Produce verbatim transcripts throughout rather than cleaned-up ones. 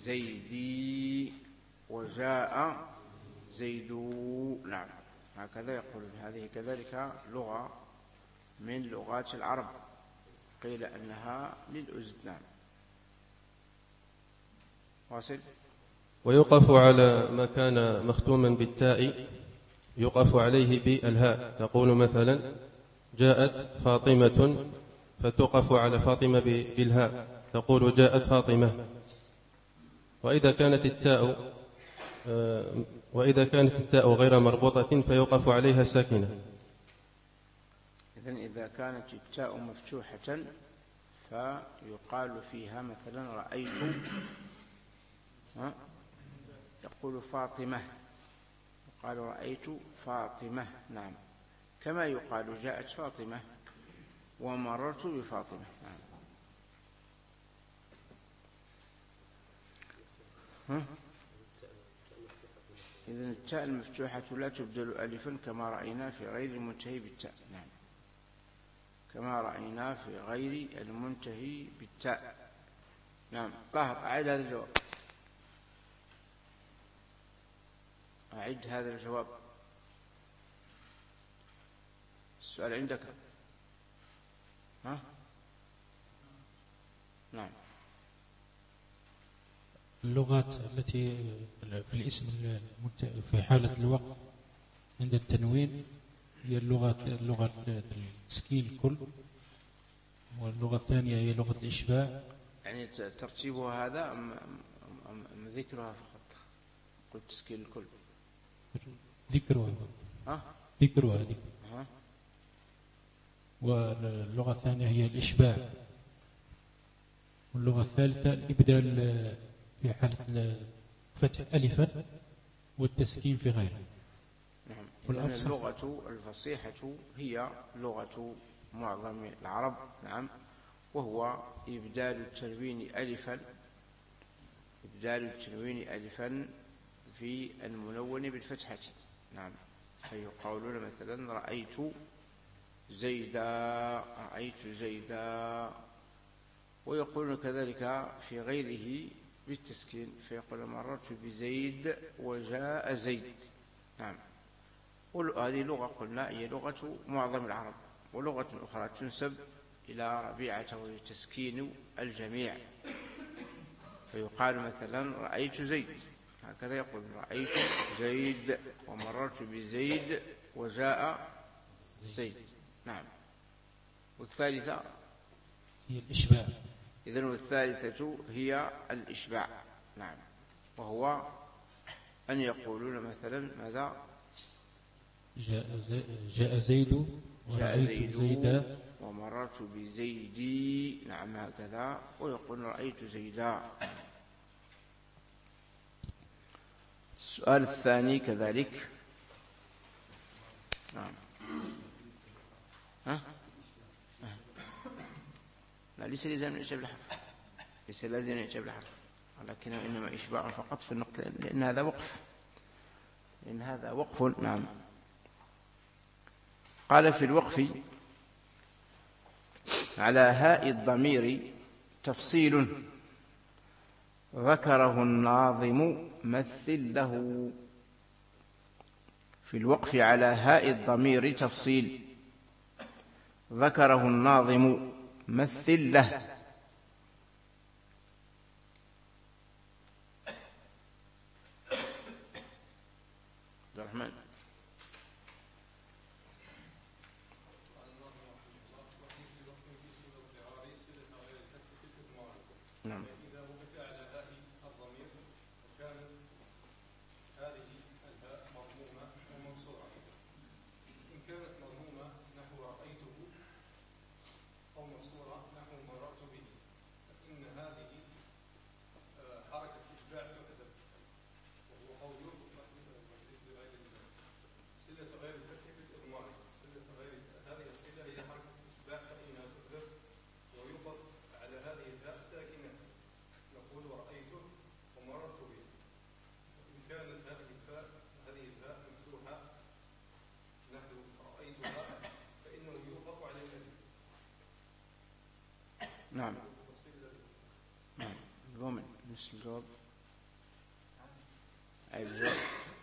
زيدي وجاء زيد. نعم، هكذا يقولون. هذه كذلك لغة من لغات العرب، قيل أنها للأزد. نعم، واصل. ويقف على ما كان مختوما بالتاء يقف عليه بالهاء. تقول مثلا جاءت فاطمة، فتقف على فاطمة بالهاء، تقول جاءت فاطمة. وإذا كانت التاء وإذا كانت التاء غير مربوطة فيوقف عليها ساكنة. إذن إذا كانت التاء مفتوحة فيقال فيها مثلا رأيت، يقول فاطمة، يقال رأيت فاطمة. نعم، كما يقال جاءت فاطمة ومررت بفاطمة. نعم. إذن التاء المفتوحة لا تبدل ألفا كما رأينا في غير المنتهي بالتاء. نعم، كما رأينا في غير المنتهي بالتاء. نعم. طاهر، أعد هذا الجواب، أعد هذا الجواب. السؤال عندك؟ ها؟ نعم. اللغات التي في الاسم في حالة الوقف عند التنوين هي اللغة اللغة التسكين كل، واللغة الثانية هي لغة الإشباع. يعني ترتيبها هذا أم, أم ذكرها فقط؟ قلت تسكين الكل. ذكرها. ها؟ ذكرها ذكر. ها؟ واللغة الثانية هي الإشباع. واللغة الثالثة الإبدال في حالة فتح ألفا والتسكين في غيره. نعم. اللغة الفصيحة هي لغة معظم العرب. نعم. وهو إبدال التنوين ألفا، إبدال التنوين ألفا في المنون بالفتحة. نعم. فيقولون مثلا رأيت زيدا، رأيت زيدا. ويقولون كذلك في غيره بالتسكين، فيقول مررت بزيد وجاء زيد. نعم. هذه لغة قلنا هي لغة معظم العرب. ولغة أخرى تنسب إلى ربيعة وهي تسكين الجميع، فيقال مثلا رأيت زيد، هكذا يقول رأيت زيد ومررت بزيد وجاء زيد. نعم. والثالثة هي الإشباع. إذن والثالثة هي الإشباع. نعم. وهو أن يقولون مثلا ماذا؟ جاء جاء زيد ورأيت زيدا ومررت بزيدي. نعم، هكذا. ويقول رأيت زيدا. السؤال الثاني كذلك. نعم. ها؟ لا، ليس لازم أن يعجب الحرف، ليس لازم أن يعجب الحرف، ولكنه إنما إشباع فقط في النقطة، لأن هذا وقف، لأن هذا وقف. نعم. قال في الوقف على هاء الضمير تفصيل ذكره الناظم مثل له. في الوقف على هاء الضمير تفصيل ذكره الناظم مثل له. عبد الرحمن. نعم. نعم. نعم. الجواب نفس الجواب الجواب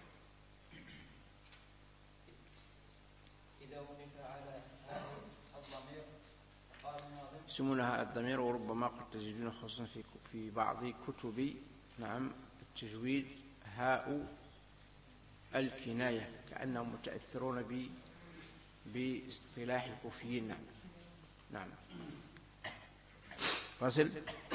إذا وقف على هذا الضمير قال الناظم يسمونها الضمير، وربما قد تجدون خصوصا في في بعض كتب نعم التجويد هاء الكناية، كأنهم متأثرون ب باصطلاح الكوفيين. نعم نعم فاصل.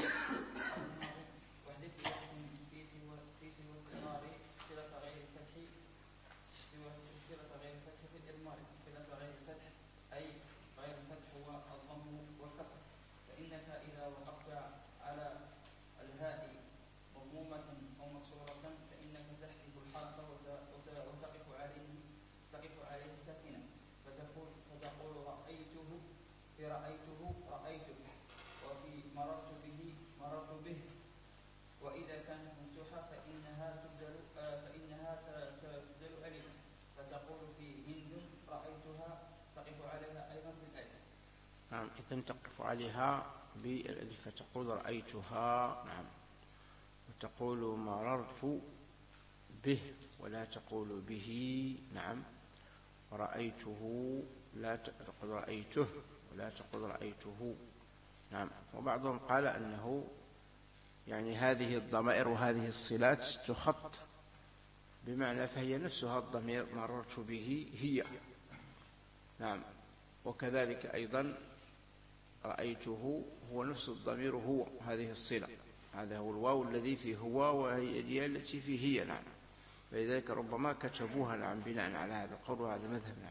رأيته رأيته وفي مررت به مررت به. وإذا كانت مفتوحة فإنها تبدل فإنها تبدل ألف فتقول في هند رأيتها تقف عليها أيضا بالألف. نعم إذن تقف عليها بالألف فتقول رأيتها. نعم وتقول مررت به ولا تقول به. نعم رأيته لا تقول رأيته ولا تقول رأيته. نعم وبعضهم قال أنه يعني هذه الضمائر وهذه الصلات تخط بمعنى فهي نفسها الضمير مررت به هي. نعم وكذلك أيضا رأيته هو نفس الضمير هو هذه الصلة، هذا هو الواو الذي فيه هو وهي الياء التي فيه هي. نعم فلذلك ربما كتبوها نعم بناء على هذا القول وهذا المذهب. نعم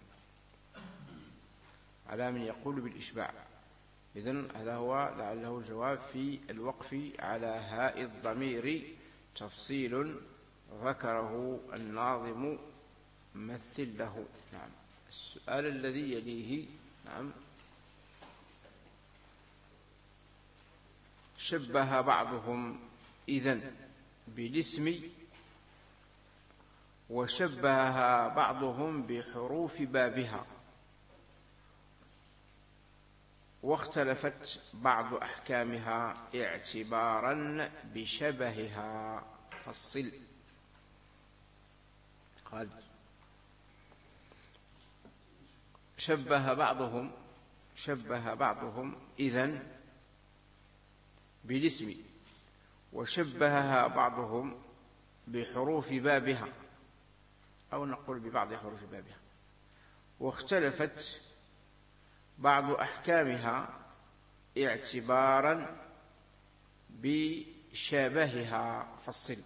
على من يقول بالإشباع. إذن هذا هو لعله الجواب في الوقف على هاء الضمير، تفصيل ذكره الناظم مثل له. نعم السؤال الذي يليه نعم شبه بعضهم إذن بالاسم وشبهها بعضهم بحروف بابها، واختلفت بعض أحكامها اعتبارا بشبهها. فصل. قال شبه بعضهم شبه بعضهم إذن بالاسم وشبهها بعضهم بحروف بابها، أو نقول ببعض حروف بابها، واختلفت بعض أحكامها اعتبارا بشبهها. فصل.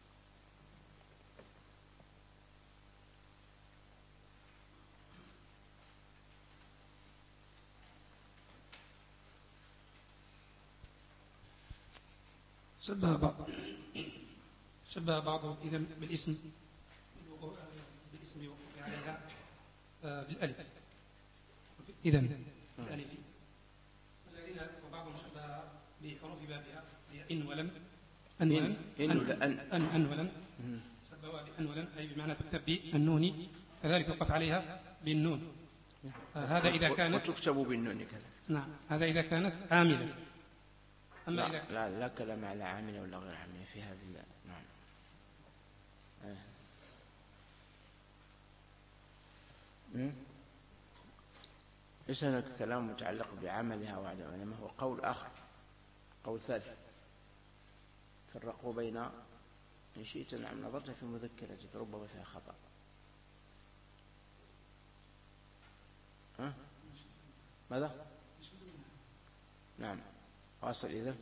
شبه بعض شبه بعضهم إذن بالاسم بالاسم وقف عليها بالألف إذن بالألف، الذين وبعضهم شبه بحروف بابها إن ولم أن ولم أن أن أن ولم شبهها بأن ولم أي بمعنى تكتب بالنون، كذلك وقف عليها بالنون. هذا إذا كانت وتكتب بالنون كذلك. نعم هذا إذا كانت عاملة. أما لا, إذا لا لا كلام على عاملة ولا غير عاملة في هذه. نعم أه. ليس هناك كلام متعلق بعملها وعدمها، إنما هو قول آخر، قول ثالث. فرقوا بين إن شئت. نعم نظرت في مذكرة ربما فيها خطأ. ها؟ ماذا؟ نعم واصل. إذن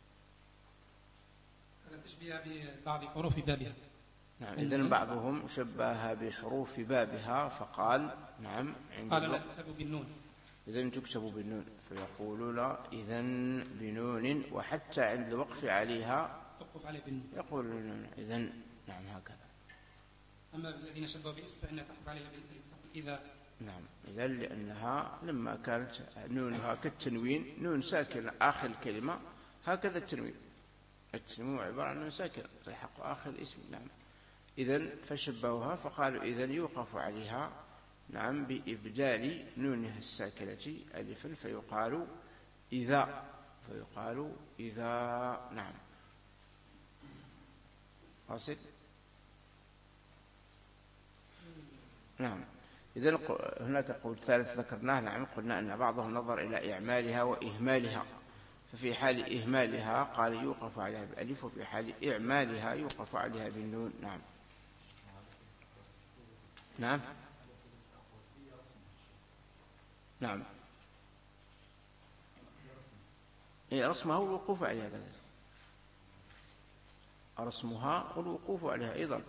هذا تشبيه ببعض حروف بابها. نعم إذن بعضهم شبهها بحروف بابها فقال نعم عند قال لا تكتب بالنون. إذن تكتب بالنون فيقولون إذن بنون، وحتى عند الوقف عليها تقف عليه بالنون يقولون إذن. نعم هكذا. أما الذين شبهوا باسم فإنها تقف عليها بالألف إذا. نعم إذن لأنها لما كانت نونها كالتنوين، نون ساكنة آخر الكلمة، هكذا التنوين التنوين عبارة عن نون ساكنة تلحق آخر الاسم. نعم إذن فشبهوها فقالوا إذن يوقف عليها نعم بإبدال نونها الساكنة ألفا فيقال إذا فيقال إذا. نعم واصل. نعم. إذن هناك قول ثالث ذكرناه، نعم، قلنا أن بعضهم نظر إلى إعمالها وإهمالها، ففي حال إهمالها قال يوقف عليها بالألف، وفي حال إعمالها يوقف عليها بالنون. نعم. نعم. نعم. إيه رسمها والوقوف عليها كذلك، رسمها والوقوف عليها أيضا.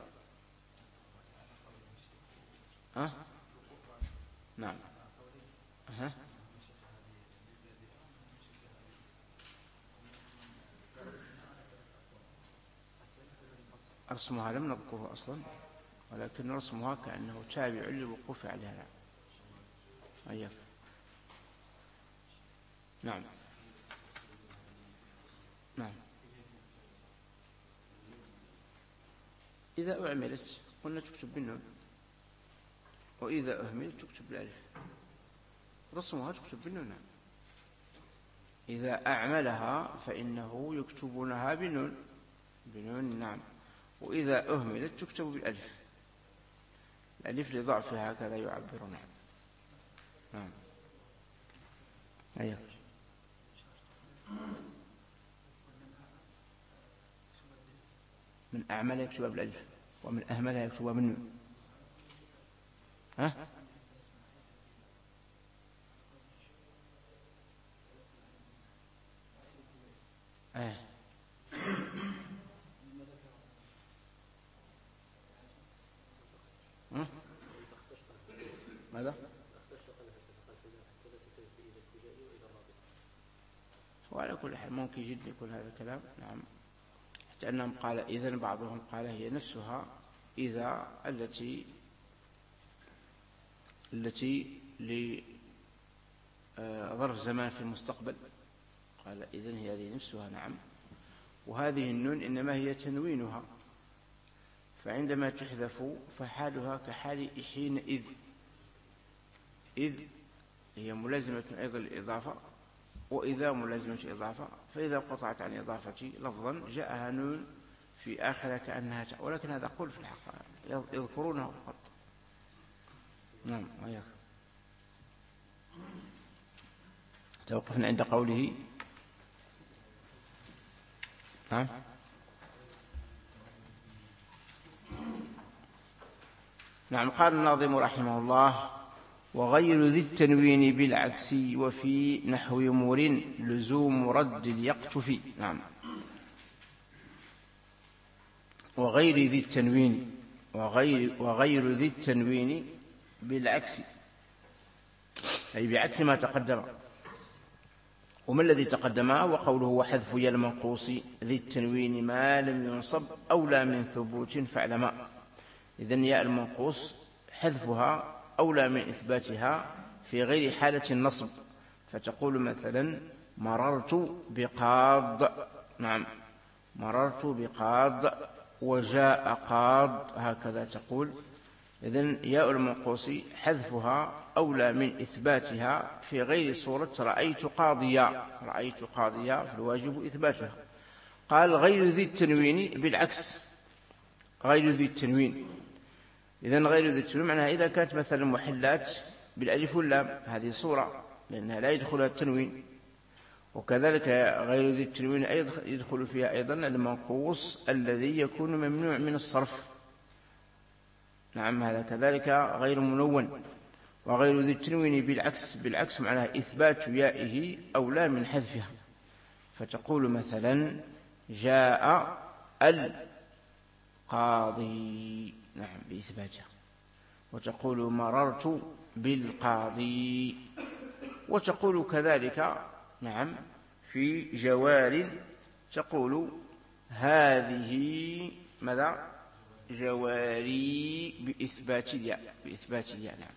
أه؟ نعم. أه. رسمها لم نذكره أصلا، ولكن رسمها كأنه تابع للوقوف عليها. نعم. أيك. نعم. نعم. إذا أعملت قلنا تكتب بالنون، وإذا أهملت تكتب بالألف. رسمها تكتب بالنون. نعم. إذا أعملها فإنه يكتبونها بالنون بنون. نعم. وإذا أهملت تكتب بالألف، الألف لضعفها هكذا يعبرون. نعم. نعم. أيوه. من أعمل يكتبها بالألف، ومن أهملها يكتبها بالنون. ها؟ آه. ماذا؟ وعلى كل حال ممكن جدا يكون هذا الكلام. نعم. حتى أنهم قال إذن، بعضهم قال هي نفسها إذا التي التي لظرف زمان في المستقبل، قال إذن هي هذه نفسها. نعم. وهذه النون إنما هي تنوينها، فعندما تحذف فحالها كحال حينئذ. إذ هي ملازمة أيضا للإضافة، وإذا ملازمة الإضافة، فإذا قطعت عن إضافة لفظا جاءها نون في آخرها كأنها تاء، ولكن هذا قول في الحق يذكرونه فقط. نعم. وياك. توقفنا عند قوله. نعم. نعم. قال الناظم رحمه الله: وغير ذي التنوين بالعكس، وفي نحو مور لزوم رد اليقتف. نعم. وغير ذي التنوين، وغير, وغير ذي التنوين بالعكس، أي بعكس ما تقدم. وما الذي تقدم؟ وقوله وحذف يا المنقوص ذي التنوين ما لم ينصب أولى من ثبوت فاعلما. إذن ياء المنقوص حذفها أولى من إثباتها في غير حالة النصب، فتقول مثلا مررت بقاض. نعم. مررت بقاض وجاء قاض، هكذا تقول. إذن ياء المنقوص حذفها أولى من إثباتها في غير صورة رأيت قاضيا. رأيت قاضيا فالواجب إثباتها. قال غير ذي التنوين بالعكس، غير ذي التنوين. إذن غير ذي التنوين معناها إذا كانت مثلا محلات بالألف واللام، هذه صورة لأنها لا يدخلها التنوين. وكذلك غير ذي التنوين يدخل فيها أيضا المنقوص الذي يكون ممنوع من الصرف. نعم. هذا كذلك غير منون. وغير ذي التنوين بالعكس، بالعكس معناها إثبات يائه أولى من حذفها، فتقول مثلا جاء القاضي. نعم. بإثباتها. وتقول مررت بالقاضي. وتقول كذلك نعم في جوار، تقول هذه ماذا؟ جواري بإثبات الياء، بإثبات الياء. نعم.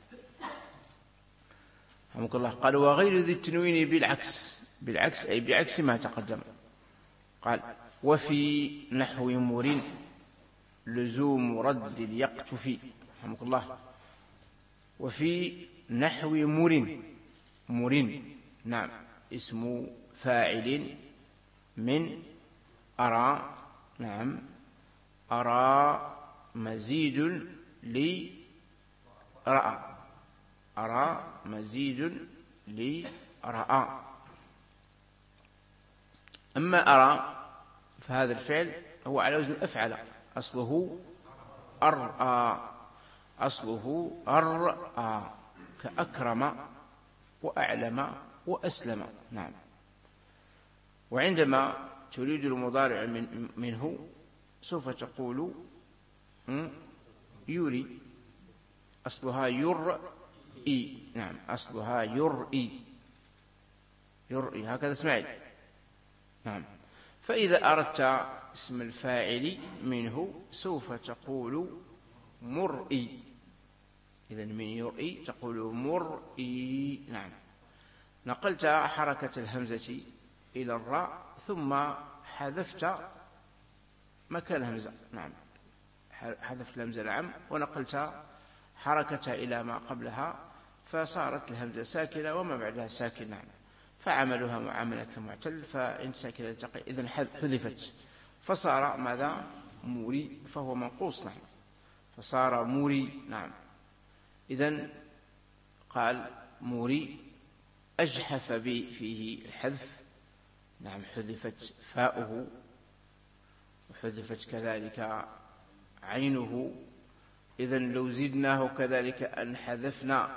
رحمك الله. قال وغير ذي التنوين بالعكس، بالعكس أي بعكس ما تقدم. قال وفي نحو مور لزوم رد اليقتف. رحمك الله. وفي نحو مور، مور نعم اسم فاعل من أرى. نعم. أرى مزيد رأى. أرى مزيد لرأى. أما أرى فهذا الفعل هو على وزن أفعل، أصله أرأى، أصله أرأى، كأكرم وأعلم وأسلم. نعم. وعندما تريد المضارع من منه سوف تقول يري، أصلها يرئي. نعم، أصلها يرئي، يرئي هكذا اسمعي. نعم. فإذا أردت اسم الفاعل منه سوف تقول مرئي. إذن من يرئي تقول مرئي. نعم. نقلت حركة الهمزة إلى الراء ثم حذفت مكان الهمزة. نعم، حذفت الهمزة نعم، ونقلت حركتها إلى ما قبلها فصارت الهمزة ساكنة وما بعدها ساكن. نعم. فعملها معاملة المعتل، فإن ساكنة التقي إذن حذفت فصار ماذا؟ موري، فهو منقوص. نعم، فصار موري. نعم. إذن قال موري أجحف بي فيه الحذف. نعم، حذفت فاؤه وحذفت كذلك عينه. إذن لو زدناه كذلك أن حذفنا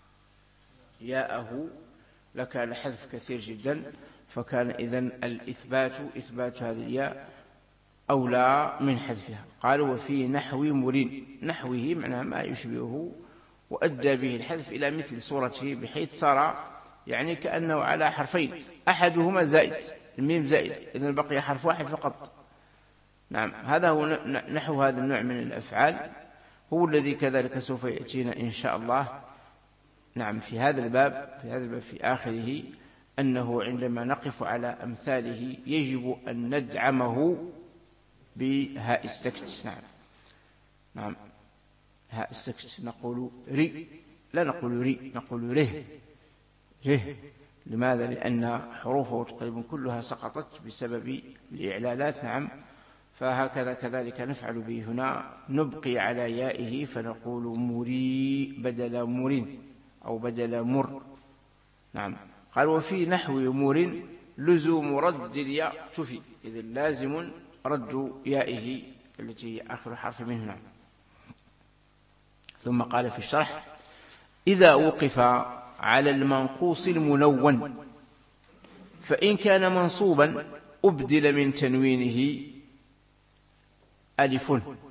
ياءه لكان حذف كثير جدا، فكان إذن الإثبات إثبات هذه الياء أولى من حذفها. قالوا وفي نحو مرين، نحوه معناه ما يشبهه وأدى به الحذف إلى مثل صورته، بحيث صار يعني كأنه على حرفين، أحدهما زائد، الميم زائد، إذن بقي حرف واحد فقط. نعم، هذا هو نحو هذا النوع من الأفعال، هو الذي كذلك سوف يأتينا إن شاء الله. نعم، في هذا الباب في هذا الباب في آخره، أنه عندما نقف على أمثاله يجب أن ندعمه بهاء السكت. نعم. نعم، هاء السكت نقول ري، لا نقول ري، نقول ره، ره. لماذا؟ لأن حروفه تقريبا كلها سقطت بسبب الإعلالات. نعم، فهكذا كذلك نفعل به هنا، نبقي على يائه فنقول مري بدل مرين أو بدل مر. نعم. قال وفي نحو مر لزوم رد الياء تفي، إذن لازم رد يائه التي هي آخر حرف منه. نعم. ثم قال في الشرح إذا وقف على المنقوص المنون فإن كان منصوبا أبدل من تنوينه ألف،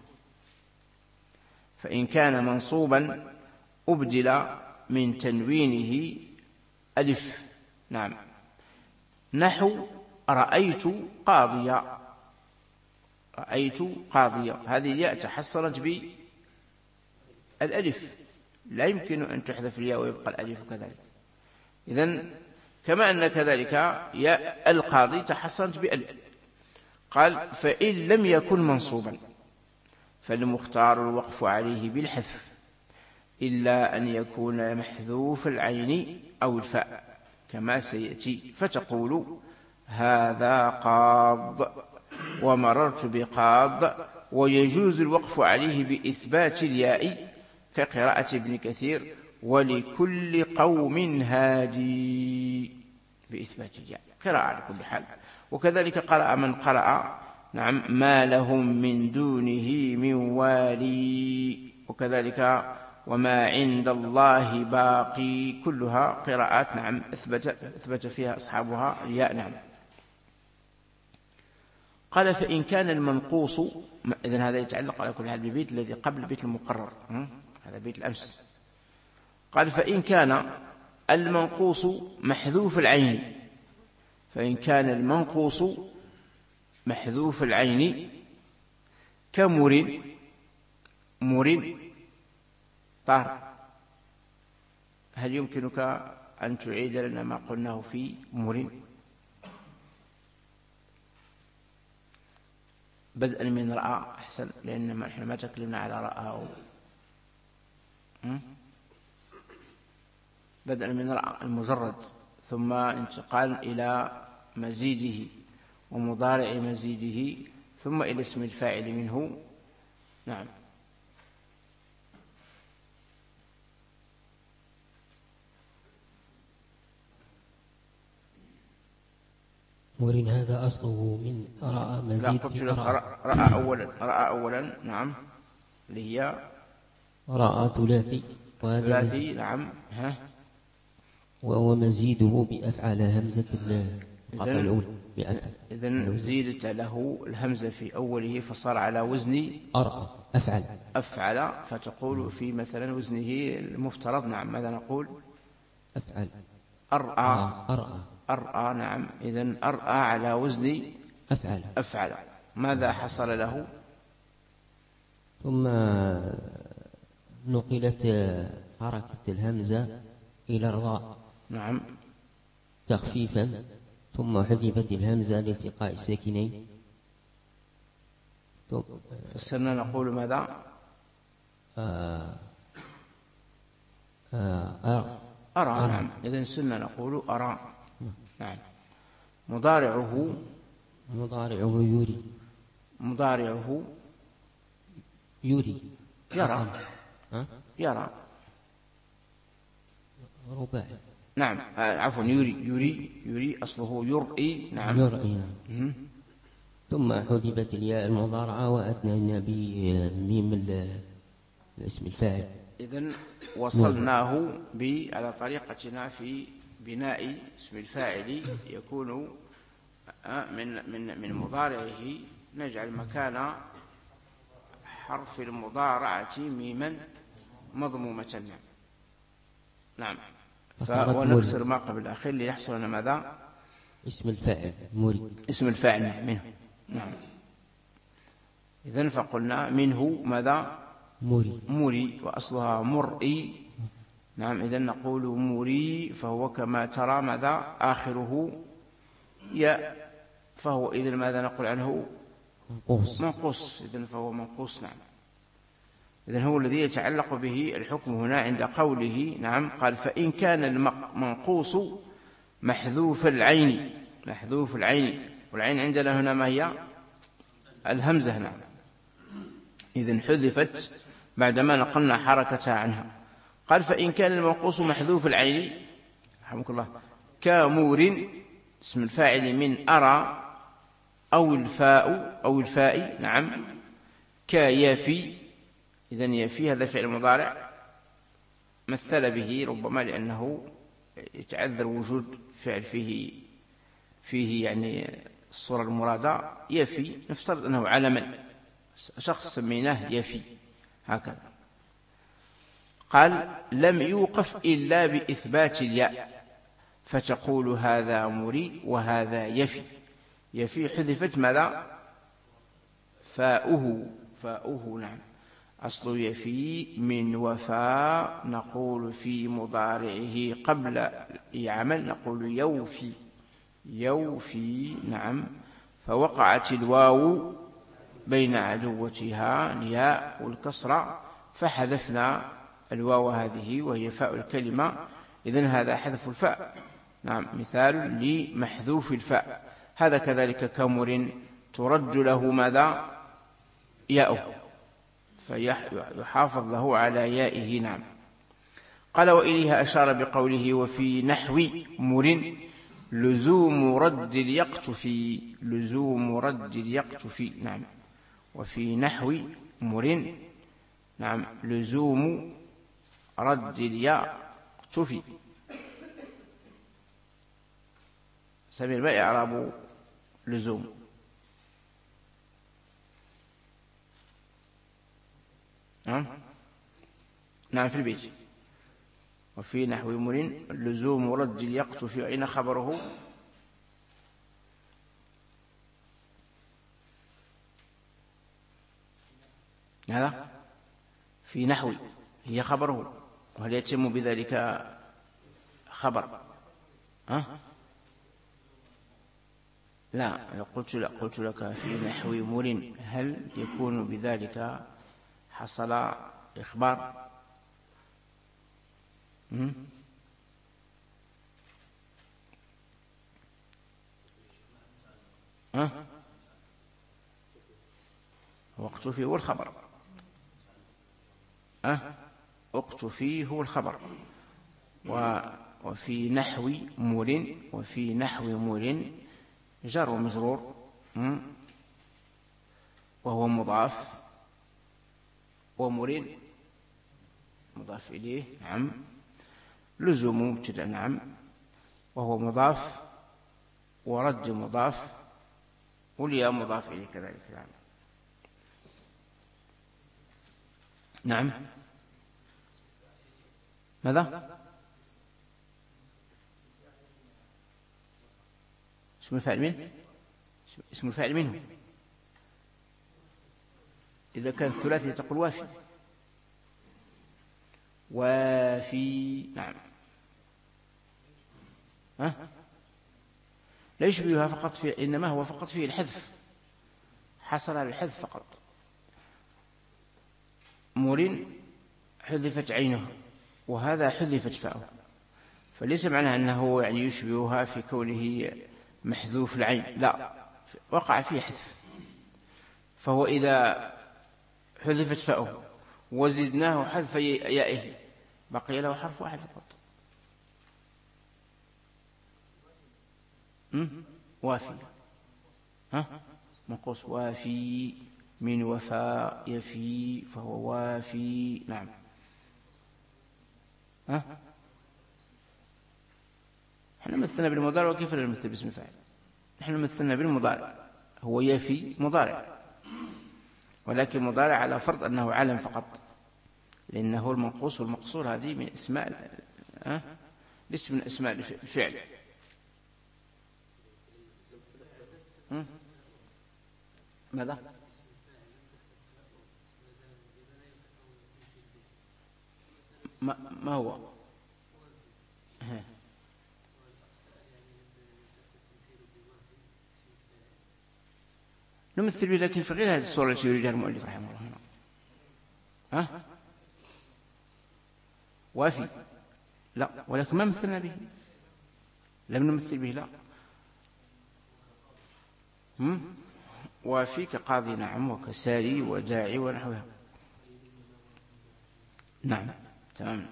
فإن كان منصوبا أبدل من تنوينه ألف. نعم. نحو رأيت قاضيا، رأيت قاضيا، هذه الياء تحصلت بالألف، لا يمكن أن تحذف الياء ويبقى الألف كذلك. إذن كما أن كذلك ياء القاضي تحصلت بألف. قال فإن لم يكن منصوبا فالمختار الوقف عليه بالحذف إلا أن يكون محذوف العين أو الفاء كما سيأتي، فتقول هذا قاض ومررت بقاض. ويجوز الوقف عليه بإثبات الياء كقراءة ابن كثير ولكل قوم هادي، بإثبات الياء قراءة على كل حال. وكذلك قرأ من قرأ نعم ما لهم من دونه من والي، وكذلك وما عند الله باقي، كلها قراءات نعم أثبت, أثبت فيها أصحابها الياء. نعم. قال فإن كان المنقوص، إذن هذا يتعلق على كل حال بالبيت الذي قبل بيت المقرر، هذا بيت الأمس. قال فإن كان المنقوص محذوف العين، فإن كان المنقوص محذوف العين كمر، مر طار. هل يمكنك أن تعيد لنا ما قلناه في مر؟ بدءا من رأى أحسن، لأن احنا ما تكلمنا على رأى أو بدءا من رأى المجرد، ثم انتقال إلى مزيده ومضارع مزيده، ثم إلى اسم الفاعل منه. نعم. مور هذا أصله من رأى لا مزيد قلت في لك رأى. رأى رأى أولا رأى أولا نعم اللي هي رأى ثلاثي وهذا ثلاثي مزيد. نعم ها وهو مزيده بأفعل همزة القطع الأولى بأفعل. إذن زيدت له الهمزة في أوله فصار على وزن أرأى أفعل أفعل، فتقول في مثلا وزنه المفترض نعم ماذا نقول؟ أفعل. أرأى أرأى أرأى نعم. إذن أرأى على وزن أفعل أفعل. ماذا حصل له؟ ثم نقلت حركة الهمزة إلى الراء نعم تخفيفا، ثم حذفت الهمزة لالتقاء الساكنين. فصرنا نقول ماذا؟ آه آه أرى. أرى, أرى. نعم. إذن صرنا نقول أرى نعم. مضارعه مضارعه يري. مضارعه يري يرى ها؟ يرى رباعي نعم آه عفوا يري يري يري أصله يرئي نعم يرئي. مم. ثم حذفت الياء المضارعة وأتينا بميم الاسم الفاعل. إذن وصلناه على طريقتنا في بناء اسم الفاعل يكون من من من مضارعه نجعل مكان حرف المضارعة ميما مضمومة نعم. ونكسر ما قبل الأخير ليحصل لنا ماذا؟ اسم الفاعل مري. اسم الفاعل نعم منه نعم. إذن فقلنا منه ماذا؟ مري. مري وأصلها مرئي نعم. إذن نقول مري فهو كما ترى ماذا؟ آخره يا، فهو إذن ماذا نقول عنه؟ منقوص. منقوص. إذن فهو منقوص نعم. إذن هو الذي يتعلق به الحكم هنا عند قوله نعم قال فإن كان المنقوص محذوف العين. محذوف العين، والعين عندنا هنا ما هي؟ الهمزة نعم. إذن حذفت بعدما نقلنا حركتها عنها. قال فإن كان المنقوص محذوف العين رحمك الله كمور اسم الفاعل من أرى أو الفاء أو الفاء نعم كيافي. إذن يفي هذا فعل مضارع مثل به ربما لأنه يتعذر وجود فعل فيه فيه يعني الصورة المرادة. يفي نفترض أنه علما شخص سميناه يفي هكذا. قال لم يوقف إلا بإثبات الياء فتقول هذا مري وهذا يفي. يفي حذفت ماذا؟ فاؤه فاؤه نعم. أصل يفي من وفاء نقول في مضارعه قبل يعمل نقول يوفي يوفي نعم. فوقعت الواو بين عدوتها الياء والكسرة فحذفنا الواو هذه وهي فاء الكلمة. إذن هذا حذف الفاء نعم مثال لمحذوف الفاء. هذا كذلك كمر ترد له ماذا؟ ياؤه فيحافظ له على يائه نعم. قال وإليها أشار بقوله وفي نحو مر لزوم رد اليقتفي. لزوم رد اليقتفي نعم. وفي نحو مر نعم لزوم رد اليقتفي. سمير ما إعراب لزوم؟ نعم نعم في البيت. وفي نحو مر لزوم رد اليقتفي أين خبره؟ هذا في نحو هي خبره. وهل يتم بذلك خبر؟ ها؟ لا قلت لك قلت لك في نحو مر هل يكون بذلك حصل إخبار؟ ها؟ وقت فيه هو الخبر. ها؟ وقت فيه هو الخبر. وفي نحو مر وفي نحو مر جار ومجرور وهو مضاف، ومرين مضاف إليه نعم، لزوم مبتدأ نعم وهو مضاف، ورد مضاف، والياء مضاف إليه كذلك نعم. نعم ماذا؟ اسم الفاعل منه؟ اسم الفاعل منه إذا كان الثلاثي تقول وافي. وافي نعم. ها؟ لا يشبهها فقط في، إنما هو فقط فيه الحذف، حصل على الحذف فقط. مور حذفت عينه، وهذا حذفت فاؤه، فليس معناه أنه يعني يشبهها في كونه محذوف العين، لا، وقع فيه حذف. فهو إذا حذفت فاؤه وزدناه حذف يائه بقي له حرف واحد فقط. وافي، ها منقوص، وافي من وفاء يفي، فهو وافي نعم. ها نحن مثلنا بالمضارع، وكيف لا نمثل باسم الفاعل؟ نحن مثلنا بالمضارع، هو يفي مضارع، ولكن مضارع على فرض أنه علم فقط، لأنه المنقوص والمقصور هذه من اسماء ها اسم من اسماء الفعل. ماذا؟ ما, ما هو؟ ها. نمثل به لكن في غير هذه الصورة التي يريدها المؤلف رحمه الله. ها؟ وافي لا، ولكن ما مثلنا به، لم نمثل به لا. هم؟ وافي كقاضي نعم، وكساري وداعي ونحوها نعم تمام.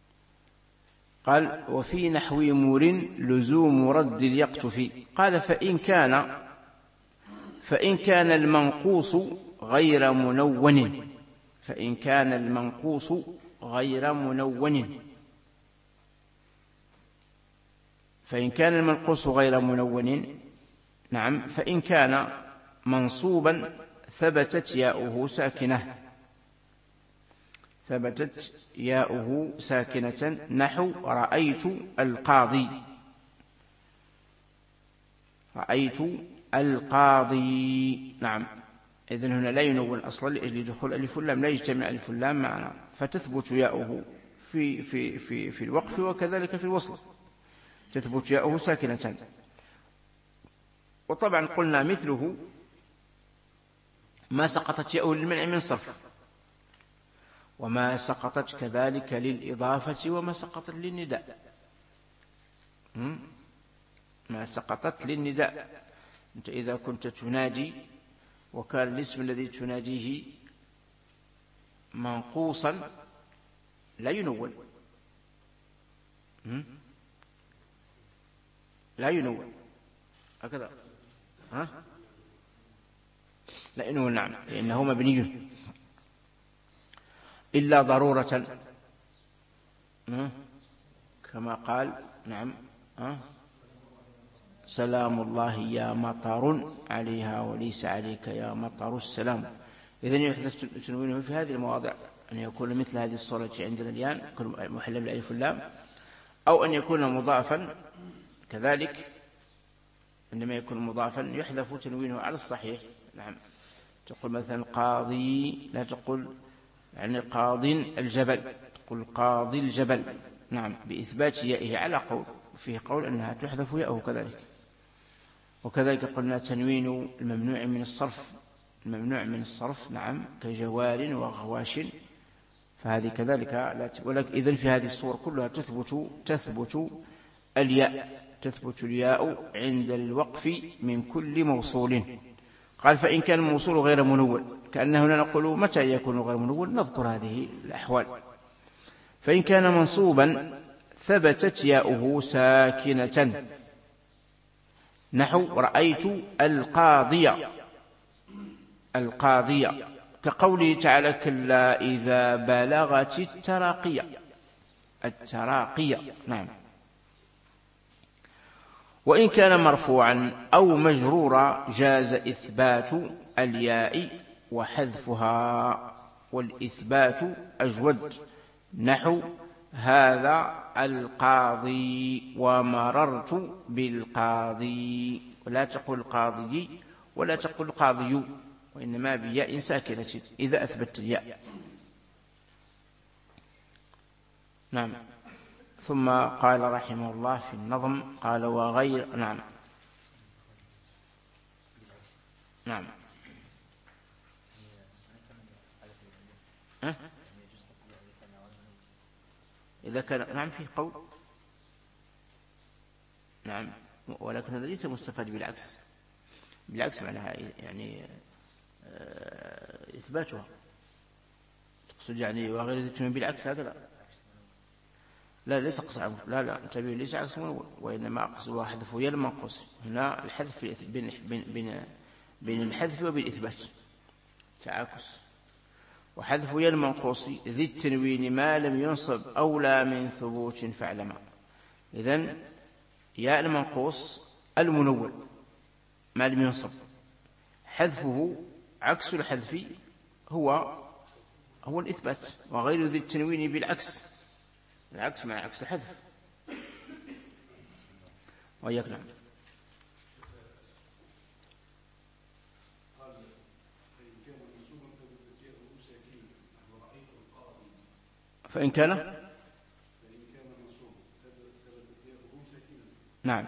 قال وفي نحو مور لزوم رد اليقطف. قال فإن كان فإن كان المنقوص غير منون، فإن كان المنقوص غير منون فإن كان المنقوص غير منون نعم، فإن كان منصوبا ثبتت ياؤه ساكنة، ثبتت ياؤه ساكنة، نحو رأيت القاضي، رأيت القاضي نعم. إذن هنا لا ينون أصلا لأجل دخول ألف اللام، لا يجتمع ألف اللام معنا، فتثبت ياؤه في, في, في, في الوقف وكذلك في الوصل، تثبت ياؤه ساكنة. وطبعا قلنا مثله ما سقطت ياؤه للمنع من الصرف، وما سقطت كذلك للإضافة، وما سقطت للنداء، ما سقطت للنداء. أنت إذا كنت تنادي وكان الاسم الذي تناديه منقوصا لا ينون، لا ينون هكذا، ها لا ينون نعم، لأنه مبني إلا ضرورة، كما قال نعم سلام الله يا مطر عليها وليس عليك يا مطر السلام. إذن يحدث تنوينه في هذه المواضع، أن يكون مثل هذه الصورة عندنا الآن يكون محل بالألف واللام، أو أن يكون مضافا كذلك، عندما يكون مضافا يحذف تنوينه على الصحيح نعم. تقول مثلا قاضي، لا تقول يعني قاضي الجبل، تقول قاضي الجبل نعم، بإثبات يائه على قول، فيه قول أنها تحذف ياؤه كذلك. وكذلك قلنا تنوين الممنوع من الصرف، الممنوع من الصرف نعم كجوار وغواش، فهذه كذلك لا ولكن إذن في هذه الصور كلها تثبت تثبت الياء، تثبت الياء عند الوقف من كل موصول. قال فإن كان الموصول غير منون، كأنه هنا نقول متى يكون غير منون، نذكر هذه الأحوال. فإن كان منصوبا ثبتت ياؤه ساكنة، نحو رأيت القاضية، القاضية، كقوله تعالى كلا إذا بلغت التراقية، التراقية. نعم. وإن كان مرفوعا أو مجرورا جاز إثبات الياء وحذفها، والإثبات أجود. نحو هذا القاضي ومررت بالقاضي، ولا تقول قاضي ولا تقول قاضي، وإنما بياء ساكنة إذا أثبت الياء. نعم. ثم قال رحمه الله في النظم قال وغير. نعم نعم أه؟ إذا كان نعم فيه قول، نعم، ولكن هذا ليس مستفاد بالعكس، بالعكس معناها يعني إثباتها، تقصد يعني وغير ذلك بالعكس، هذا لا لا ليس قصد، لا لا انتبه، ليس عكس، وإنما أقصد حذف يا المنقوص. هنا الحذف بين بين بين بين الحذف وبالإثبات تعاكس. وحذف يا المنقوص ذي التنوين ما لم ينصب أولى من ثبوت فاعلما. إذن يا المنقوص المنون ما لم ينصب، حذفه عكس الحذف هو هو الإثبات، وغير ذي التنوين بالعكس، العكس مع عكس الحذف. وإياك. نعم. فإن كان نعم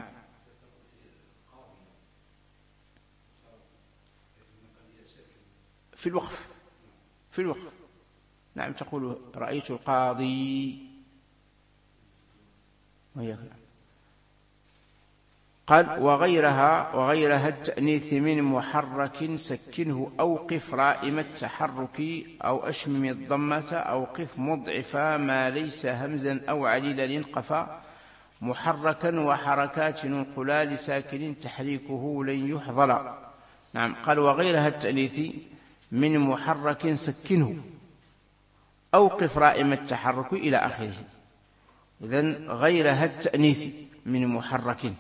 في الوقف، في الوقف نعم تقول رأيت القاضي. قال وغيرها وغيرها التأنيث من محرك سكنه أوقف رائم التحرك أو أشمم الضمة أوقف مضعفا ما ليس همزا أو عليلا انقفا محركا وحركات ننقلا لساكن تحريكه لن يحضر. نعم. قال وغيرها التأنيث من محرك سكنه أوقف رائم التحرك إلى آخره. إذن غيرها التأنيث من محرك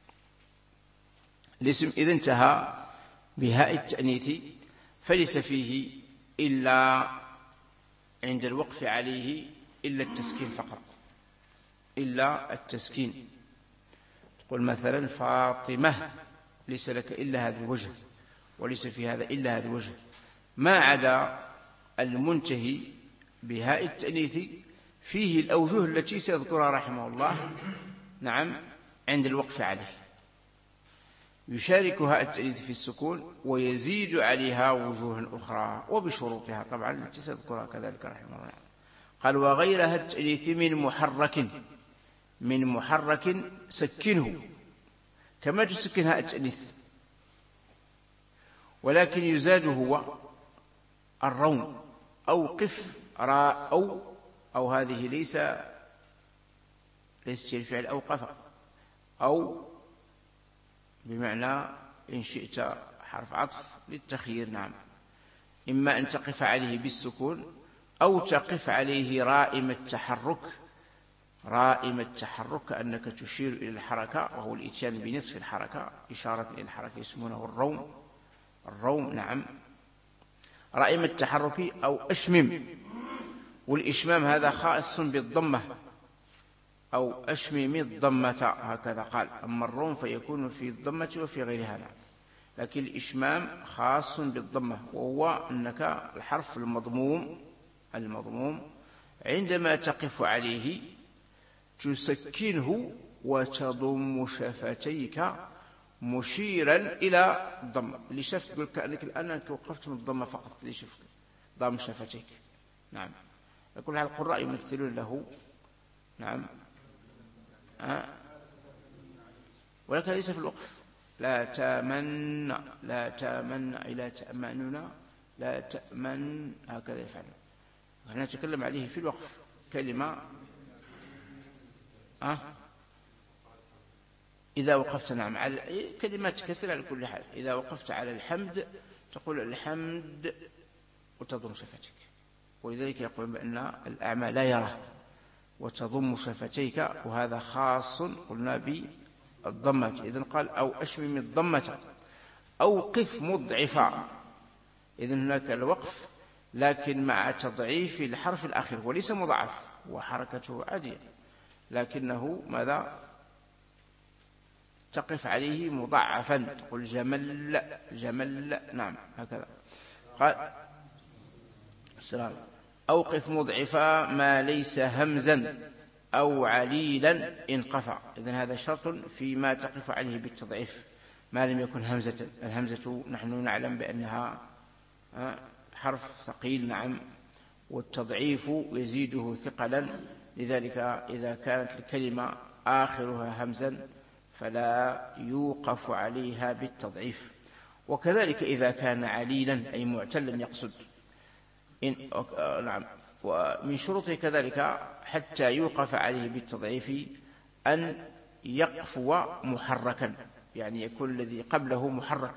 الاسم إذا انتهى بهاء التأنيث فليس فيه إلا عند الوقف عليه إلا التسكين فقط، إلا التسكين. تقول مثلا فاطمة ليس لك إلا هذا الوجه، وليس في هذا إلا هذا الوجه، ما عدا المنتهي بهاء التأنيث فيه الأوجه التي سيذكرها رحمه الله. نعم. عند الوقف عليه يشاركها التأنيث في السكون ويزيد عليها وجوه أخرى وبشروطها طبعا التي سيذكرها كذلك رحمه الله. قال وغيرها التأنيث من محرك، من محرك سكنه كما تسكن هاء التأنيث، ولكن يزاد هو الروم أو قف راء أو أو هذه ليس ليست الفعل أوقف، أو بمعنى إن شئت حرف عطف للتخيير. نعم. إما أن تقف عليه بالسكون أو تقف عليه رائم التحرك، رائم التحرك كأنك تشير إلى الحركة، وهو الإتيان بنصف الحركة إشارة إلى الحركة يسمونه الروم، الروم. نعم. رائم التحرك أو أشمم، والإشمام هذا خاص بالضمة، أو أشمم الضمة هكذا قال. أما الروم فيكون في الضمة وفي غيرها. نعم. لكن الإشمام خاص بالضمة، وهو أنك الحرف المضموم المضموم عندما تقف عليه تسكنه وتضم شفتيك مشيرا إلى الضمة. اللي شفت تقول كأنك الآن وقفت من الضمة فقط، اللي شفت ضم شفتيك. نعم. يقول هذا القراء يمثلون له. نعم. أه؟ ولكن ليس في الوقف. لا تامن، لا تامن إلى تأمننا، لا تأمن، هكذا يفعل. نحن نتكلم عليه في الوقف. كلمة أه؟ إذا وقفت نعم على كلمات كثيرة على كل حال. إذا وقفت على الحمد تقول الحمد وتضم شفتيك، ولذلك يقول بأن الأعمى لا يرى وتضم شفتيك، وهذا خاص قلنا بالضمة. إذن قال أو أشمم الضمة أو قف مضعفا. إذن هناك الوقف لكن مع تضعيف الحرف الأخير، وليس مضاعف وحركته عادية، لكنه ماذا تقف عليه مضاعفا، تقول جمل جمل نعم هكذا. قال السلام أوقف مضعفا ما ليس همزا أو عليلا انقفى. إذن هذا شرط فيما تقف عليه بالتضعيف ما لم يكن همزة. الهمزة نحن نعلم بأنها حرف ثقيل نعم، والتضعيف يزيده ثقلا، لذلك إذا كانت الكلمة آخرها همزا فلا يوقف عليها بالتضعيف. وكذلك إذا كان عليلا أي معتلا يقصد إن نعم. ومن شروطه كذلك حتى يوقف عليه بالتضعيف أن يقفو محركا، يعني يكون الذي قبله محرك.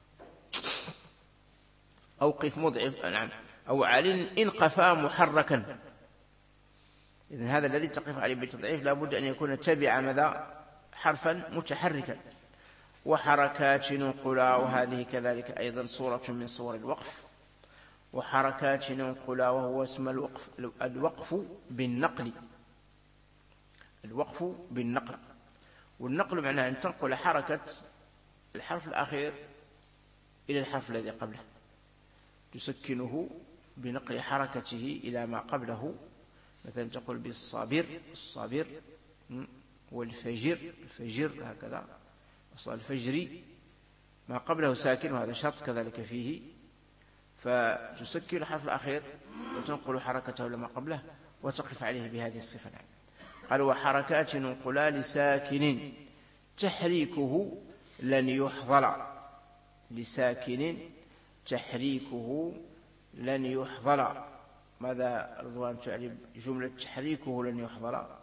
أو قف مضعف نعم أو عليل إن قفا محركا. إذن هذا الذي تقف عليه بالتضعيف لا بد أن يكون تبع ماذا حرفا متحركا. وحركات نقلا، وهذه كذلك أيضا صورة من صور الوقف. وحركات نقلا وهو اسم الوقف الوقف بالنقل. الوقف بالنقل، والنقل معناه أن تنقل حركة الحرف الأخير إلى الحرف الذي قبله، تسكنه بنقل حركته إلى ما قبله. مثلا تقول بالصابر الصابر، والفجر الفجر هكذا، أصل الفجر ما قبله ساكن وهذا شرط كذلك فيه، فتسكن الحرف الأخير وتنقل حركته لما قبله وتقف عليه بهذه الصفة. قال وحركات ننقلا لساكن تحريكه لن يحضر. لساكن تحريكه لن يحضر. ماذا رضوان تعرف جملة تحريكه لن يحضر؟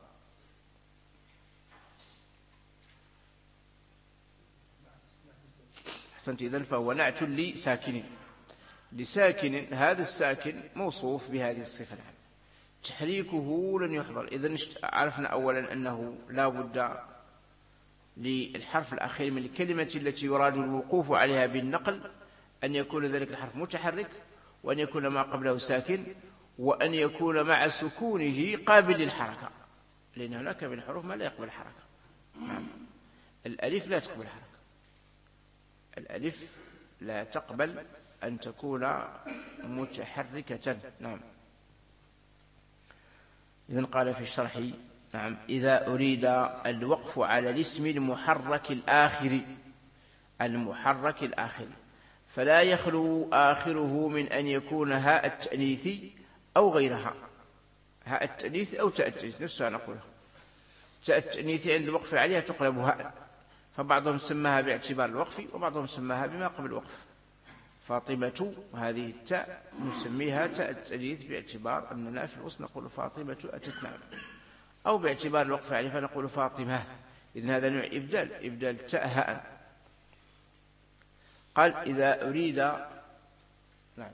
أحسنت. إذن فهو نعت لساكن. لساكن هذا الساكن موصوف بهذه الصفة. تحريكه لن يحضر. إذن عرفنا أولا أنه لا بد للحرف الأخير من الكلمة التي يراد الوقوف عليها بالنقل أن يكون ذلك الحرف متحرك، وأن يكون ما قبله ساكن، وأن يكون مع سكونه قابل للحركة، لأن هناك من الحروف ما لا يقبل الحركة. نعم. الألف لا تقبل الحركة. الألف لا تقبل أن تكون متحركة. نعم. إذن قال في الشرح نعم إذا أريد الوقف على الاسم المحرك الآخر المحرك الآخر فلا يخلو آخره من أن يكون هاء التأنيث أو غيرها. هاء التأنيث أو تاء التأنيث نفسها نقولها. تاء التأنيث عند الوقف عليها تقلب هاء، فبعضهم سماها باعتبار الوقف وبعضهم سماها بما قبل الوقف. فاطمة هذه التاء نسميها تاء التأنيث باعتبار أننا في الوصل نقول فاطمة أتت نعم، أو باعتبار الوقف عليه فنقول فاطمة. إذن هذا نوع إبدال، إبدال تاء هاء. قال إذا أريد نعم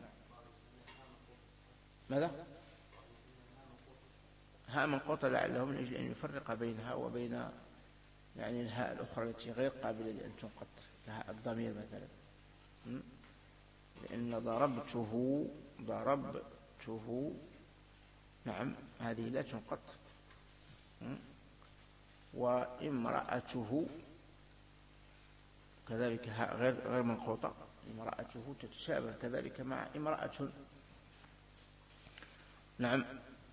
ماذا هاء منقوطة لعله من أجل أن يفرق بينها وبين يعني الهاء الأخرى التي غير قابلة لأن تنقط، هاء الضمير مثلا، لأن ضربته ضربته نعم هذه لا تنقط. وامرأته كذلك هاء غير غير منقوطة، امرأته تتشابه كذلك مع امرأة. نعم.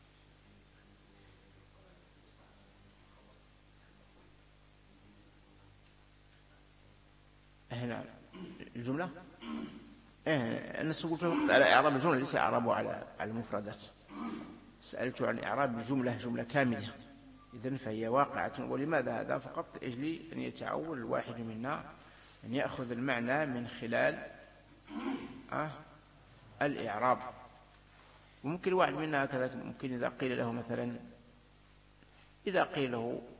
نعم الجملة إيه أنا سألت على إعراب الجملة ليس إعرابه على على المفردات. سألت عن إعراب الجملة جملة كاملة. إذن فهي واقعة. ولماذا هذا؟ فقط أجل أن يتعود الواحد منا أن يأخذ المعنى من خلال أه الإعراب. وممكن واحد منا كذلك ممكن إذا قيل له مثلا إذا قيل له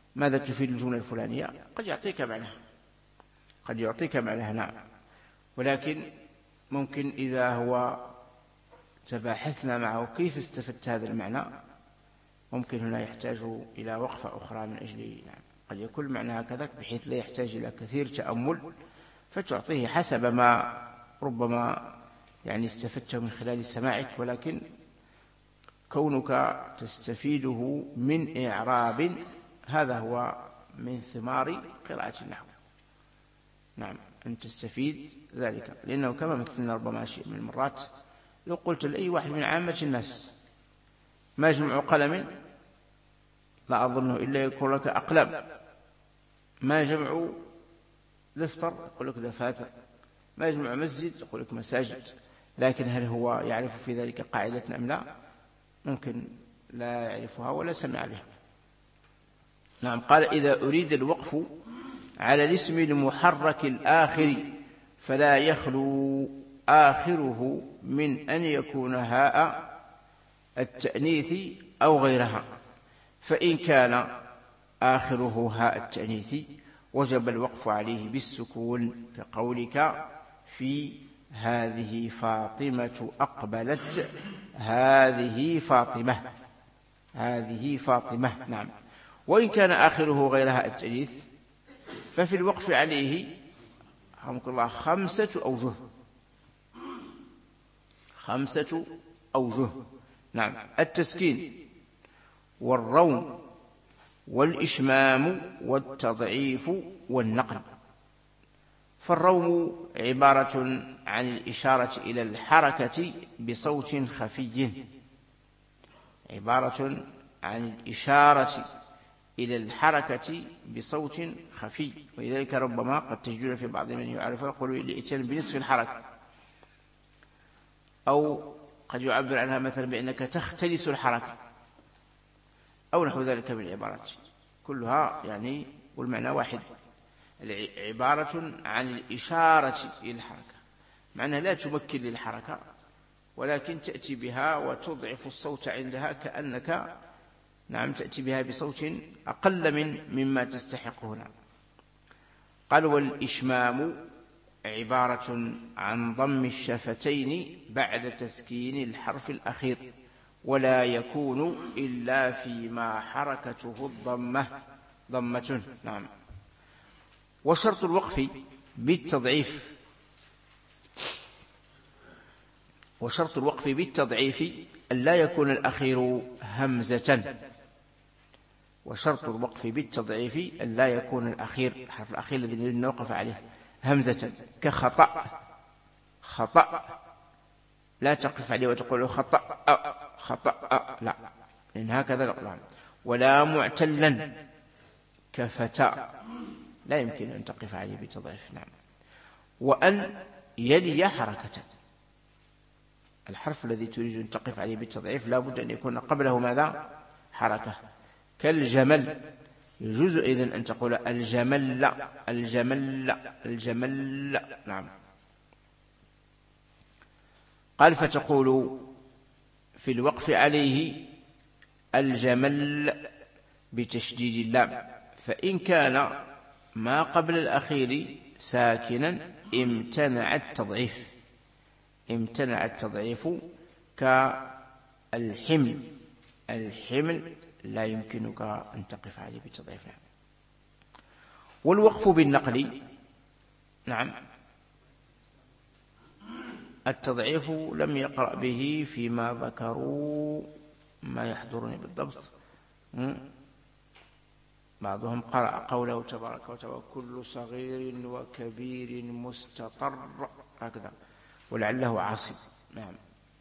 ماذا تفيد الجملة الفلانية؟ قد يعطيك معناها، قد يعطيك معناها نعم، ولكن ممكن إذا هو تباحثنا معه كيف استفدت هذا المعنى ممكن هنا يحتاج إلى وقفة أخرى من أجل نعم قد يكون معنى هكذا بحيث لا يحتاج إلى كثير تأمل، فتعطيه حسب ما ربما يعني استفدته من خلال سماعك، ولكن كونك تستفيده من إعراب هذا هو من ثمار قراءة النحو. نعم أن تستفيد ذلك، لأنه كما مثلنا ربما شيء من المرات لو قلت لأي واحد من عامة الناس ما جمع قلم لا أظنه إلا يقول لك أقلام، ما جمع دفتر يقول لك دفاتر، ما يجمع مسجد يقول لك مساجد، لكن هل هو يعرف في ذلك قاعدة أم لا؟ ممكن لا يعرفها ولا سمع بها. نعم قال إذا أريد الوقف على الاسم المحرك الآخر فلا يخلو آخره من أن يكون هاء التأنيث أو غيرها، فإن كان آخره هاء التأنيث وجب الوقف عليه بالسكون كقولك في هذه فاطمة أقبلت، هذه فاطمة، هذه فاطمة. نعم وإن كان آخره غير هاء التأنيث ففي الوقف عليه رحمك الله خمسة أوجه، خمسة أوجه. نعم التسكين والروم والإشمام والتضعيف والنقل. فالروم عبارة عن الإشارة إلى الحركة بصوت خفي، عبارة عن الإشارة إلى الحركة بصوت خفي، ولذلك ربما قد تجدون في بعض من يعرف يقول الإتيان بنصف الحركة، أو قد يعبر عنها مثلا بأنك تختلس الحركة أو نحو ذلك من العبارات، كلها يعني والمعنى واحد، عبارة عن الإشارة إلى الحركة، معناها لا تمكن للحركة ولكن تأتي بها وتضعف الصوت عندها كأنك نعم تأتي بها بصوت أقل من مما تستحق هنا. قال والإشمام عبارة عن ضم الشفتين بعد تسكين الحرف الأخير، ولا يكون إلا فيما حركته الضمة ضمة. نعم وشرط الوقف بالتضعيف، وشرط الوقف بالتضعيف أن لا يكون الأخير همزة، وشرط الوقف بالتضعيف أن لا يكون الأخير الحرف الأخير الذي نريد أن نوقف عليه همزة، كخطأ، خطأ لا تقف عليه وتقول خطأ خطأ لا، لأن هكذا لا. ولا معتلا كفتى لا يمكن أن تقف عليه بالتضعيف. نعم وأن يلي حركة، الحرف الذي تريد أن تقف عليه بالتضعيف لا بد أن يكون قبله ماذا؟ حركة، كالجمل يجوز إذن أن تقول الجمل الجمل الجمل. نعم قال فتقول في الوقف عليه الجمل بتشديد اللام، فإن كان ما قبل الأخير ساكنا امتنع التضعيف، امتنع التضعيف كالحمل، الحمل لا يمكنك أن تقف عليه بالتضعيف. والوقف بالنقل نعم التضعيف لم يقرأ به فيما ذكروا ما يحضرني بالضبط، بعضهم قرأ قوله تبارك وتعالى كل صغير وكبير مستطر هكذا، ولعله عاصم. نعم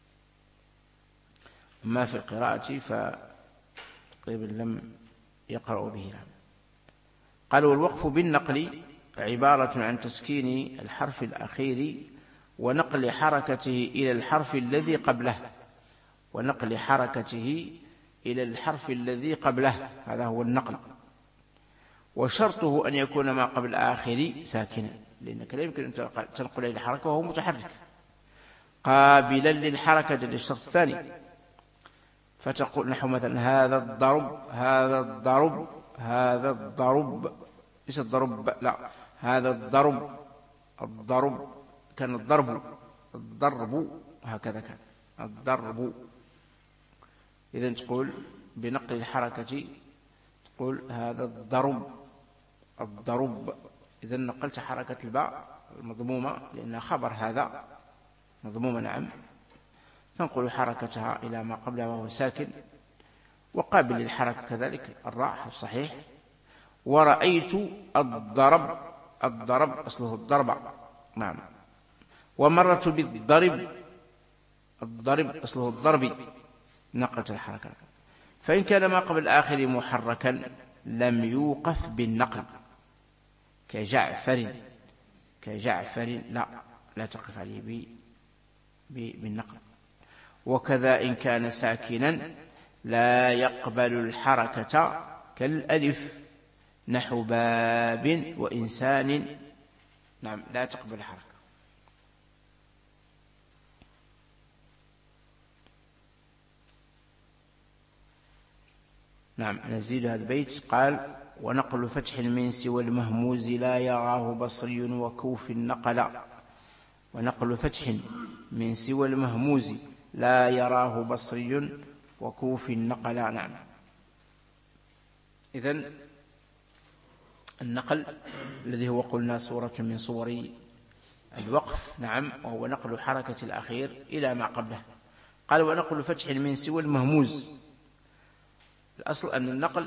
أما في القراءة فتقريبا لم يقرأوا به. نعم قالوا والوقف بالنقل عبارة عن تسكين الحرف الأخير ونقل حركته إلى الحرف الذي قبله، ونقل حركته إلى الحرف الذي قبله، هذا هو النقل. وشرطه أن يكون ما قبل آخر ساكنا، لأنك لا يمكن أن تنقل إلى الحركة وهو متحرك، قابلا للحركة للشرط الثاني، فتقول نحو مثلا هذا الضرب هذا الضرب هذا الضرب، ليس الضرب، لا، هذا الضرب، الضرب كان الضرب، الضرب هكذا كان الضرب. إذن تقول بنقل الحركة تقول هذا الضرب، الضرب. إذن نقلت حركة الباء المضمومة لأنها خبر هذا مضمومة، نعم، تنقل حركتها إلى ما قبلها وهو ساكن، وقابل للحركة كذلك الراء في الصحيح. ورأيت الضرب، الضرب أصله الضرب، نعم. ومرت بالضرب، الضرب أصله الضرب، نقلت الحركة. فإن كان ما قبل الآخر محركا لم يوقف بالنقل، كجعفر، كجعفر لا لا تقف عليه بالنقل. وكذا إن كان ساكنا لا يقبل الحركة كالألف، نحو باب وإنسان، نعم، لا تقبل الحركة. نعم، نزيد هذا البيت. قال ونقل فتح من سوى المهموز لا يراه بصري وكوف نقل. ونقل فتح من سوى المهموز لا يراه بصري وكوف نقل، نعم. إذن النقل الذي هو قلنا صورة من صور الوقف، نعم، وهو نقل حركة الأخير إلى ما قبله. قال ونقل فتح من سوى المهموز، الأصل أن النقل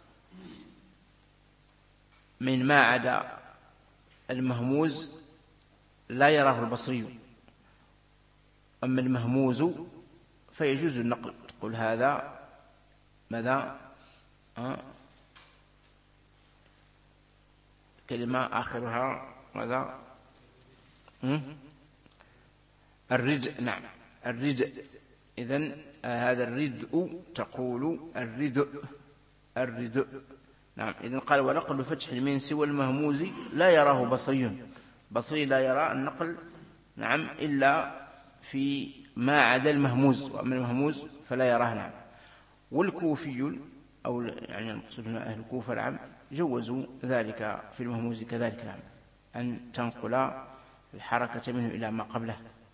من ما عدا المهموز لا يراه البصري، أما المهموز فيجوز النقل. تقول هذا ماذا؟ أه؟ كلمة آخرها ماذا؟ الردء، نعم، الردء. إذن هذا الردء تقول الردء، الردء، نعم. إذن قال ونقل فتح من سوى المهموز لا يراه بصري، بصري لا يرى النقل، نعم، إلا في ما عدا المهموز، وأما المهموز فلا يراه، نعم. والكوفيون أو يعني المقصود هنا أهل الكوفة، نعم، جوزوا ذلك في المهموز كذلك، نعم، أن تنقل الحركة منه إلى ما قبله.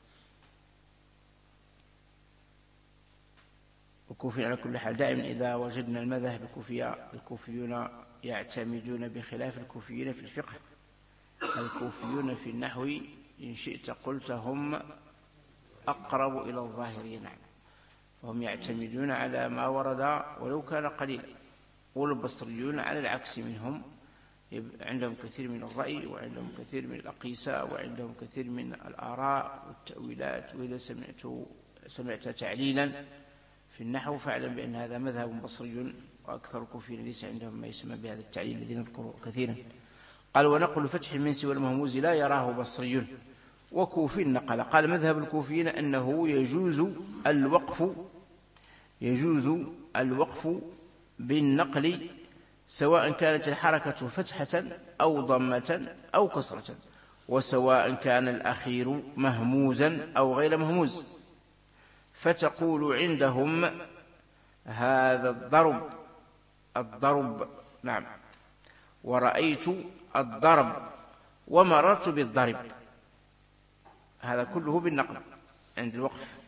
الكوفي على كل حال دائما إذا وجدنا المذاهب الكوفية، الكوفيون يعتمدون بخلاف الكوفيين في الفقه. الكوفيون في النحو إن شئت قلت هم أقرب إلى الظاهرين، نعم، فهم يعتمدون على ما ورد ولو كان قليلا. والبصريون على العكس منهم، عندهم كثير من الرأي، وعندهم كثير من الأقيسة، وعندهم كثير من الآراء والتأويلات. وإذا سمعت سمعت تعليلا في النحو فاعلم بأن هذا مذهب بصري، وأكثر الكوفيين ليس عندهم ما يسمى بهذا التعليل الذي نذكره كثيرا. قال ونقل فتح من سوى المهموز لا يراه بصري وكوفي نقل. قال مذهب الكوفيين أنه يجوز الوقف، يجوز الوقف بالنقل سواء كانت الحركة فتحة أو ضمة أو كسرة، وسواء كان الأخير مهموزا أو غير مهموز. فتقول عندهم هذا الضرب، الضرب، نعم، ورأيت الضرب، ومررت بالضرب. هذا كله بالنقل عند الوقف.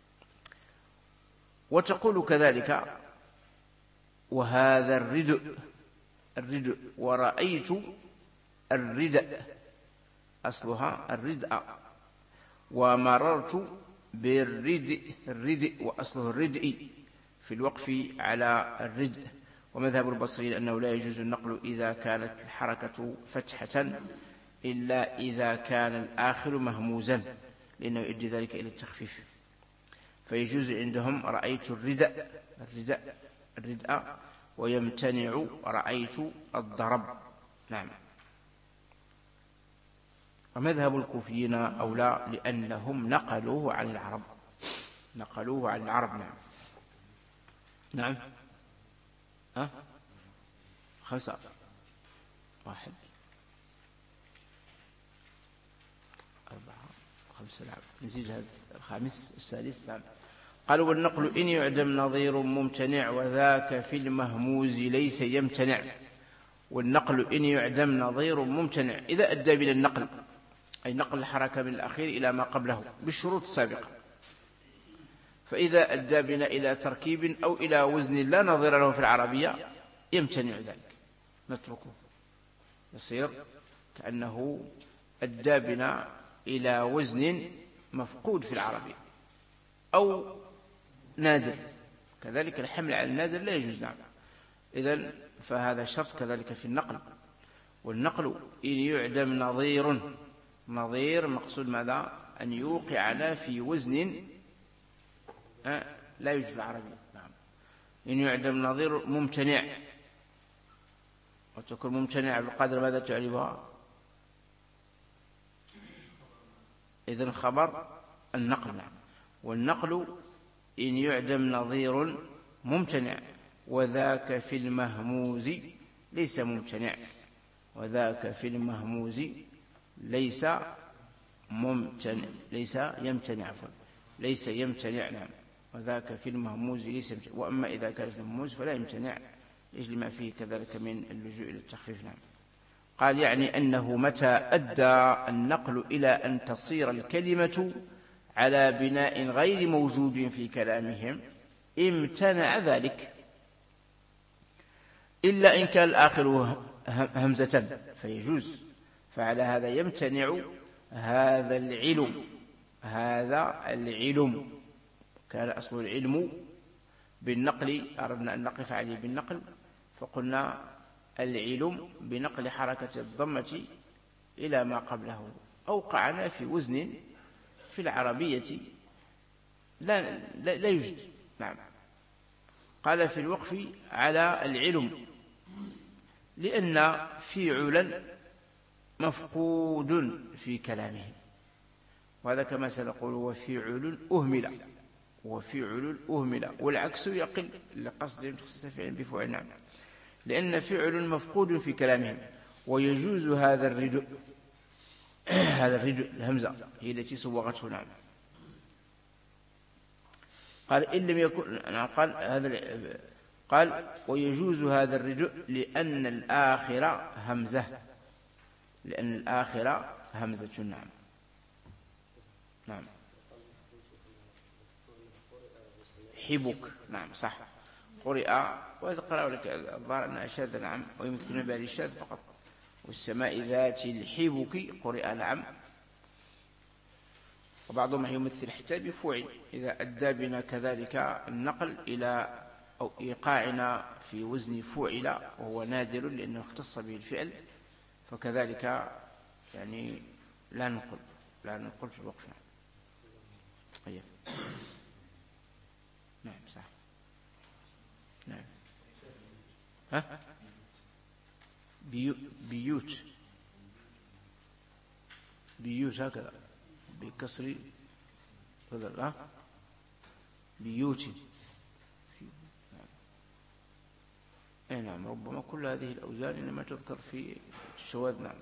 وتقول كذلك وهذا الردء، الردء، ورأيت الردء، أصلها الردء، ومررت بالردء، الردء وأصله الردء في الوقف على الردء. ومذهب البصريين أنه لا يجوز النقل إذا كانت الحركة فتحة إلا إذا كان الآخر مهموزا، لأنه يؤدي ذلك إلى التخفيف. فيجوز عندهم رأيت الردء، الردء، الردء، ويمتنع رأيت الضرب، نعم. ومذهب الكوفيين أولى لأنهم نقلوه عن العرب، نقلوه عن العرب، نعم. نعم، ها خمسة، واحد، أربعة، خمسة، نعم. نزيد هذا الخامس، السادس، نعم. قالوا والنقل إن يعدم نظير ممتنع، وذاك في المهموز ليس يمتنع. والنقل إن يعدم نظير ممتنع إذا أدى بلا النقل، أي نقل الحركة من الأخير إلى ما قبله بالشروط السابقة. فإذا أدى بنا إلى تركيب أو إلى وزن لا نظير له في العربية يمتنع ذلك، نتركه، يصير كأنه أدى بنا إلى وزن مفقود في العربية أو نادر، كذلك الحمل على النادر لا يجوز. نعم. إذن فهذا شرط كذلك في النقل. والنقل إن يعدم نظير، نظير مقصود ماذا؟ أن يوقعنا في وزن لا يوجد في العربية. نعم. إن يعدم نظير ممتنع، وتكون ممتنع بالقدر ماذا تعرفها؟ إذن خبر النقل. نعم. والنقل إن يعدم نظير ممتنع، وذاك في المهموز ليس ممتنع، وذاك في المهموز ليس ممتنع، ليس يمتنع، عفوا ليس يمتنع. نعم. وذاك في المهموز ليس يمتنع، وأما إذا كان في المهموز فلا يمتنع لأجل ما فيه كذلك من اللجوء إلى التخفيف. نعم. قال يعني أنه متى أدى النقل إلى أن تصير الكلمة على بناء غير موجود في كلامهم امتنع ذلك، إلا إن كان الآخر همزة فيجوز. فعلى هذا يمتنع هذا العلم، هذا العلم كان أصل العلم بالنقل، أردنا أن نقف عليه بالنقل فقلنا العلم بنقل حركة الضمة إلى ما قبله، أوقعنا في وزن في العربية لا, لا, لا يوجد. نعم. قال في الوقف على العلم لأن فعلا مفقود في كلامه، وهذا كما سنقول وفعل أهمل، وفعل أهمل، والعكس يقل لقصد تخصيص فعل بفعل. نعم. لأن فعل مفقود في كلامهم، ويجوز هذا الرجل هذا الرجل الهمزة هي التي صوغته. نعم. قال إن لم يكن، قال هذا، قال ويجوز هذا الرجل لأن الآخرة همزة، لأن الآخرة همزة. نعم. نعم. حبك. نعم صح. قرئ، وإذا قرأوا لك الظاهر أن أشد. نعم. ويمثلون بها الشاذ فقط. والسماء ذات الحبك قرئ. نعم. وبعضهم يمثل حتى بفعل إذا أدى بنا كذلك النقل إلى أو إيقاعنا في وزن فعل، وهو نادر لأنه اختص به الفعل، فكذلك يعني لا نقل لا نقل في الوقف. طيب. نعم صح. نعم. ها بيو بيوت بيوت هكذا بكسر ها بيوت. اي نعم. ربما كل هذه الأوزان إنما تذكر في الشواذ. نعم.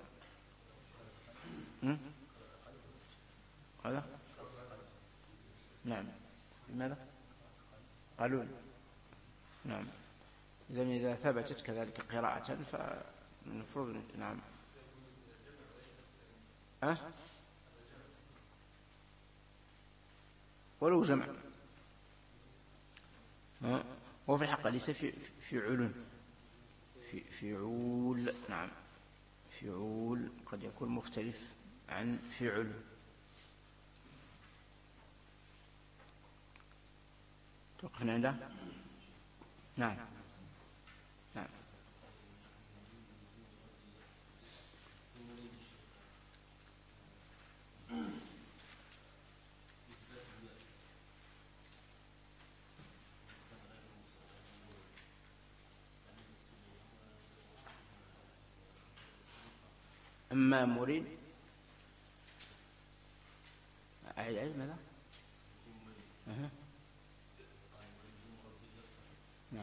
هذا نعم. لماذا قالون؟ نعم. إذن إذا ثبتت كذلك قراءة فالمفروض. نعم. أه؟ ولو جمع. أه؟ وفي الحق ليس في في علون في فعول. نعم. فعول قد يكون مختلف عن فعل. توقفنا عنده. نعم. نعم. أما مريد أعيد أعيد ماذا؟ أه. نعم.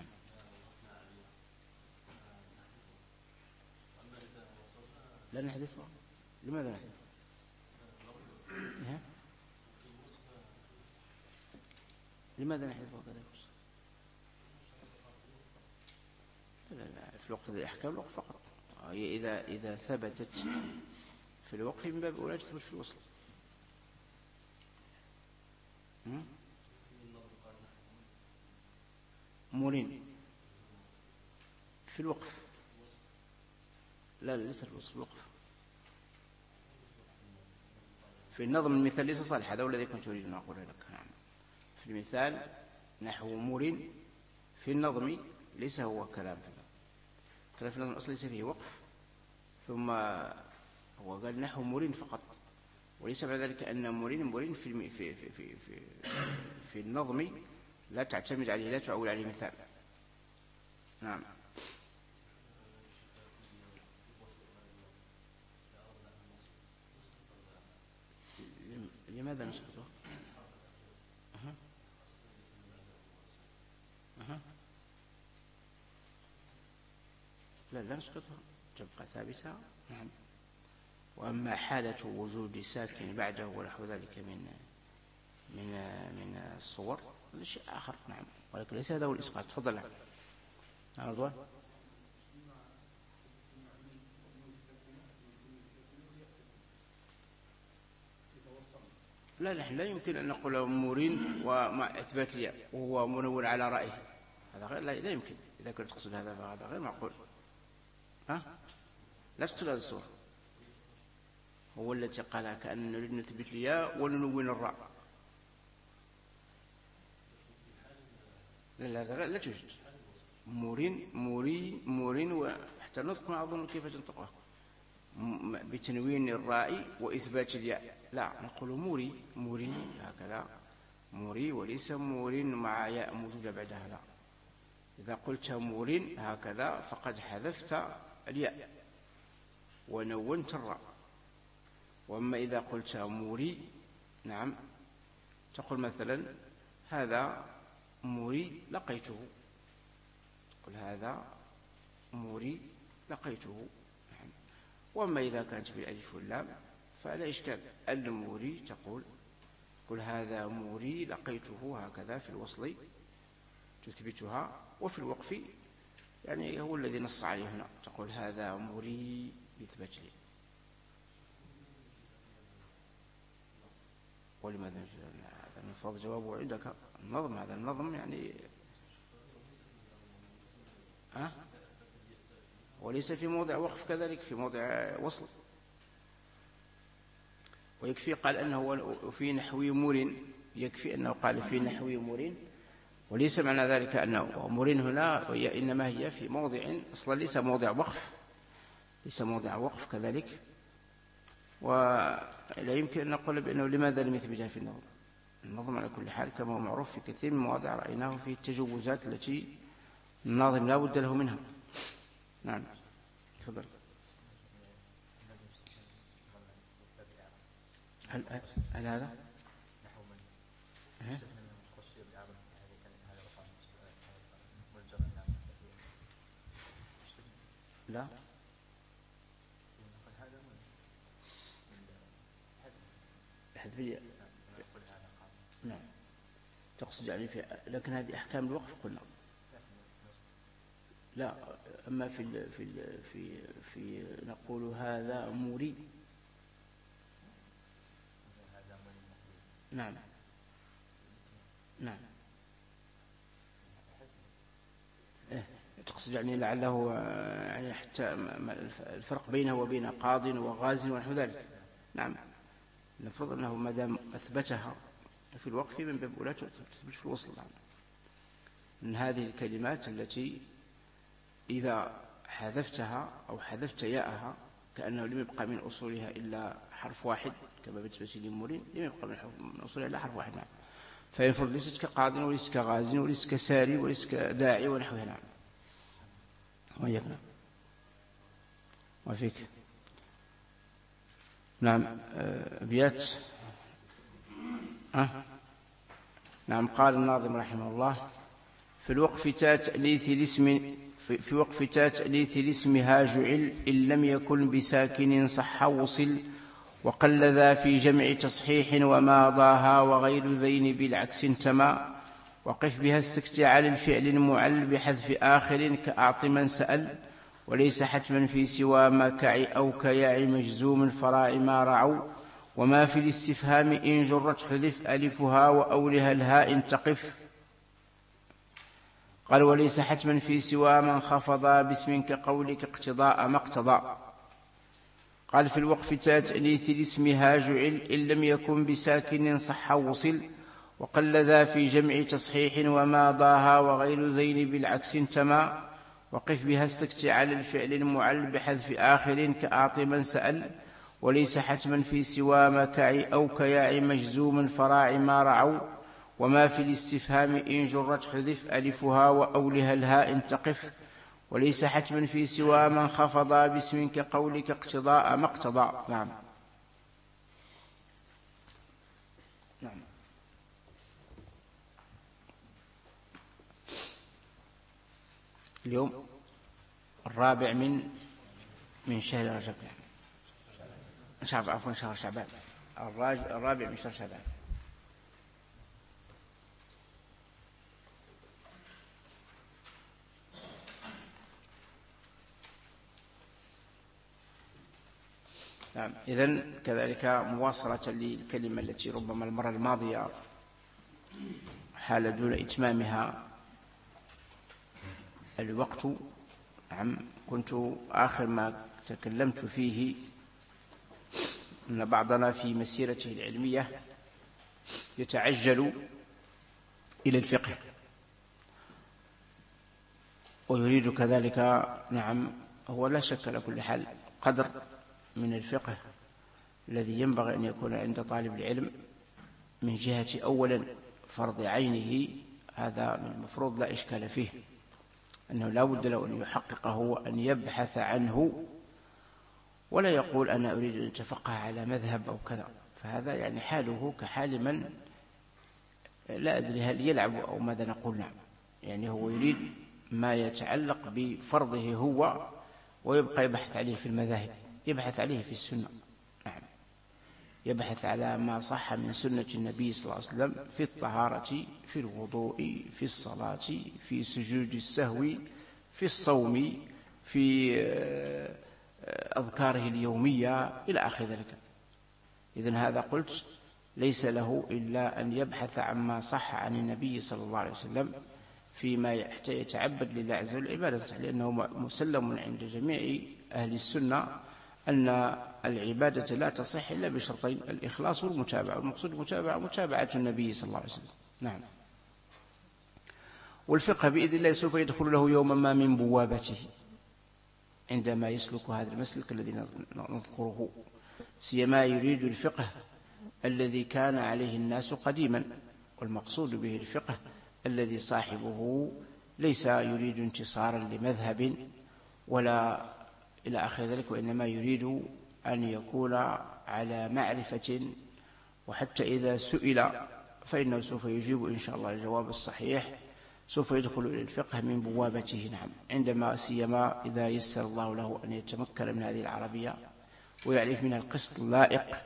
لا نحذفه. لماذا نحذفه؟ أه. لماذا نحذفه كذا؟ لا لا في الوقت الأحكام الوقت فقط. وهي إذا إذا ثبتت في الوقف من باب أولى تثبت في الوصل. مورين في الوقف، لا لا ليس في الوصل، الوقف في النظم. المثال ليس صالح، هذا هو الذي كنت أريد أن أقوله لك. نعم، في المثال نحو مورين، في النظم ليس هو كلام في النظم، كلام في النظم الأصل ليس فيه وقف، ثم هو قال نحو مورين فقط، وليس بعد ذلك أن مورين مورين في الم... في في في في, في النظم لا تعتمد عليه، لا تعول عليه مثال. نعم. لماذا نسقطه؟ أه. أه. لا لا نسقطها، تبقى ثابتة. نعم. وأما حالة وجود ساكن بعده ونحو ذلك من من من الصور هذا شيء آخر. نعم، ولكن ليس هذا هو الإسقاط. تفضل. نعم رضوان. لا نحن لا يمكن أن نقول مورين ومع إثبات الياء وهو منون على رأيه، هذا غير، لا, لا يمكن. إذا كنت تقصد هذا فهذا غير معقول. ها؟ لا تقصد هذا الصور، هو التي قالها كأن نريد نثبت الياء وننون الراء. لا لا لا توجد مورين مورين مورين وحتى نطق ما أظن كيف تنطقه بتنوين الراء وإثبات الياء. لا، نقول موري موري هكذا، موري، وليس مورين مع ياء موجودة بعدها. لا، إذا قلت مورين هكذا فقد حذفت الياء ونونت الراء. وأما إذا قلت موري، نعم، تقول مثلا هذا موري لقيته، تقول هذا موري لقيته. نعم. وأما إذا كانت بالألف واللام فلا إشكال. الموري تقول قل هذا موري لقيته، هكذا في الوصل تثبتها، وفي الوقف يعني هو الذي نص عليه هنا، تقول هذا موري بإثبات لي. ولماذا هذا المفروض جوابه عندك النظم؟ هذا النظم يعني أه؟ وليس في موضع وقف، كذلك في موضع وصل. ويكفي قال أنه في نحو مورين، يكفي أنه قال في نحو مورين، وليس معنى ذلك أنه مورين هنا إنما هي في موضع أصلا ليس موضع وقف، ليس موضع وقف كذلك. ولا يمكن أن نقول بأنه لماذا لم يثبتها في النظم. النظم على كل حال كما هو معروف في كثير من المواضع رأيناه في التجوزات التي الناظم لا بد له منها. نعم تفضل. هل هل هذا أه؟ لا حذف. نعم تقصد يعني في، لكن هذه أحكام الوقف قلنا. لا، أما في ال في ال في في نقول هذا موري. نعم نعم إيه. تقصد يعني لعله يعني حتى الفرق بينه وبين قاض وغاز ونحو ذلك. نعم، نفرض أنه ما دام أثبتها في الوقف من باب أولى تثبت في الوصل. نعم. من هذه الكلمات التي إذا حذفتها أو حذفت ياءها كأنه لم يبقى من أصولها إلا حرف واحد، كما بالنسبة لمورين لم يبقى من أصولها إلا حرف واحد. نعم. فيفرض ليست كقاض وليست كغاز وليست كساري وليست كداعي ونحوها. نعم. وإياك. نعم. وفيك. نعم. أبيات. أه؟ نعم. قال الناظم رحمه الله في الوقف تأليث الاسم في وقف تأليث الاسم ها جعل إن لم يكن بساكن صح وصل، وقل ذا في جمع تصحيح وما ضاها وغير ذين بالعكس انتما، وقف بها السكت على الفعل المعل بحذف آخر كأعط من سأل، وليس حتما في سوى ما كع أو كياع مجزوم فراع ما رعوا وما في الاستفهام إن جرت حذف ألفها وأولها الهاء تقف. قال وليس حتما في سوى من خفض باسم كقولك اقتضاء ما اقتضى. قال في الوقف تأنيث الاسم ها جعل إن لم يكن بساكن صح وصل وقل ذا في جمع تصحيح وما ضاها وغير ذين بالعكس انتما. وقف بها السكت على الفعل المعل بحذف آخر كأعط من سأل. وليس حتما في سوى ما كع أو كياع مجزوم فراع ما رعوا وما في الاستفهام إن جرت حذف ألفها وأولها الهاء تقف. وليس حتما في سوى من خفض باسم كقولك اقتضاء ما اقتضى. نعم. نعم. اليوم الرابع من من شهر رجب شعب عفوا شهر شعبان الرابع من شهر شعبان. نعم. إذن كذلك مواصلة للكلمة التي ربما المرة الماضية حال دون إتمامها الوقت. نعم. كنت آخر ما تكلمت فيه أن بعضنا في مسيرته العلمية يتعجل إلى الفقه ويريد كذلك. نعم. هو لا شك على كل حال قدر من الفقه الذي ينبغي أن يكون عند طالب العلم من جهة أولا فرض عينه، هذا من المفروض لا إشكال فيه، أنه لا بد له أن يحققه وأن يبحث عنه ولا يقول أنا أريد أن أتفقه على مذهب أو كذا، فهذا يعني حاله كحال من لا أدري هل يلعب أو ماذا نقول. نعم. يعني هو يريد ما يتعلق بفرضه هو ويبقى يبحث عليه في المذاهب، يبحث عليه في السنة. نعم. يبحث على ما صح من سنة النبي صلى الله عليه وسلم في الطهارة، في الوضوء، في الصلاة، في سجود السهو، في الصوم، في أذكاره اليومية إلى آخر ذلك. إذن هذا قلت ليس له إلا أن يبحث عما صح عن النبي صلى الله عليه وسلم فيما يتعبد لله عز وجل عبادة، لأنه مسلم عند جميع أهل السنة أن العبادة لا تصح إلا بشرطين: الإخلاص والمتابعة. والمقصود المتابعة متابعة النبي صلى الله عليه وسلم. نعم. والفقه بإذن الله سوف يدخل له يوما ما من بوابته عندما يسلك هذا المسلك الذي نذكره، سيما يريد الفقه الذي كان عليه الناس قديما، والمقصود به الفقه الذي صاحبه ليس يريد انتصارا لمذهب ولا إلى آخر ذلك، وإنما يريد أن يكون على معرفة، وحتى إذا سئل فإنه سوف يجيب إن شاء الله الجواب الصحيح، سوف يدخل إلى الفقه من بوابته. نعم. عندما سيما إذا يسر الله له أن يتمكن من هذه العربية ويعرف منها القسط اللائق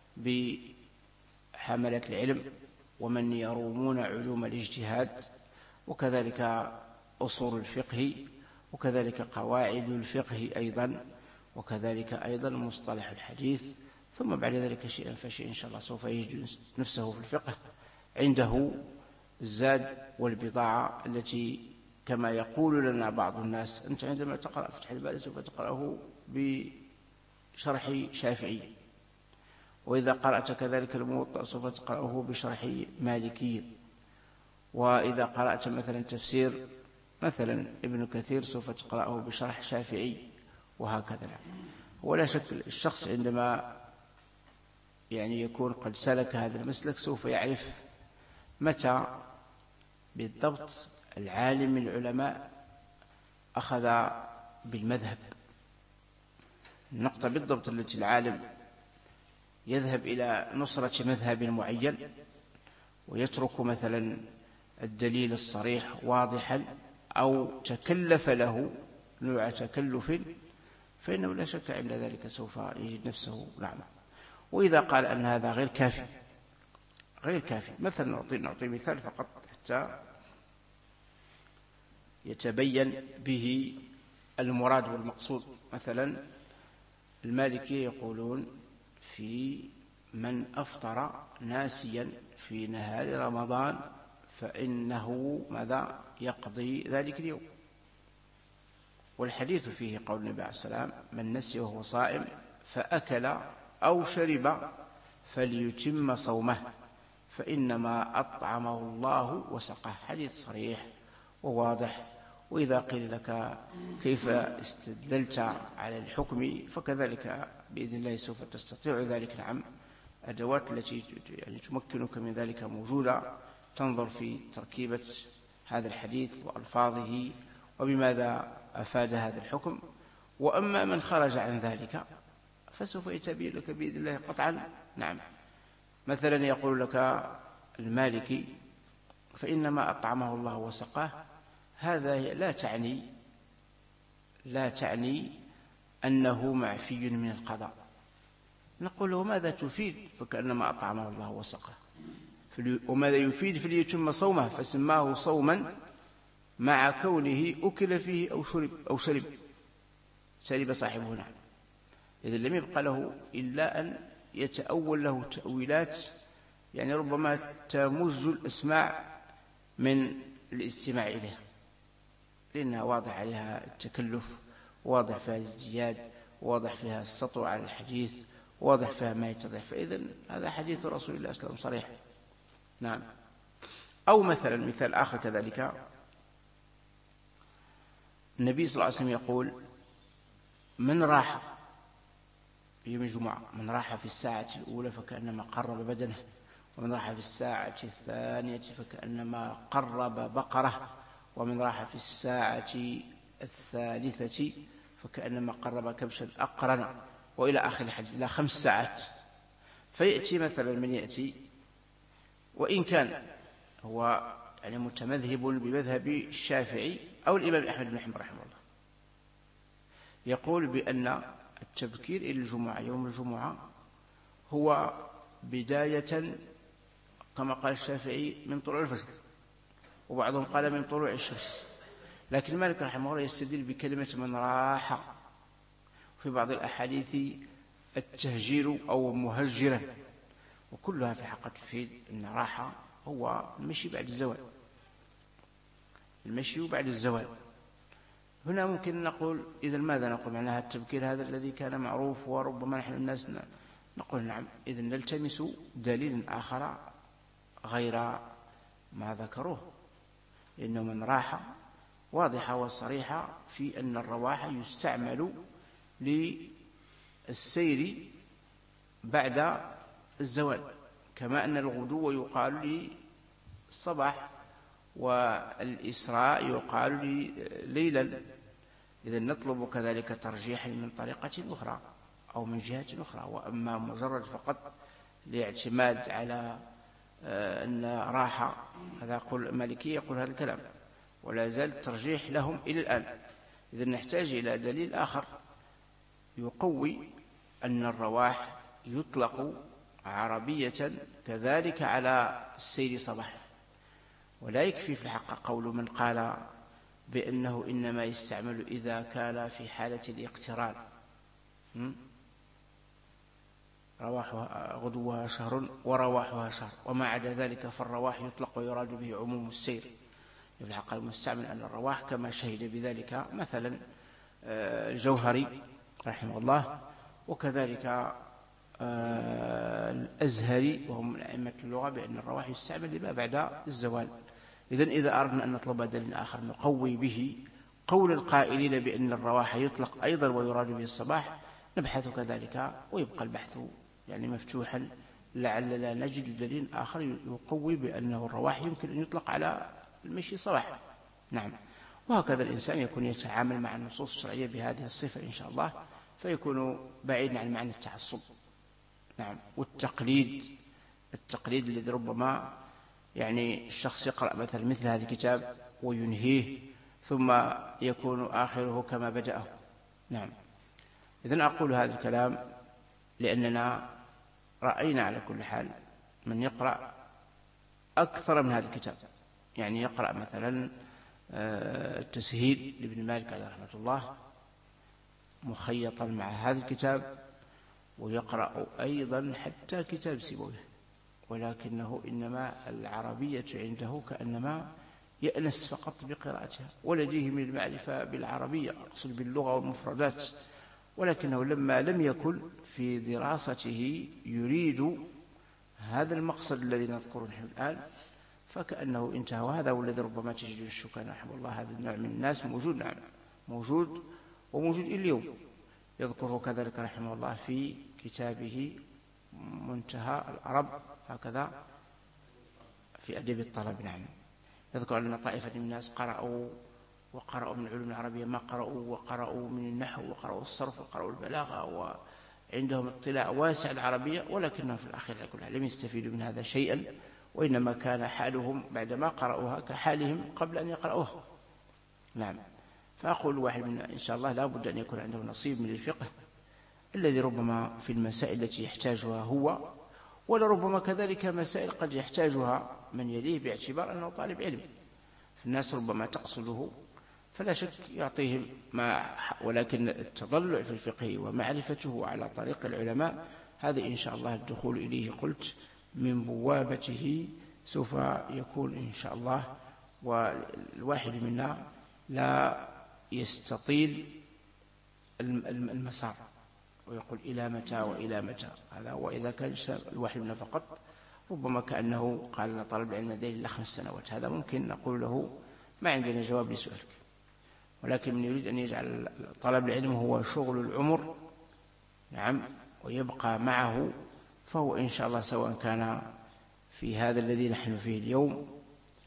بحملة العلم ومن يرومون علوم الاجتهاد، وكذلك أصول الفقه، وكذلك قواعد الفقه أيضا، وكذلك أيضا مصطلح الحديث، ثم بعد ذلك شيئا فشيئا إن شاء الله سوف يجد نفسه في الفقه عنده الزاد والبضاعة التي كما يقول لنا بعض الناس: أنت عندما تقرأ فتح الباري سوف تقرأه بشرح شافعي، وإذا قرأت كذلك الموطأ سوف تقرأه بشرح مالكي، وإذا قرأت مثلا تفسير مثلا ابن كثير سوف تقرأه بشرح شافعي، وهكذا. ولا شك الشخص عندما يعني يكون قد سلك هذا المسلك سوف يعرف متى بالضبط العالم من العلماء أخذ بالمذهب، النقطة بالضبط التي العالم يذهب إلى نصرة مذهب معين ويترك مثلا الدليل الصريح واضحا أو تكلف له نوع تكلف، فإنه لا شك عند ذلك سوف يجد نفسه نعمة. وإذا قال أن هذا غير كافي غير كافي مثلا نعطي, نعطي مثال فقط حتى يتبين به المراد والمقصود. مثلا المالكية يقولون في من أفطر ناسيا في نهار رمضان فإنه ماذا يقضي ذلك اليوم، والحديث فيه قول النبي عليه السلام من نسي وهو صائم فأكل أو شرب فليتم صومه فإنما أطعمه الله وسقاه. حديث صريح وواضح. وإذا قيل لك كيف استدللت على الحكم فكذلك بإذن الله سوف تستطيع ذلك. نعم، أدوات التي يعني تمكنك من ذلك موجودة، تنظر في تركيبة هذا الحديث وألفاظه وبماذا أفاد هذا الحكم. وأما من خرج عن ذلك فسوف يتبين لك بإذن الله قطعا. نعم، مثلا يقول لك المالكي فإنما أطعمه الله وسقاه، هذا لا تعني لا تعني أنه معفي من القضاء. نقول له ماذا تفيد؟ فكأنما أطعمه الله وسقاه. وماذا يفيد؟ فليتم صومه، فسماه صوما مع كونه أكل فيه أو شرب أو شرب شرب صاحبه. نعم، إذا لم يبقى له إلا أن يتأول له تأويلات يعني ربما تمج الأسماع من الاستماع إليها، لأنها واضح عليها التكلف، واضح فيها الازدياد، واضح فيها السطو على الحديث، واضح فيها ما يتضح. فإذن هذا حديث رسول الله صلى الله عليه وسلم صريح. نعم. أو مثلا مثال آخر كذلك، النبي صلى الله عليه وسلم يقول من راح في يوم الجمعة، من راح في الساعة الأولى فكأنما قرب بدنه، ومن راح في الساعة الثانية فكأنما قرب بقرة، ومن راح في الساعة الثالثة فكأنما قرب كبشا أقرن، وإلى آخر الحديث، إلى خمس ساعات. فيأتي مثلا من يأتي وإن كان هو يعني متمذهب بمذهب الشافعي أو الإمام أحمد بن حنبل رحمه الله، يقول بأن التبكير إلى الجمعة يوم الجمعة هو بداية كما قال الشافعي من طلوع الفجر، وبعضهم قال من طلوع الشمس. لكن مالك رحمه الله يستدل بكلمة من راح، في بعض الأحاديث التهجير أو مهجرا، وكلها في الحقيقة تفيد أن راح هو المشي بعد الزوال، المشي بعد الزوال. هنا ممكن نقول إذا ماذا نقول معناها التبكير هذا الذي كان معروف وربما نحن الناس نقول نعم، إذن نلتمس دليل آخر غير ما ذكروه، لأنه من راح واضحة وصريحة في أن الرواح يستعمل للسير بعد الزوال، كما أن الغدو يقال للصباح والإسراء يقال ليلا. إذن نطلب كذلك ترجيحا من طريقة أخرى أو من جهة أخرى. وأما مجرد فقط لاعتماد على أن راحة، هذا يقول المالكي يقول هذا الكلام، ولا زال الترجيح لهم إلى الآن. إذن نحتاج إلى دليل آخر يقوي أن الرواح يطلق عربية كذلك على السير صباحا. ولا يكفي في الحق قول من قال بأنه إنما يستعمل إذا كان في حالة الاقتران، رواحها غدوها شهر ورواحها شهر، وما عدا ذلك فالرواح يطلق ويراد به عموم السير. في الحق المستعمل أن الرواح كما شهد بذلك مثلا الجوهري رحمه الله، وكذلك الأزهري وهم من أئمة اللغة، بأن الرواح يستعمل لما بعد الزوال. إذن إذا أردنا أن نطلب دليل آخر نقوي به قول القائلين بأن الرواح يطلق أيضا ويراد به الصباح، نبحث كذلك، ويبقى البحث يعني مفتوحا لعل لا نجد دليل آخر يقوي بأنه الرواح يمكن أن يطلق على المشي صباحا. نعم. وهكذا الإنسان يكون يتعامل مع النصوص الشرعية بهذه الصفة إن شاء الله، فيكون بعيدا عن معنى التعصب. نعم. والتقليد، التقليد الذي ربما يعني الشخص يقرأ مثلا مثل هذا الكتاب وينهيه ثم يكون آخره كما بدأه. نعم. إذن أقول هذا الكلام لأننا رأينا على كل حال من يقرأ أكثر من هذا الكتاب، يعني يقرأ مثلا التسهيل لابن مالك عليه رحمة الله، مخيطا مع هذا الكتاب، ويقرأ أيضا حتى كتاب سيبويه، ولكنه إنما العربية عنده كأنما يأنس فقط بقراءتها، ولديه من المعرفة بالعربية، أقصد باللغة والمفردات، ولكنه لما لم يكن في دراسته يريد هذا المقصد الذي نذكره نحن الآن، فكأنه انتهى. وهذا هو الذي ربما تجد الشكاة رحمه الله، هذا النوع من الناس موجود، نعم موجود، وموجود اليوم. يذكره كذلك رحمه الله في كتابه منتهى العرب هكذا في أدب الطلب، نعم. يذكر أن طائفة من الناس قرأوا وقرأوا من العلوم العربية ما قرأوا، وقرأوا من النحو وقرأوا الصرف وقرأوا البلاغة، وعندهم اطلاع واسع العربية، ولكنهم في الأخير لم يستفيدوا من هذا شيئا، وإنما كان حالهم بعدما قرأوها كحالهم قبل أن يقرأوها، نعم. فأقول واحد منا إن شاء الله لا بد أن يكون عنده نصيب من الفقه الذي ربما في المسائل التي يحتاجها هو، ولربما كذلك مسائل قد يحتاجها من يليه باعتبار أنه طالب علم. فالناس ربما تقصده فلا شك يعطيهم ما، ولكن التضلع في الفقه ومعرفته على طريق العلماء هذا إن شاء الله الدخول إليه قلت من بوابته سوف يكون إن شاء الله. والواحد منا لا يستطيل المسار ويقول إلى متى وإلى متى، هذا هو. إذا كان الواحد منا فقط ربما كأنه قال لنا طلب العلم لديه إلا خمس سنوات، هذا ممكن نقول له ما عندنا جواب لسؤالك، ولكن من يريد أن يجعل طلب العلم هو شغل العمر، نعم، ويبقى معه، فهو إن شاء الله سواء كان في هذا الذي نحن فيه اليوم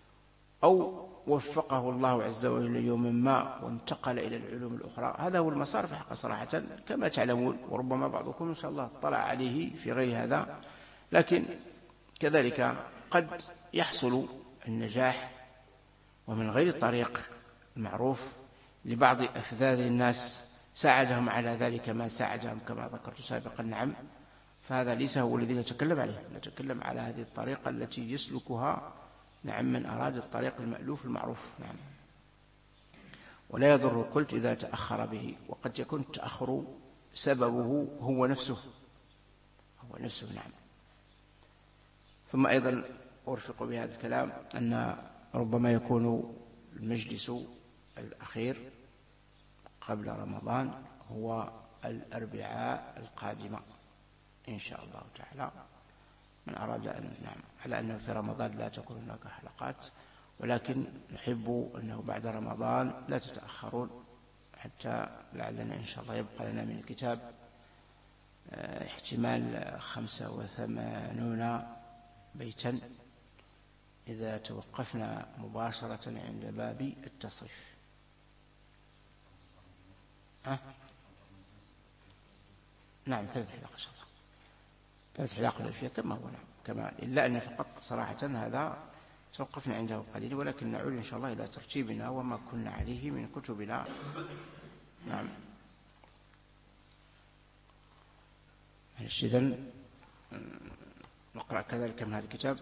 أو وفقه الله عز وجل يوم ما وانتقل إلى العلوم الأخرى، هذا هو المسار في حق صراحة كما تعلمون، وربما بعضكم إن شاء الله اطلع عليه في غير هذا. لكن كذلك قد يحصل النجاح ومن غير الطريق المعروف لبعض أفذاذ الناس ساعدهم على ذلك ما ساعدهم كما ذكرت سابقا، نعم. فهذا ليس هو الذي نتكلم عليه، نتكلم على هذه الطريقة التي يسلكها، نعم، من أراد الطريق المألوف المعروف، نعم. ولا يضر قلت إذا تأخر به، وقد يكون التأخر سببه هو نفسه هو نفسه نعم. ثم أيضا أرفق بهذا الكلام أن ربما يكون المجلس الأخير قبل رمضان هو الأربعاء القادمة إن شاء الله تعالى، من أراد أن، نعم، على أنه في رمضان لا تكون هناك حلقات، ولكن نحب أنه بعد رمضان لا تتأخرون، حتى لعلنا إن شاء الله يبقى لنا من الكتاب احتمال خمسة وثمانون بيتا إذا توقفنا مباشرة عند باب التصريف. أه؟ نعم ثلاث حلقات إن شاء الله، ثلاث حلقات الألفية كما هو، نعم كما، إلا أن فقط صراحة هذا توقفنا عنده قليل، ولكن نعود إن شاء الله إلى ترتيبنا وما كنا عليه من كتبنا، نعم. إذن نقرأ كذلك من هذا الكتاب.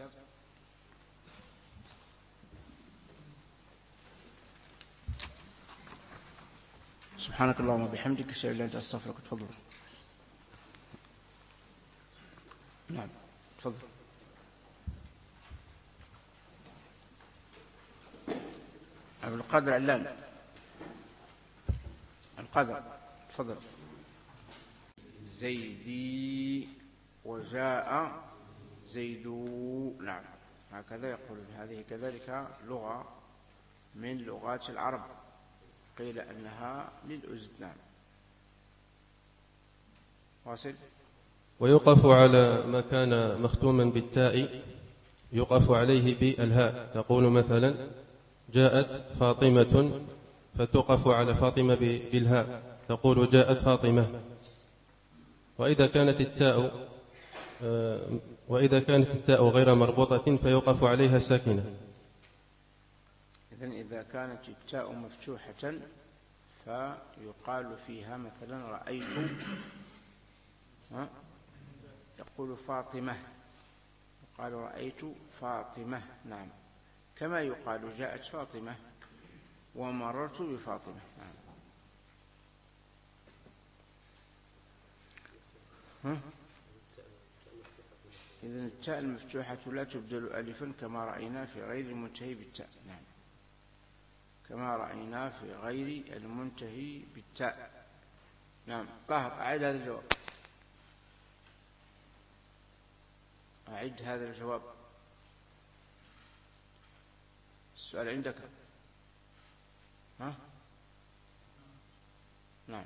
سبحانك اللهم وبحمدك أشهد أن لا إله إلا أنت أستغفرك. تفضل. نعم تفضل. عبد القادر علان القادر تفضل. زيدي وجاء زيدو، نعم هكذا يقولون. هذه كذلك لغة من لغات العرب، قيل أنها للأزد، نعم. واصل. ويقف على ما كان مختوما بالتاء يقف عليه بالهاء، تقول مثلا جاءت فاطمة، فتقف على فاطمة بالهاء، تقول جاءت فاطمة. وإذا كانت التاء وإذا كانت التاء غير مربوطة فيوقف عليها ساكنة. إذن إذا كانت التاء مفتوحة فيقال فيها مثلا رأيت، يقول فاطمة، يقال رأيت فاطمة، نعم، كما يقال جاءت فاطمة ومررت بفاطمة، نعم. ها؟ إذن التاء المفتوحة لا تبدل ألفا كما رأينا في غير المنتهي بالتاء. نعم، كما رأينا في غير المنتهي بالتاء. نعم. طاهر، أعد هذا الجواب، أعد هذا الجواب. السؤال عندك؟ ها؟ نعم.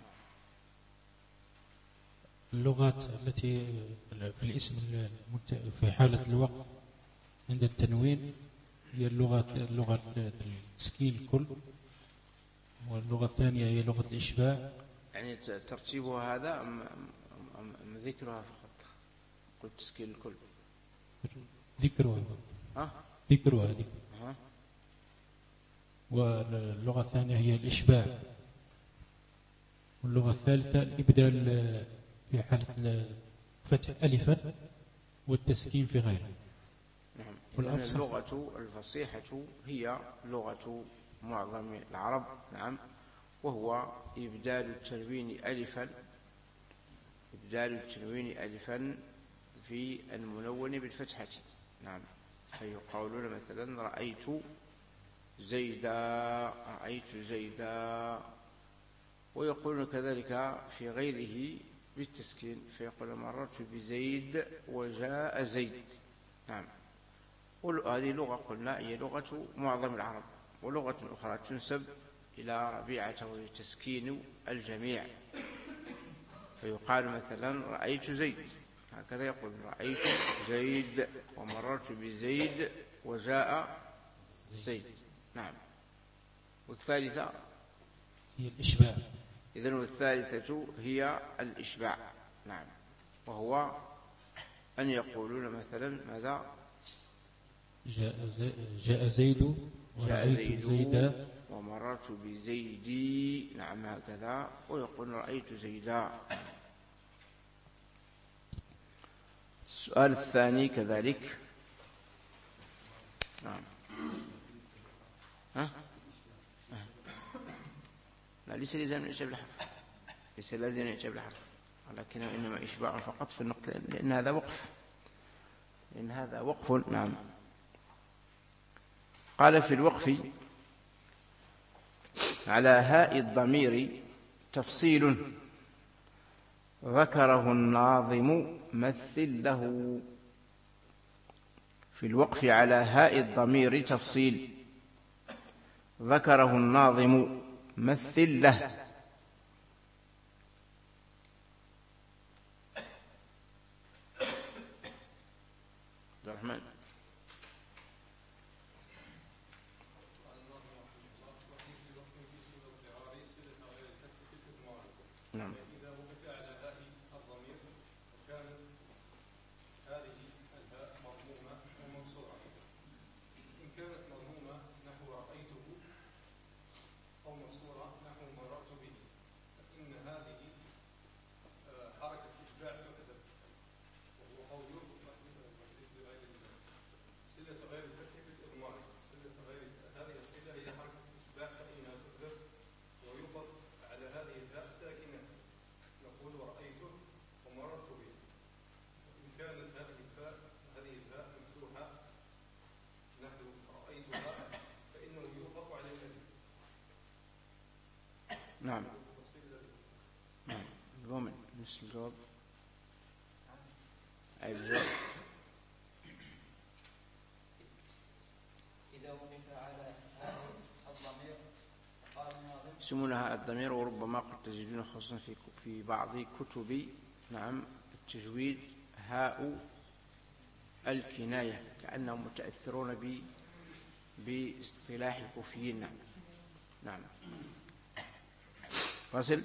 اللغات التي في الاسم في حالة الوقف عند التنوين هي اللغة اللغة التسكين الكل، واللغة الثانية هي لغة الإشباع. يعني ترتيبها هذا أم, أم ذكرها فقط؟ قلت تسكين الكل. ذكرها. ها؟ ذكرها ذكر. ها؟ واللغة الثانية هي الإشباع، واللغة الثالثة الإبدال في حالة فتح ألفا والتسكين في غيره. نعم. اللغة الفصيحة هي لغة معظم العرب. نعم. وهو إبدال التنوين ألفا إبدال التنوين ألفا في المنون بالفتحة. نعم. فيقولون مثلا رأيت زيدا، رأيت زيدا. ويقولون كذلك في غيره بالتسكين، فيقول مررت بزيد وجاء زيد. نعم. هذه لغة قلنا هي لغة معظم العرب. ولغة أخرى تنسب إلى ربيعة وهي تسكين الجميع، فيقال مثلا رأيت زيد، هكذا يقول رأيت زيد ومررت بزيد وجاء زيد. نعم. والثالثة هي الإشباع. إذن والثالثة هي الإشباع. نعم. وهو أن يقولون مثلا ماذا؟ جاء, زي جاء زيد ورأيت زيد زيدا ومررت بزيدي. نعم هكذا. ويقول رأيت زيدا. السؤال الثاني كذلك. نعم. ها؟ لا، ليس لازم أن يعجب الحرف، ليس لازم أن يعجب الحرف، ولكنه إنما إشباع فقط في النقطة، لأن هذا وقف، لأن هذا وقف. نعم. قال في الوقف على هاء الضمير تفصيل ذكره الناظم مثل له. في الوقف على هاء الضمير تفصيل ذكره الناظم مثل له. عبد الرحمن. نعم. إذا وقف على هاء الضمير وكانت هذه الهاء مضمومة ومنصورة، إن كانت مضمومة نحو رأيته أو منصورة نحو مررت به، فإن هذه حركة إشباع تحدث، وهو قول صلة غير الفتح بالإضمار. صلة غير هذه الصلة هي حركة إشباع فإنها تحدث ويوقف على هذه الهاء ساكنة، نقول رأيته ومررت به. إن كانت هذه الهاء هذه الهاء مفتوحة نحو رأيتها فإنه يوقف على الألف. نعم. نعم. المؤمن نفس الجواب. أي الجواب. إذا وقف على هذا الضمير قال الناظم يسمونها الضمير، وربما قد تجدون خصوصا في في بعض كتب نعم التجويد هاء الكناية، كأنهم متأثرون ب باصطلاح الكوفيين. نعم. نعم. فاصل.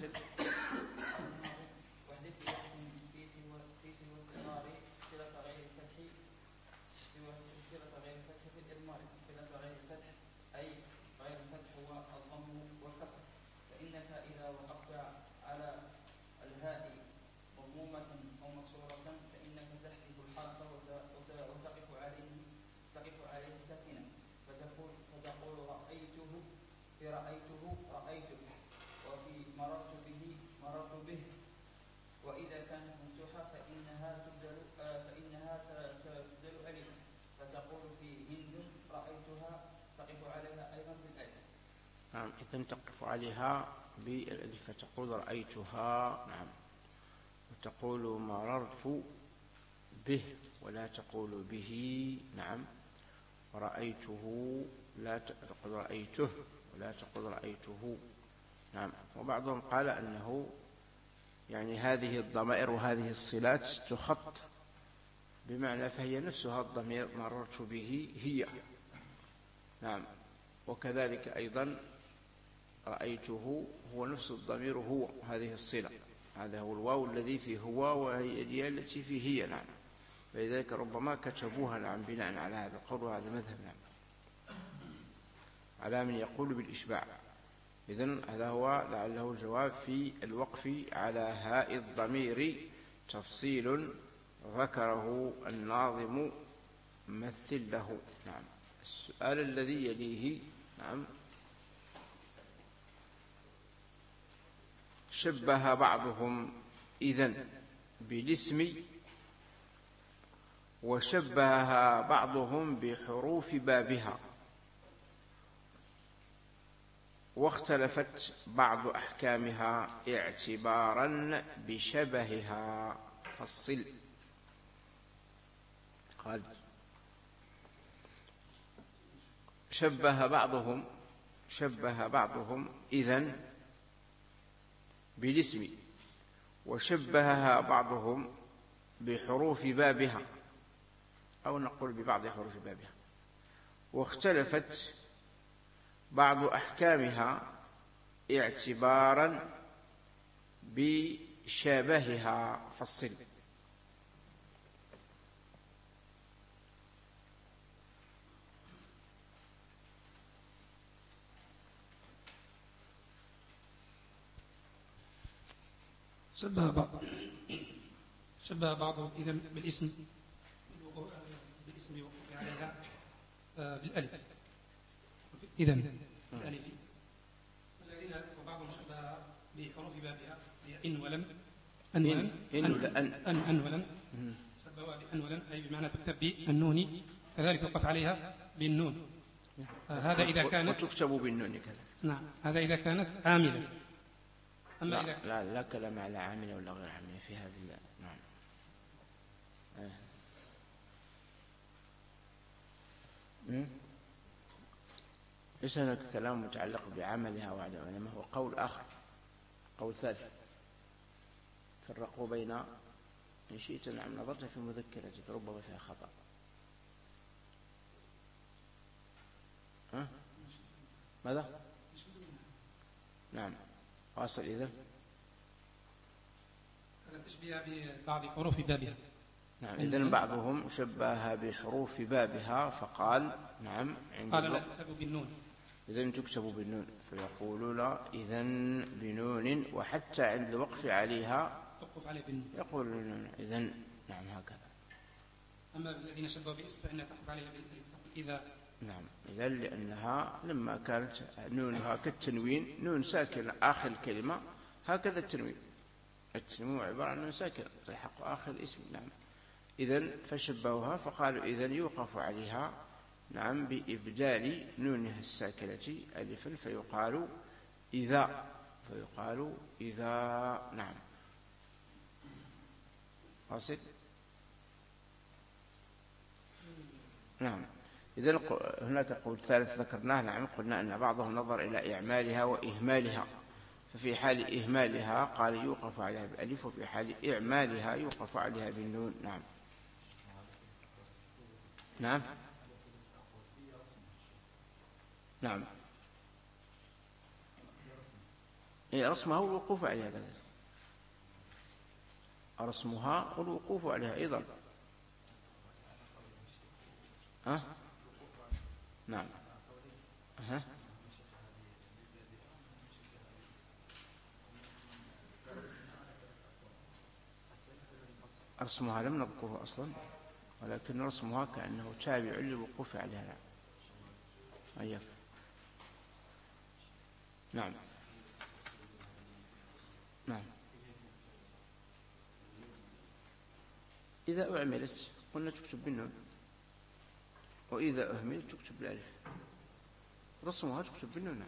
واحدث في سوى في سوى الإضمار صلة غير الفتح سوى صلة غير الفتح في الإضمار. صلة غير الفتح أي غير الفتح هو الضم والكسر، فإنك إذا وقفت على الهاء مضمومة أو مكسورة فإنك تحذف الحرف وتقف عليه تقف عليه ساكنا، فتقول فتقول رأيته في رأيته رأيته، وفي مررت به مررت به، وإذا كانت مفتوحة فإنها تبدل آه فإنها ت- ت- تبدل ألفا، فتقول في هند رأيتها، تقف عليها أيضا بالألف. نعم، إذن تقف عليها بالألف فتقول رأيتها. نعم، وتقول مررت به ولا تقول به. نعم، رأيته لا تقول رأيته ولا تقول رأيته. نعم، وبعضهم قال أنه يعني هذه الضمائر وهذه الصلات تخط بمعنى فهي نفسها الضمير مررت به هي. نعم، وكذلك أيضا رأيته هو نفس الضمير هو هذه الصلة، هذا هو الواو الذي فيه هو وهي الياء التي فيه هي. نعم، فلذلك ربما كتبوها نعم بناء على هذا القول وهذا المذهب. نعم، على من يقول بالإشباع. إذن هذا هو لعله الجواب في الوقف على هاء الضمير، تفصيل ذكره الناظم مثل له. نعم، السؤال الذي يليه. نعم، شبه بعضهم إذن بالاسم وشبهها بعضهم بحروف بابها، واختلفت بعض أحكامها اعتبارا بشبهها. فصل. قال شبه بعضهم شبه بعضهم إذن بالاسم وشبهها بعضهم بحروف بابها، أو نقول ببعض حروف بابها، واختلفت بعض أحكامها اعتبارا بشبهها. فصل. شبه بعض شبه بعضهم إذن بالاسم بالاسم وقف عليها بالألف. إذن بالألف الذين وبعضهم شبه بحروف بابها إن ولم أن ولن إن ولا أن أن أن ولن شبهها بأن ولن، أي بمعنى تكتب بالنون، كذلك يوقف عليها بالنون. هذا إذا كانت وتكتب بالنون كذا. نعم، هذا إذا كانت عاملة. أما لا, إذا لا لا كلام على عاملة ولا غير عاملة في هذه. نعم. أه. ليس هناك كلام متعلق بعملها وعدم، وإنما هو قول آخر، قول ثالث. فرقوا بين إن شئت. نعم، نظرت في مذكرتك ربما فيها خطأ. ها؟ ماذا؟ نعم، واصل. إذن هذا تشبيه ببعض حروف بابها. نعم، إذن بعضهم شبهها بحروف بابها فقال نعم عند قال لا تكتب بالنون. إذن تكتب بالنون، فيقولون إذن بنون، وحتى عند الوقف عليها توقف عليه بالنون يقولون إذن. نعم، هكذا. أما الذين شبهوا باسم فإنها تقف عليها بالألف إذا. نعم، إذن لأنها لما كانت نونها كالتنوين، نون ساكن آخر الكلمة، هكذا التنوين. التنوين عبارة عن نون ساكن تلحق آخر الاسم. نعم، إذن فشبهوها فقالوا إذن يوقف عليها نعم بإبدال نونها الساكنة ألفا، فيقال إذا فيقال إذا. نعم، واصل. نعم، إذن هناك قول ثالث ذكرناه. نعم، قلنا أن بعضهم نظر إلى إعمالها وإهمالها، ففي حال إهمالها قال يوقف عليها بالألف، وفي حال إعمالها يوقف عليها بالنون. نعم. نعم نعم إيه رسمها والوقوف عليها كذلك، رسمها والوقوف عليها أيضا. أه؟ نعم. أه؟ رسمها لم نذكره أصلا، ولكن رسمها كأنه تابع للوقوف عليها. أيك. نعم نعم إذا أعملت قلنا تكتب بالنون، وإذا أهملت تكتب بالألف، رسمها تكتب بالنون.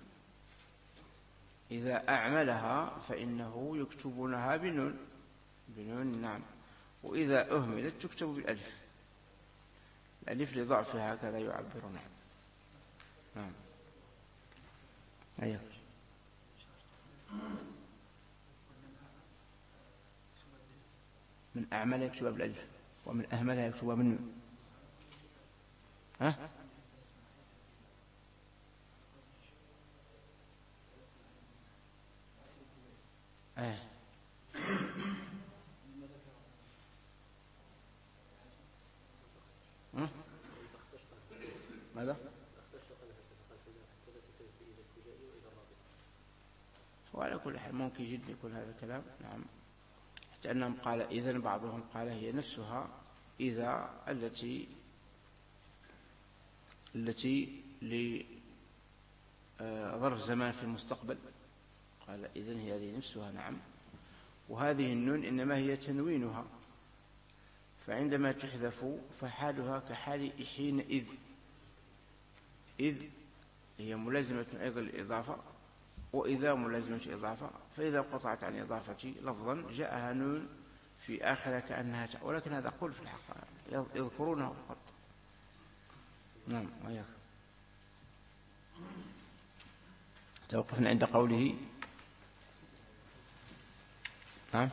إذا أعملها فإنه يكتبونها بالنون بنون نعم، وإذا أهملت تكتب بالألف، الألف لضعفها هكذا يعبرون عنه. نعم. أيوه. من أعمل يكتبها بالألف، ومن أهملها يكتبها بالنون. ها؟ آه. ماذا؟ وعلى كل حال ممكن جدا يكون هذا الكلام نعم، حتى أنهم قال إذن، بعضهم قال هي نفسها إذا التي التي لظرف زمان في المستقبل، قال إذن هي هذه نفسها نعم. وهذه النون إنما هي تنوينها، فعندما تحذف فحالها كحال حينئذ، إذ هي ملازمة أيضا للإضافة، وإذا ملازمة الإضافة، فإذا قطعت عن إضافة لفظا جاءها نون في آخرها كأنها تاء، ولكن هذا قول في الحق يذكرونه فقط. نعم. وياك. توقفنا عند قوله نعم.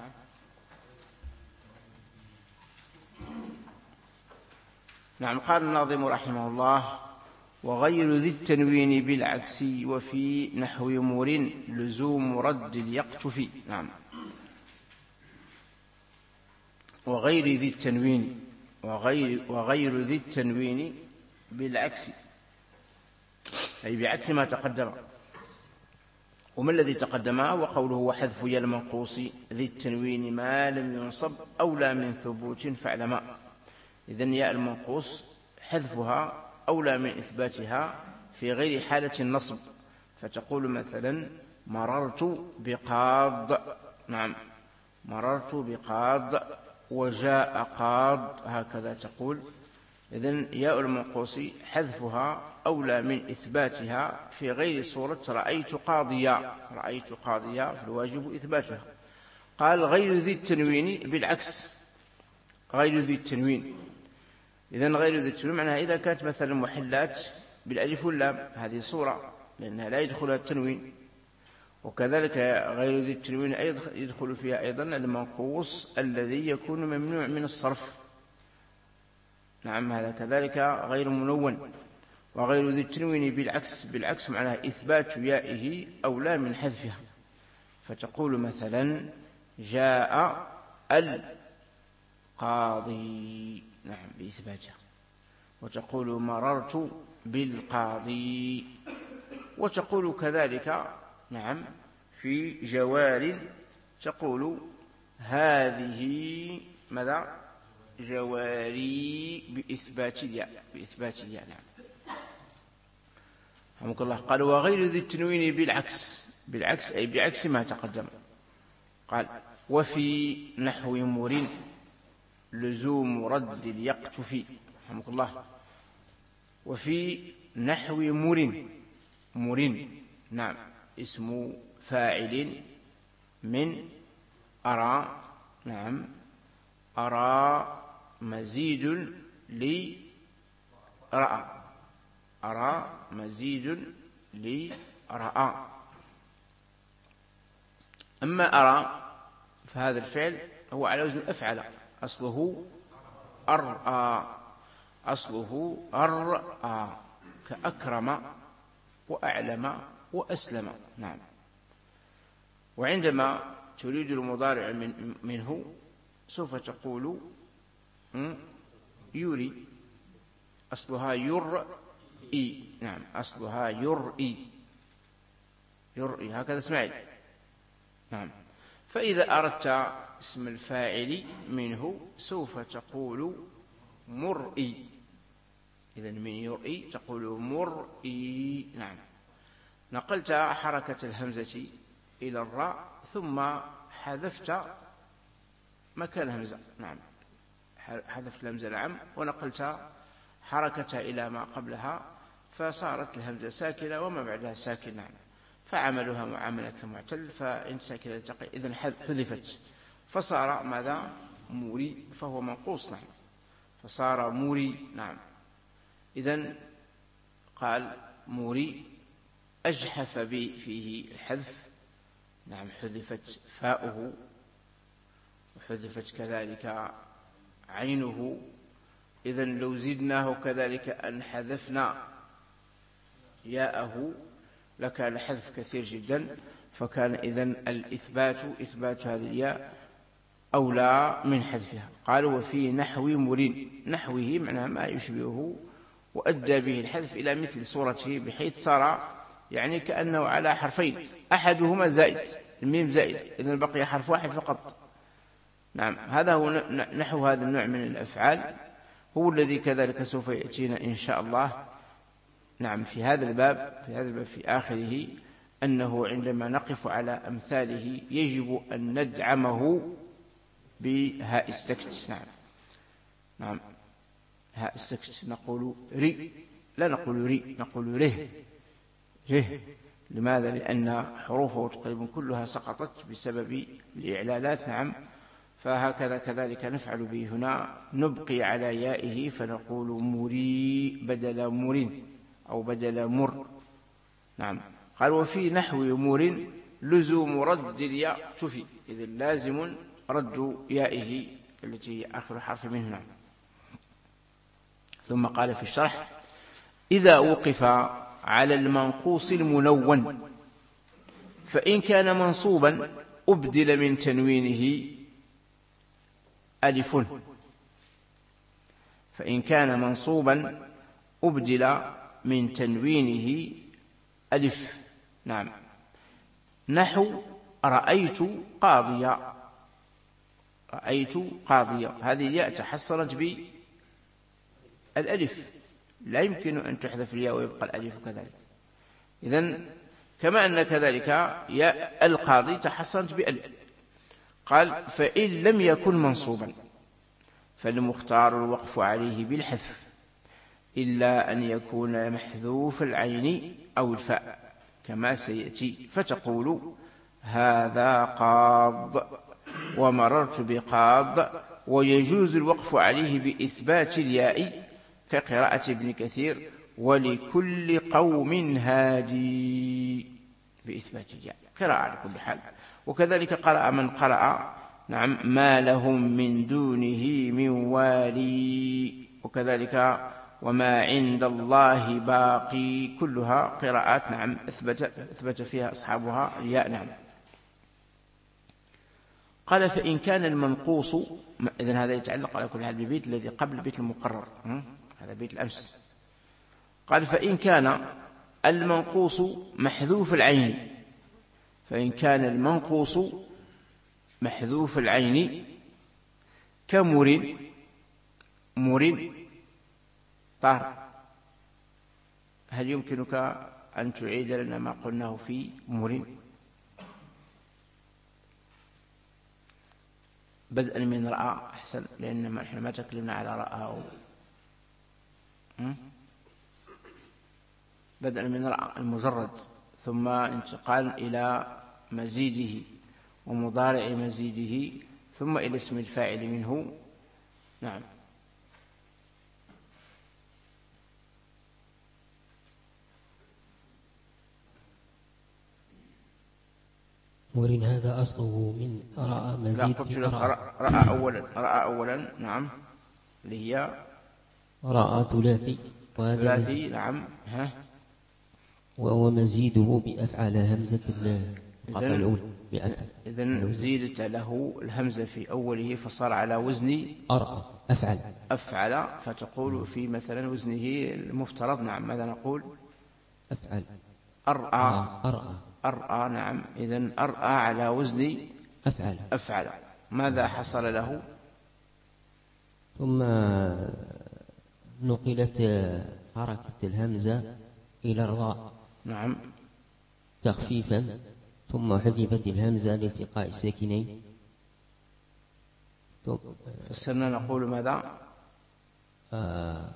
نعم. قال الناظم رحمه الله: وغير ذي التنوين بالعكس وفي نحو مور لزوم رد اليقتف. نعم. وغير ذي التنوين، وغير, وغير ذي التنوين بالعكس أي بعكس ما تقدم. وما الذي تقدم؟ وقوله وحذف يا المنقوص ذي التنوين ما لم ينصب أولى من ثبوت فاعلما. إذن ياء المنقوص حذفها أولى من إثباتها في غير حالة النصب، فتقول مثلا مررت بقاض. نعم. مررت بقاض وجاء قاض، هكذا تقول. إذن ياء المنقوص حذفها أولى من إثباتها في غير صورة رأيت قاضيا. رأيت قاضيا فالواجب إثباتها. قال غير ذي التنوين بالعكس، غير ذي التنوين. إذن غير ذي التنوين معناها إذا كانت مثلا محلات بالألف واللام، هذه صورة لأنها لا يدخلها التنوين. وكذلك غير ذي التنوين يدخل فيها أيضا المنقوص الذي يكون ممنوع من الصرف. نعم. هذا كذلك غير منون. وغير ذي التنوين بالعكس، بالعكس معناها إثبات يائه أولى من حذفها، فتقول مثلا جاء القاضي. نعم. بإثباتها. وتقول مررت بالقاضي. وتقول كذلك نعم في جوار، تقول هذه ماذا؟ جواري بإثبات الياء، بإثبات الياء. نعم. رحمك الله. قال وغير ذي التنوين بالعكس، بالعكس أي بعكس ما تقدم. قال وفي نحو مور لزوم رد اليقتف. رحمك الله. وفي نحو مور، مور نعم اسم فاعل من أرى. نعم. أرى مزيد لرأى، أرى مزيد لرأى. أما أرى فهذا الفعل هو على وزن أفعل، أصله أرأى، أصله أرأى كأكرم وأعلم وأسلم. نعم. وعندما تريد المضارع من منه سوف تقول يري، أصلها يرئي. نعم. أصلها يرئي، يرئي هكذا اسمعي. نعم. فإذا أردت اسم الفاعل منه سوف تقول مرئي. إذن من يرئي تقول مرئي. نعم. نقلت حركة الهمزة إلى الراء ثم حذفت مكان الهمزة. نعم. حذفت الهمزة نعم ونقلت حركتها إلى ما قبلها فصارت الهمزة ساكنة وما بعدها ساكن نعم، فعملها معاملة المعتل، فإن ساكنة التقي إذن حذفت فصار ماذا؟ موري، فهو منقوص نعم، فصار موري نعم. إذن قال موري أجحف بي فيه الحذف نعم، حذفت فاؤه وحذفت كذلك عينه. إذن لو زدناه كذلك أن حذفنا ياءه لكان حذف كثير جدا، فكان إذن الإثبات إثبات هذه الياء أولى من حذفها. قالوا وفي نحو مرين، نحوه معناه ما يشبهه وأدى به الحذف إلى مثل صورته بحيث صار يعني كأنه على حرفين أحدهما زائد، الميم زائد، إذن بقي حرف واحد فقط نعم. هذا هو نحو هذا النوع من الأفعال، هو الذي كذلك سوف يأتينا إن شاء الله نعم في هذا الباب في هذا الباب في آخره، أنه عندما نقف على أمثاله يجب أن ندعمه بهاء السكت نعم. نعم هاء السكت نقول ري، لا نقول ري، نقول ره ره. لماذا؟ لأن حروفه تقريبا كلها سقطت بسبب الإعلالات نعم، فهكذا كذلك نفعل به هنا، نبقي على يائه فنقول مري بدل مرين أو بدل مر نعم. قال وفي نحو مور لزوم رد الياء تفي، إذن لازم رد يائه التي هي آخر حرف منه نعم. ثم قال في الشرح إذا وقف على المنقوص المنون فإن كان منصوبا أبدل من تنوينه ألف، فإن كان منصوبا أبدل من تنوينه ألف نعم. نحو رأيت قاضيا، رأيت قاضيا، هذه الياء تحصلت بالألف، لا يمكن أن تحذف الياء ويبقى الألف كذلك. إذن كما أن كذلك ياء القاضي تحصلت بألف. قال فإن لم يكن منصوبا فالمختار الوقف عليه بالحذف إلا أن يكون محذوف العين أو الفاء كما سيأتي، فتقول هذا قاض ومررت بقاض، ويجوز الوقف عليه بإثبات الياء كقراءة ابن كثير ولكل قوم هادي بإثبات الياء، قراءة على كل حال. وكذلك قرأ من قرأ نعم ما لهم من دونه من والي، وكذلك وما عند الله باقي، كلها قراءات نعم أثبت, أثبت فيها أصحابها الياء نعم. قال فإن كان المنقوص، إذن هذا يتعلق على كل حال بالبيت الذي قبل بيت المقرر، هذا بيت الأمس. قال فإن كان المنقوص محذوف العين، فإن كان المنقوص محذوف العين كمر مر طار، هل يمكنك أن تعيد لنا ما قلناه في مر؟ بدءا من رأى أحسن، لأن احنا ما تكلمنا على رأى و... بدءا من رأى المجرد، ثم انتقال إلى مزيده ومضارع مزيده، ثم إلى اسم الفاعل منه نعم. ورين هذا أصله من رأى مزيد رأى, رأى أولا رأى أولا نعم، اللي هي رأى ثلاثي، وهذا ثلاثي نعم ها، وهو مزيده بأفعل همزة القطع الأولى. إذن زيدت له الهمزة في أوله فصار على وزن أرأى أفعل أفعل، فتقول في مثلا وزنه المفترض نعم ماذا نقول؟ أفعل أرأى أرأى أرأى نعم. إذن أرأى على وزن أفعل أفعل، ماذا حصل له؟ ثم نقلت حركة الهمزة إلى الراء نعم تخفيفا، ثم حذفت الهمزة لالتقاء الساكنين، فسرنا نقول ماذا؟ آه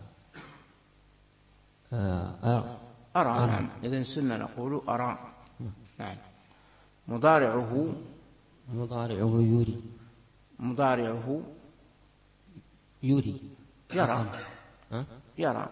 آه أرى أرى. نعم. إذن سنة نقول أرى. نعم. مضارعه مضارعه يري مضارعه يري يرى. ها؟ يرى.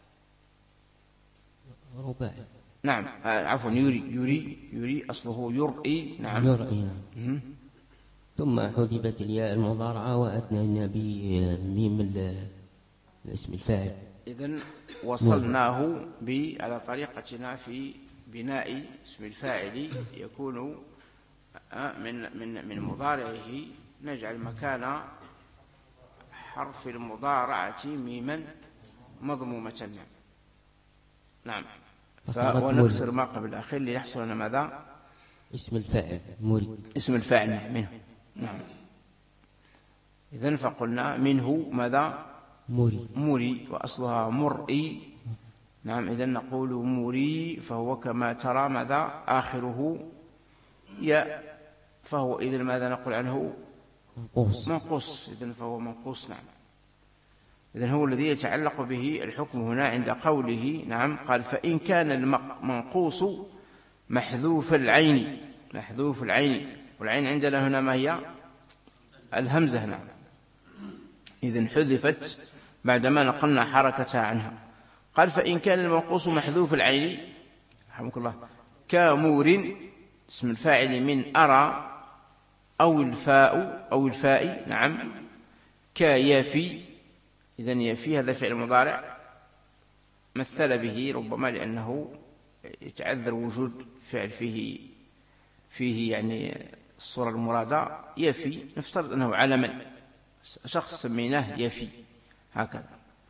رباعي. نعم. آه عفوا يري يري يري أصله يرئي. نعم. يرئي. نعم. ثم حذفت الياء المضارعة وأتنينا بميم الاسم الفاعل. إذن وصلناه على طريقتنا في بناء اسم الفاعل يكون من من من مضارعه نجعل مكان حرف المضارعة ميما مضمومة. نعم. ونكسر ما قبل الأخير ليحصل لنا ماذا؟ اسم الفاعل مري. اسم الفاعل منه. نعم. إذن فقلنا منه ماذا؟ مري. مري وأصلها مرئي. نعم. إذن نقول مري فهو كما ترى ماذا؟ آخره ياء فهو إذن ماذا نقول عنه؟ منقوص. منقوص. إذن فهو منقوص. نعم. إذن هو الذي يتعلق به الحكم هنا عند قوله. نعم. قال فإن كان المنقوص محذوف العين. محذوف العين. والعين عندنا هنا ما هي؟ الهمزة. نعم. إذن حذفت بعدما نقلنا حركتها عنها. قال فإن كان المنقوص محذوف العين رحمك الله كامور اسم الفاعل من أرى أو الفاء أو الفاء. نعم. كيافي. إذن يفي هذا فعل مضارع مثل به ربما لأنه يتعذر وجود فعل فيه فيه يعني الصورة المرادة. يفي نفترض أنه علما شخص سميناه يفي هكذا.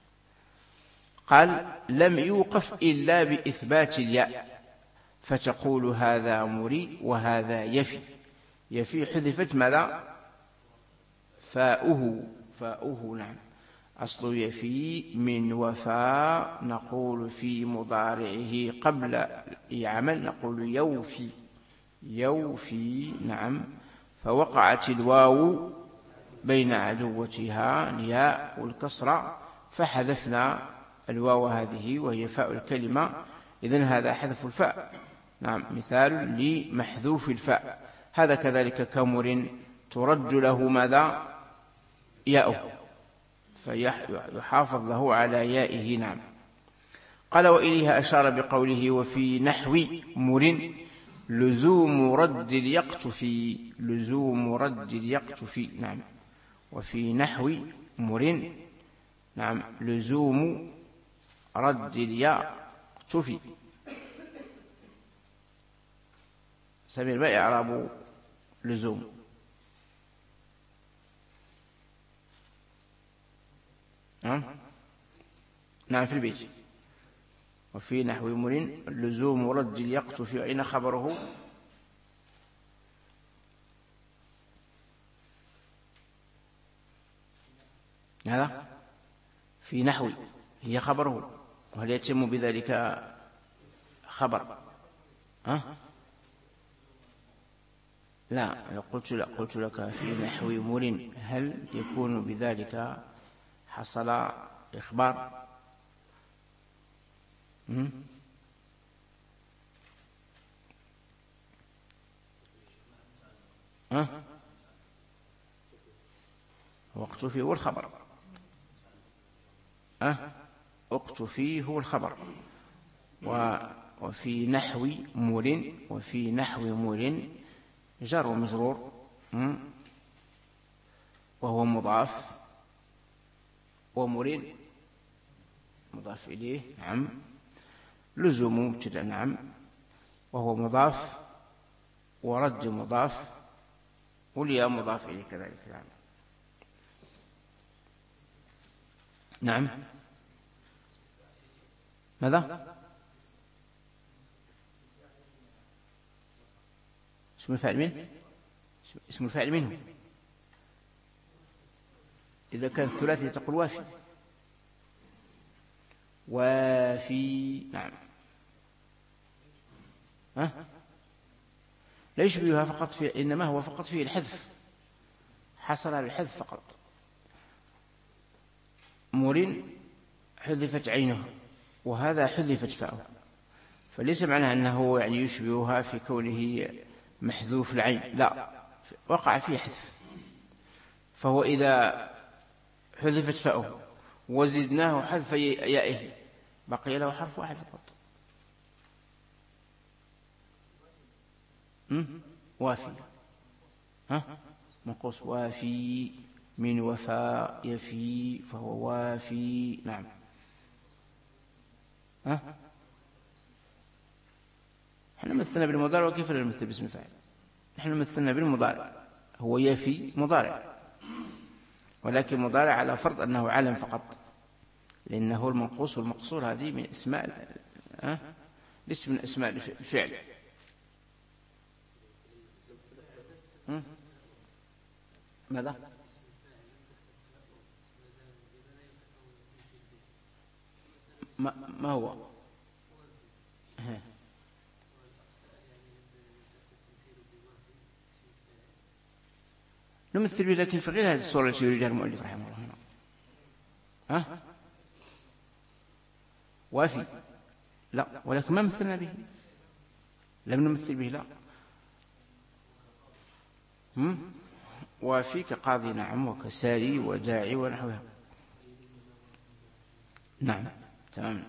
قال لم يوقف إلا بإثبات الياء فتقول هذا مري وهذا يفي. يفي حذفت ماذا؟ فاؤه. فاؤه. نعم. أصل يفي من وفاء نقول في مضارعه قبل يعمل نقول يوفي. يوفي. نعم. فوقعت الواو بين عدوتها الياء والكسرة فحذفنا الواو هذه وهي فاء الكلمة. إذن هذا حذف الفاء. نعم. مثال لمحذوف الفاء. هذا كذلك كمر ترد له ماذا؟ ياءه فيحافظ له على يائه. نعم. قال وإليها أشار بقوله وفي نحو مر لزوم رد اليقتفي. لزوم رد اليقتفي. نعم. وفي نحو مر. نعم. لزوم رد اليقتفي. سمير ما إعراب لزوم؟ نعم. نعم في البيت. وفي نحو مر لزوم رد اليقتفي. أين خبره؟ هذا في نحو هي خبره. وهل يتم بذلك خبر؟ ها؟ لا. قلت لك, قلت لك في نحو مر هل يكون بذلك حصل إخبار؟ ها؟ وقت فيه هو الخبر. ها؟ وقت فيه هو الخبر. وفي نحو مور. وفي نحو مور جار ومجرور وهو مضاف ومر مضاف إليه. نعم. لزوم مبتدأ. نعم. وهو مضاف ورد مضاف والياء مضاف إليه كذلك. نعم. نعم. ماذا؟ اسم الفاعل منه. اسم الفاعل منه إذا كان ثلاثي تقول وافي. وفي. نعم. ها؟ لا يشبهها فقط في إنما هو فقط فيه الحذف. حصل على الحذف فقط. مر حذفت عينه، وهذا حذفت فاؤه، فليس معناه أنه يعني يشبهها في كونه محذوف العين، لا، وقع فيه حذف. فهو إذا حذفت فاؤه وزدناه حذف يائه بقي له حرف واحد فقط. وافي، ها منقوص، وافي من وفاء يفي، فهو وافي. نعم. ها نحن مثلنا بالمضارع، وكيف لا نمثل باسم الفاعل؟ نحن مثلنا بالمضارع، هو يفي مضارع، ولكن مضارع على فرض أنه علم فقط، لأنه المنقوص والمقصور هذه من اسماء ها اسم من اسماء الفعل. ماذا؟ ما, ما هو؟ ها. نمثل به، لكن في غير هذه الصورة التي يريدها المؤلف رحمه الله هنا. ها؟ وافي لا، ولكن ما مثلنا به، لم نمثل به، لا. هم؟ وافي كقاضي، نعم، وكساري وداعي ونحوها. نعم تمام.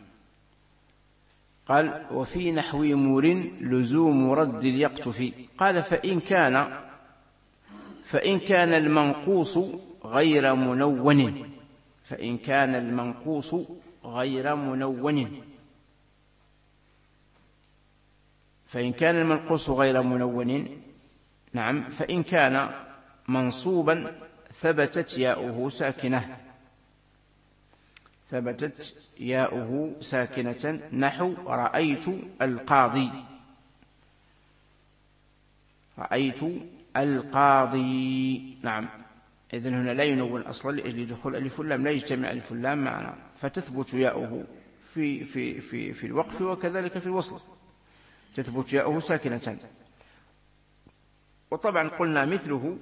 قال وفي نحو مور لزوم رد اليقطف. قال فإن كان فإن كان المنقوص غير منون فإن كان المنقوص غير منون فإن كان المنقوص غير منون نعم فإن كان منصوبا ثبتت ياؤه ساكنة ثبتت ياؤه ساكنة نحو رأيت القاضي رأيت القاضي. نعم، إذن هنا لا ينون أصلا لأجل دخول ألف اللام، لا يجتمع ألف اللام معنا، فتثبت ياؤه في, في, في, في الوقف وكذلك في الوصل، تثبت ياؤه ساكنة. وطبعا قلنا مثله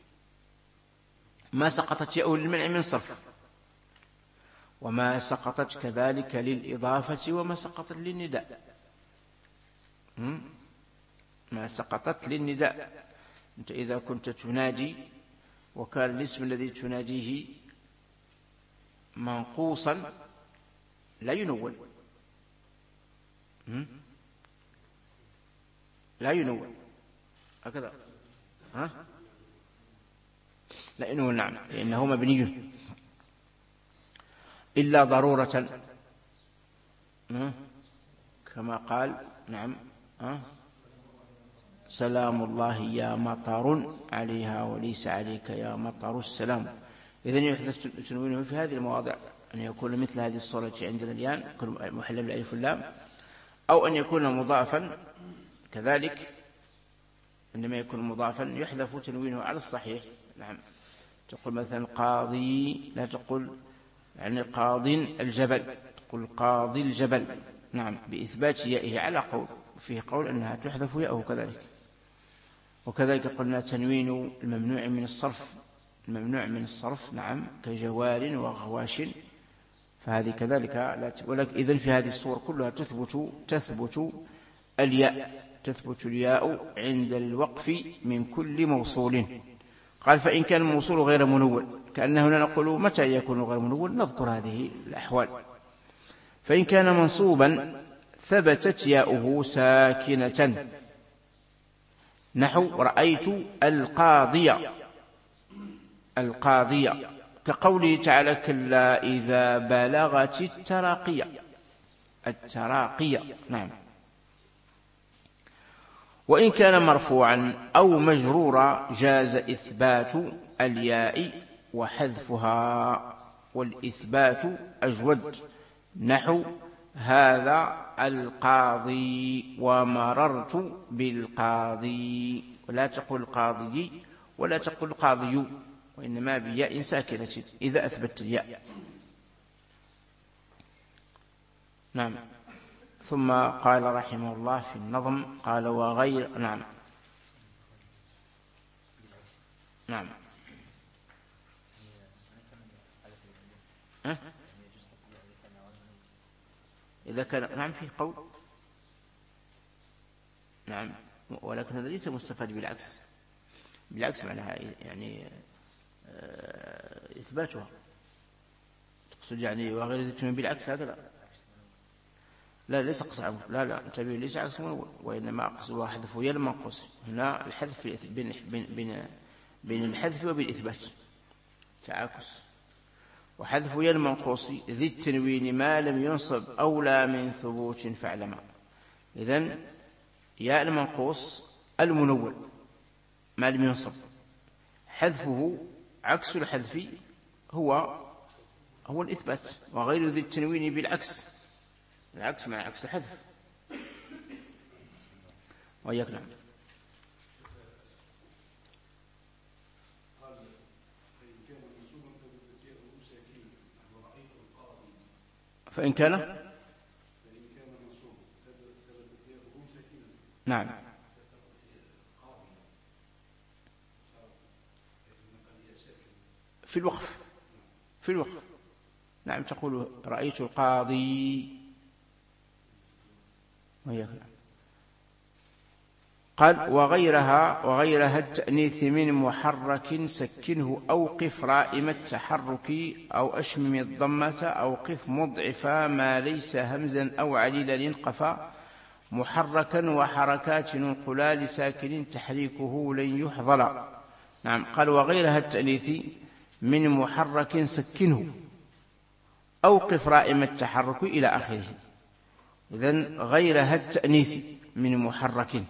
ما سقطت ياؤه للمنع من صرف، وما سقطت كذلك للإضافة، وما سقطت للنداء ما سقطت للنداء. أنت إذا كنت تنادي وكان الاسم الذي تناديه منقوصا لا ينون لا ينون هكذا ها لا ينون، نعم، لأنه مبني إلا ضرورة كما قال نعم ها سلام الله يا مطر عليها وليس عليك يا مطر السلام. إذن يحدث تنوينه في هذه المواضع، أن يكون مثل هذه الصورة عندنا الآن يكون محل بالألف واللام، أو أن يكون مضافا كذلك. عندما يكون مضافا يحذف تنوينه على الصحيح. نعم، تقول مثلا قاضي، لا تقول يعني قاضي الجبل، تقول قاضي الجبل. نعم، بإثبات يائه على قول، فيه قول أنها تحذف ياؤه كذلك. وكذلك قلنا تنوين الممنوع من الصرف الممنوع من الصرف نعم كجوار وغواش، فهذه كذلك لا ولكن إذن في هذه الصور كلها تثبت تثبت الياء تثبت الياء عند الوقف من كل موصول. قال فإن كان الموصول غير منون، كأنه هنا نقول متى يكون غير منون، نذكر هذه الأحوال. فإن كان منصوبا ثبتت ياؤه ساكنة نحو رأيت القاضية القاضية كقوله تعالى كلا إذا بلغت التراقية التراقية. نعم. وإن كان مرفوعا أو مجرورا جاز إثبات الياء وحذفها، والإثبات أجود نحو هذا القاضي ومررت بالقاضي. ولا تقول قاضي ولا تقول قاضي، وإنما بياء ساكنة إذا أثبت الياء. نعم. ثم قال رحمه الله في النظم قال وغير نعم نعم أه؟ إذا كان نعم فيه قول نعم، ولكن هذا ليس مستفاد بالعكس، بالعكس معناها يعني إثباتها، تقصد يعني وغير ذلك بالعكس هذا لا لا ليس قصد، لا لا انتبه ليس عكس، وإنما أقصد حذف يا المنقوص. هنا الحذف بين بين بين بين الحذف وبالإثبات تعاكس. وحذف يا المنقوص ذي التنوين ما لم ينصب أولى من ثبوت فاعلما. إذن ياء المنقوص المنون ما لم ينصب، حذفه عكس الحذف هو هو الإثبات، وغير ذي التنوين بالعكس، العكس مع عكس الحذف. وإياك نعم. فإن كان نعم في الوقف، في الوقف نعم تقول رأيت القاضي. وإياك نعم. قال وغيرها وغيرها التأنيث من محرك سكنه أوقف رائم التحرك أو أشمم الضمة أوقف مضعفا ما ليس همزا أو عليلا انقفا محركا وحركات ننقلا لساكن تحريكه لن يحضل. نعم قال وغيرها التأنيث من محرك سكنه أوقف رائم التحرك إلى آخره. إذن غيرها التأنيث من محرك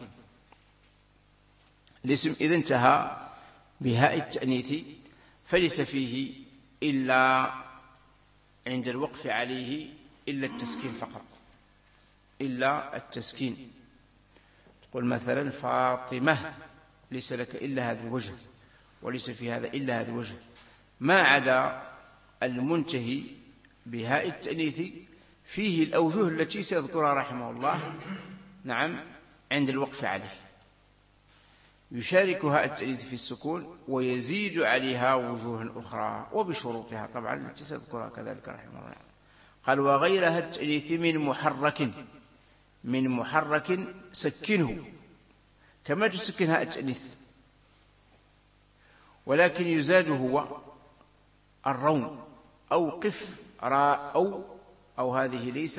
الاسم إذا انتهى بهاء التأنيث فليس فيه إلا عند الوقف عليه إلا التسكين فقط، إلا التسكين. تقول مثلا فاطمة ليس لك إلا هذا الوجه، وليس في هذا إلا هذا الوجه، ما عدا المنتهي بهاء التأنيث فيه الأوجه التي سيذكرها رحمه الله نعم عند الوقف عليه. يشاركها التأنيث في السكون ويزيد عليها وجوه أخرى وبشروطها طبعا التي سيذكرها كذلك رحمه الله. قال وغيرها التأنيث من محرك من محرك سكنه كما تسكن هاء التأنيث، ولكن يزاد هو الروم أو قف راء أو أو هذه ليس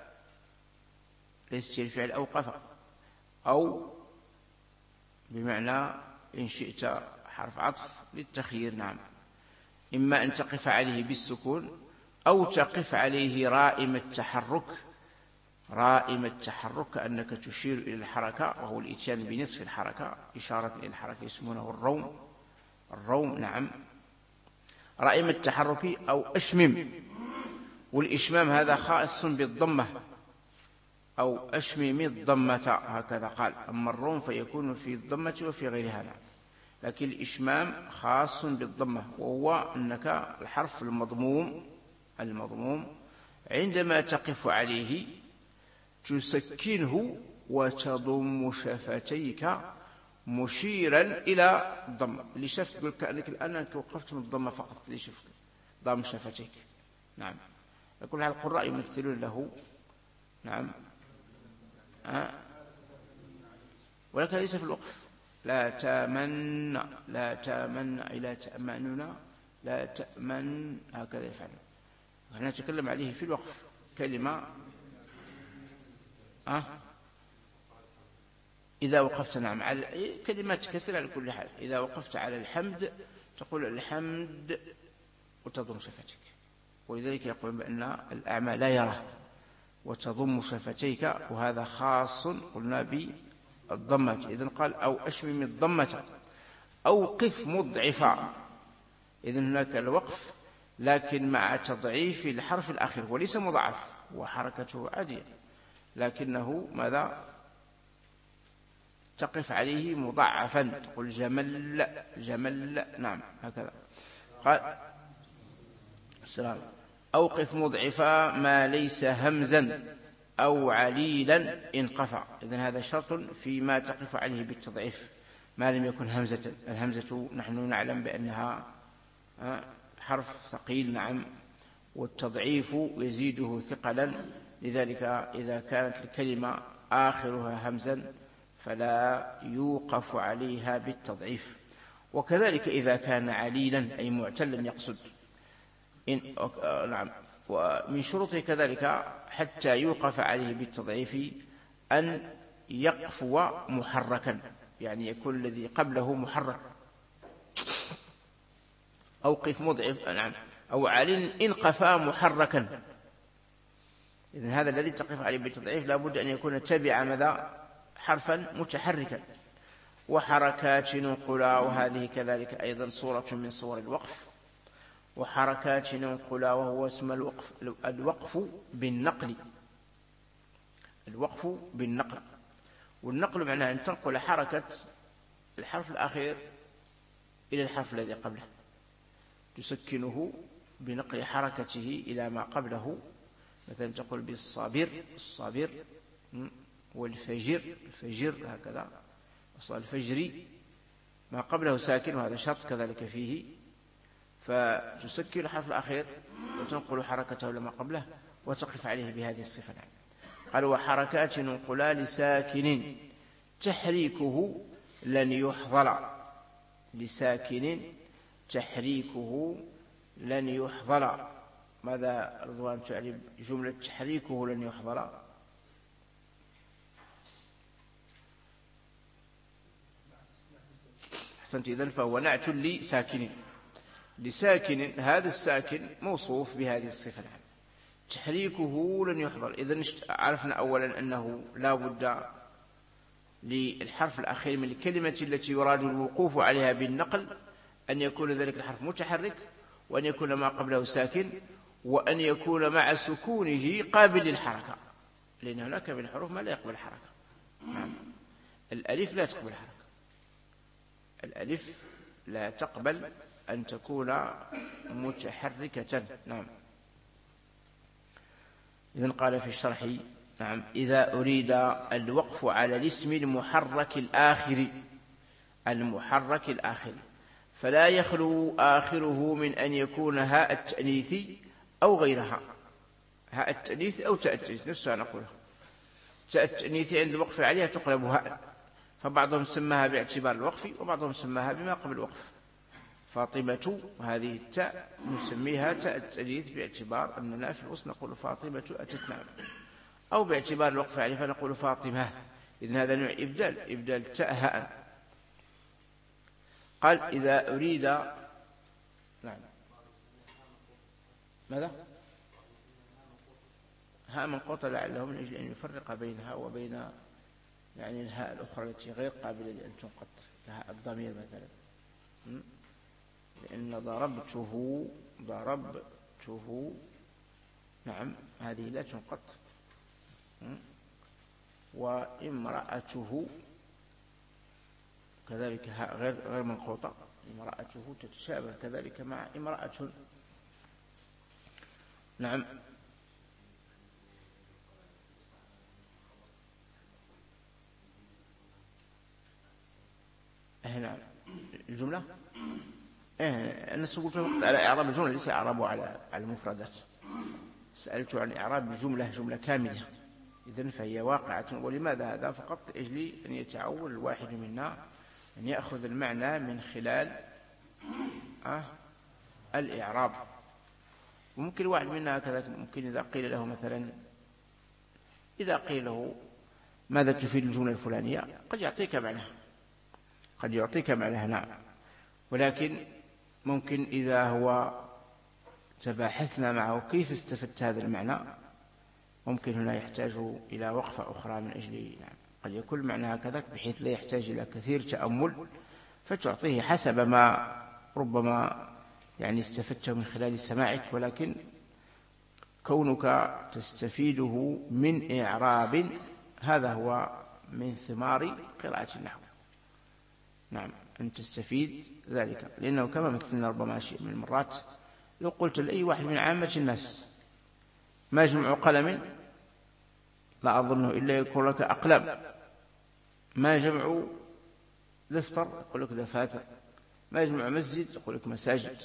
ليست الفعل أوقف أو بمعنى إن شئت حرف عطف للتخيير. نعم إما أن تقف عليه بالسكون أو تقف عليه رائم التحرك، رائم التحرك كأنك تشير إلى الحركة وهو الإتيان بنصف الحركة إشارة إلى الحركة يسمونه الروم. الروم نعم رائم التحرك أو أشمم، والإشمام هذا خاص بالضمة أو أشمم الضمة هكذا قال. أما الروم فيكون في الضمة وفي غيرها نعم. لكن الإشمام خاص بالضمة وهو أنك الحرف المضموم المضموم عندما تقف عليه تسكنه وتضم شفتيك مشيرا إلى الضمة. اللي شفت تقول كأنك الآن وقفت من الضمة فقط، اللي شفت ضم شفتيك. نعم يقول هذا القراء يمثلون له نعم أه؟ ولكن ليس في الوقف. لا تامن لا تامن إلى تأمننا لا تأمن هكذا يفعل. نحن نتكلم عليه في الوقف كلمة أه؟ إذا وقفت نعم على كلمات كثيرة على كل حال. إذا وقفت على الحمد تقول الحمد وتضم شفتك، ولذلك يقول بأن الأعمى لا يرى وتضم شفتيك، وهذا خاص قلنا بالضمة. إذن قال أو أشمم الضمة أو قف مضعفا. إذن هناك الوقف لكن مع تضعيف الحرف الأخير وليس مضاعف وحركته عادية، لكنه ماذا تقف عليه مضاعفا تقول جمل جمل نعم هكذا قال السلام. أوقف مضعفا ما ليس همزا أو عليلا انقفى. إذن هذا شرط فيما تقف عليه بالتضعيف ما لم يكن همزة. الهمزة نحن نعلم بأنها حرف ثقيل نعم، والتضعيف يزيده ثقلا، لذلك إذا كانت الكلمة آخرها همزا فلا يوقف عليها بالتضعيف. وكذلك إذا كان عليلا أي معتلا يقصد إن نعم. ومن شروطه كذلك حتى يوقف عليه بالتضعيف أن يقفو محركا، يعني يكون الذي قبله محرك، أو قف مضعف نعم، أو علي إن قفا محركا. إذن هذا الذي تقف عليه بالتضعيف لا بد أن يكون تبع ماذا حرفا متحركا. وحركات نقلا، وهذه كذلك أيضا صورة من صور الوقف. وحركات نقلا وهو اسم الوقف، الوقف بالنقل، الوقف بالنقل. والنقل معناه أن تنقل حركة الحرف الأخير إلى الحرف الذي قبله، تسكنه بنقل حركته إلى ما قبله. مثلا تقول بالصابر الصابر، والفجر الفجر، هكذا. أصل الفجر ما قبله ساكن، وهذا شرط كذلك فيه، فتسكن الحرف الأخير وتنقل حركته لما قبله وتقف عليه بهذه الصفة. قال وحركات نقلا لساكن تحريكه لن يحضل، لساكن تحريكه لن يحضل. ماذا رضوان تعرف جملة تحريكه لن يحضل؟ أحسنت. إذن فهو نعت لساكن، لساكن هذا الساكن موصوف بهذه الصفة، تحريكه لن يحضر. إذن عرفنا أولا أنه لا بد للحرف الأخير من الكلمة التي يراد الوقوف عليها بالنقل أن يكون ذلك الحرف متحرك، وأن يكون ما قبله ساكن، وأن يكون مع سكونه قابل للحركة، لأن هناك من الحروف ما لا يقبل الحركة. نعم. الألف لا تقبل الحركة، الألف لا تقبل أن تكون متحركة. نعم. إذن قال في الشرح نعم إذا أريد الوقف على الاسم المحرك الآخر، المحرك الآخر فلا يخلو آخره من أن يكون هاء التأنيث أو غيرها، هاء التأنيث أو تاء التأنيث نفسها نقولها. تاء التأنيث عند الوقف عليها تقلب هاء، فبعضهم سماها باعتبار الوقف وبعضهم سماها بما قبل الوقف. فاطمة هذه التاء نسميها تاء التأنيث باعتبار أننا في الوصل نقول فاطمة أتت نعم، أو باعتبار الوقف عليه فنقول فاطمة. إذن هذا نوع إبدال، إبدال تاء هاء. قال إذا أريد نعم ماذا هاء منقوطة لعله من أجل أن يفرق بينها وبين يعني الهاء الأخرى التي غير قابلة لأن تنقط، هاء الضمير مثلا، لأن ضربته ضربته نعم هذه لا تنقط. وامرأته كذلك هاء غير غير منقوطة، امرأته تتشابه كذلك مع امرأة. نعم. اه نعم الجملة اه أنا سألت على إعراب الجملة ليس إعرابه على على المفردات، سألت عن إعراب الجملة جملة كاملة. إذن فهي واقعة. ولماذا هذا؟ فقط أجل أن يتعود الواحد منا أن يأخذ المعنى من خلال أه الإعراب. وممكن واحد منا هكذا ممكن إذا قيل له مثلا إذا قيل له ماذا تفيد الجملة الفلانية قد يعطيك معناها، قد يعطيك معناها نعم. ولكن ممكن إذا هو تباحثنا معه كيف استفدت هذا المعنى ممكن هنا يحتاج إلى وقفة أخرى من أجل يعني قد يكون معنى هكذا بحيث لا يحتاج إلى كثير تأمل، فتعطيه حسب ما ربما يعني استفدته من خلال سماعك، ولكن كونك تستفيده من إعراب هذا هو من ثمار قراءة النحو. نعم أن تستفيد ذلك، لأنه كما مثلنا ربما شيء من المرات لو قلت لأي واحد من عامة الناس ما جمع قلم لا أظنه إلا يقول لك أقلام، ما جمع دفتر يقول لك دفاتر، ما جمع مسجد يقول لك مساجد.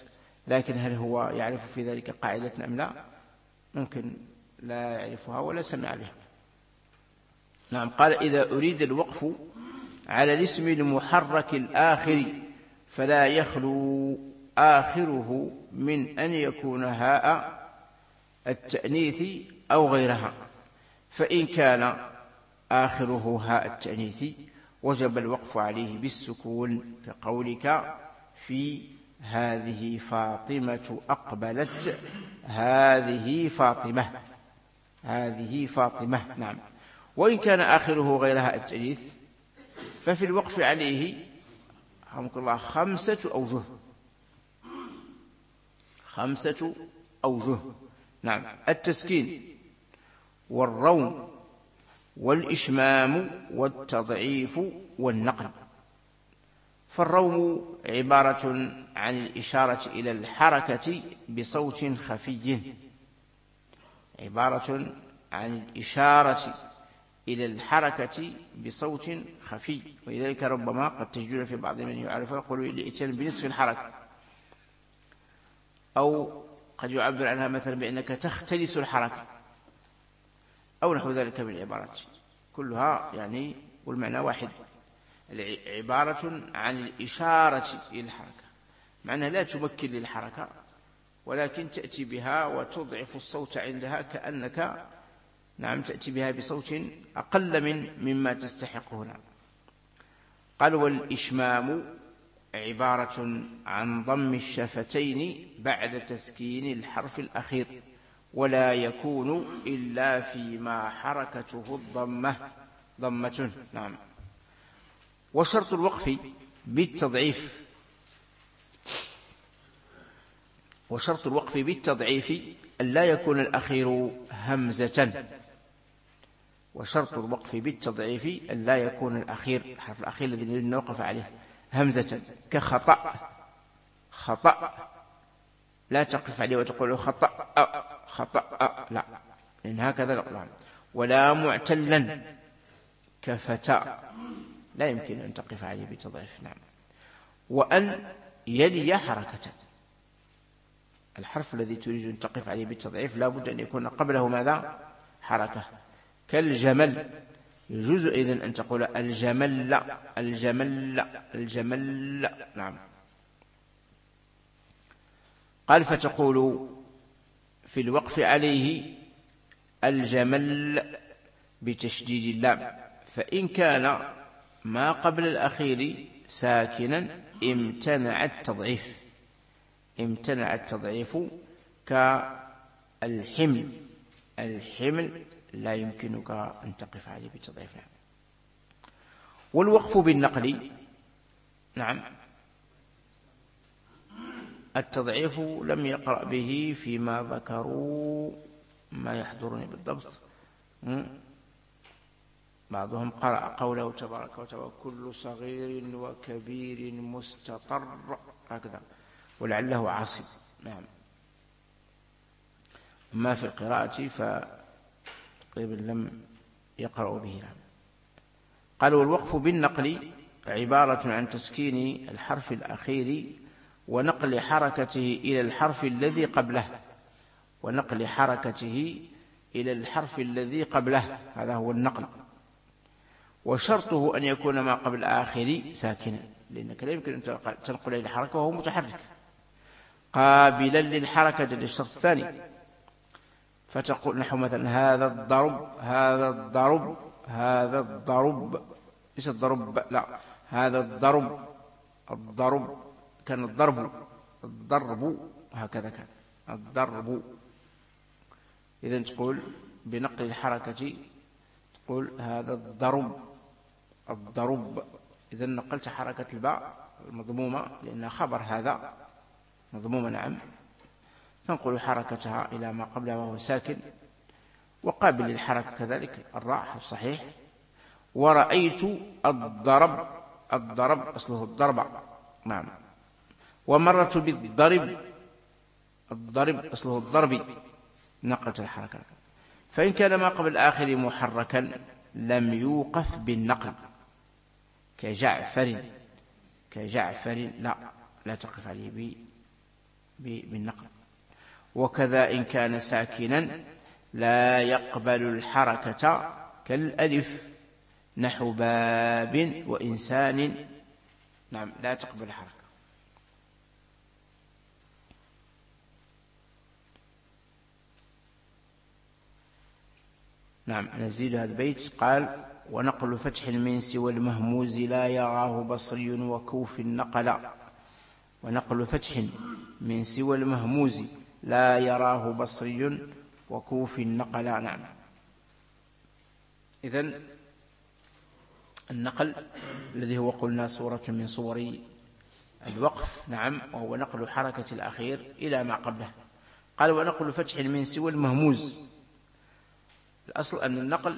لكن هل هو يعرف في ذلك قاعدة أم لا؟ ممكن لا يعرفها ولا سمع بها. نعم. قال إذا أريد الوقف على الاسم المحرك الآخر فلا يخلو آخره من أن يكون هاء التأنيث أو غيرها، فإن كان آخره هاء التأنيث وجب الوقف عليه بالسكون، كقولك في هذه فاطمة أقبلت، هذه فاطمة، هذه فاطمة. نعم. وإن كان آخره غير هاء التأنيث ففي الوقف عليه رحمك الله خمسة أوجه، خمسة أوجه. نعم. التسكين والروم والإشمام والتضعيف والنقل. فالروم عبارة عن الإشارة إلى الحركة بصوت خفي، عبارة عن الإشارة إلى الحركة بصوت خفي، ولذلك ربما قد تجدون في بعض من يعرف يقول الإتيان بنصف الحركة، أو قد يعبر عنها مثلا بأنك تختلس الحركة أو نحو ذلك من العبارات، كلها يعني والمعنى واحد، عبارة عن الإشارة إلى الحركة، معناها لا تمكن للحركة ولكن تأتي بها وتضعف الصوت عندها كأنك نعم تأتي بها بصوت أقل من مما تستحق هنا. قال والإشمام عبارة عن ضم الشفتين بعد تسكين الحرف الأخير، ولا يكون إلا فيما حركته الضمة ضمة. نعم. وشرط الوقف بالتضعيف وشرط الوقف بالتضعيف ألا يكون الأخير همزة. وشرط الوقف بالتضعيف ألا يكون الأخير الحرف الأخير الذي نريد أن نوقف عليه همزة، كخطأ، خطأ لا تقف عليه وتقول خطأ خطأ، لا، لأن هكذا الأقلام. ولا معتلا كفتى لا يمكن أن تقف عليه بالتضعيف. نعم. وأن يلي حركة، الحرف الذي تريد أن تقف عليه بالتضعيف لا بد أن يكون قبله ماذا؟ حركة. كالجمل يجوز إذن أن تقول الجمل الجمل الجمل. نعم. قال فتقول في الوقف عليه الجمل بتشديد اللام، فإن كان ما قبل الأخير ساكنا امتنع التضعيف، امتنع التضعيف كالحمل، الحمل لا يمكنك أن تقف عليه بالتضعيف. والوقف بالنقل نعم التضعيف لم يقرأ به فيما ذكروا ما يحضرني بالضبط. بعضهم قرأ قوله تبارك وتعالى كل صغير وكبير مستطر هكذا، ولعله عاصم. نعم. أما في القراءة فتقريبا لم يقرأوا به. نعم. قالوا الوقف بالنقل عبارة عن تسكين الحرف الأخير ونقل حركته إلى الحرف الذي قبله، ونقل حركته إلى الحرف الذي قبله، هذا هو النقل. وشرطه أن يكون ما قبل آخر ساكنا، لأنك لا يمكن أن تنقل إلى الحركة وهو متحرك. قابلا للحركة للشرط الثاني، فتقول نحو مثلا هذا الضرب هذا الضرب هذا الضرب، ليس الضرب، لا، هذا الضرب الضرب، كان الضرب الضرب هكذا، كان الضرب. إذن تقول بنقل الحركة تقول هذا الضرب الضرب، إذن نقلت حركة الباء المضمومة لأنها خبر هذا مضمومة. نعم. تنقل حركتها إلى ما قبلها وهو ساكن، وقابل للحركة كذلك الراء الصحيح. ورأيت الضرب الضرب أصله الضرب. نعم. ومرت بالضرب الضرب أصله الضرب، نقلت الحركة. فإن كان ما قبل الآخر محركا لم يوقف بالنقل، كجعفر كجعفر لا لا تقف عليه بالنقل. وكذا إن كان ساكنا لا يقبل الحركة كالألف، نحو باب وإنسان. نعم، لا تقبل الحركة. نعم، نزيد هذا البيت. قال: ونقل فتح من سوى المهموز لا يراه بصري وكوف نقل. ونقل فتح من سوى المهموز لا يراه بصري وكوف نقل. نعم. إذن النقل الذي هو قلنا صورة من صور الوقف، نعم، وهو نقل حركة الأخير إلى ما قبله. قال: ونقل فتح من سوى المهموز. الأصل أن النقل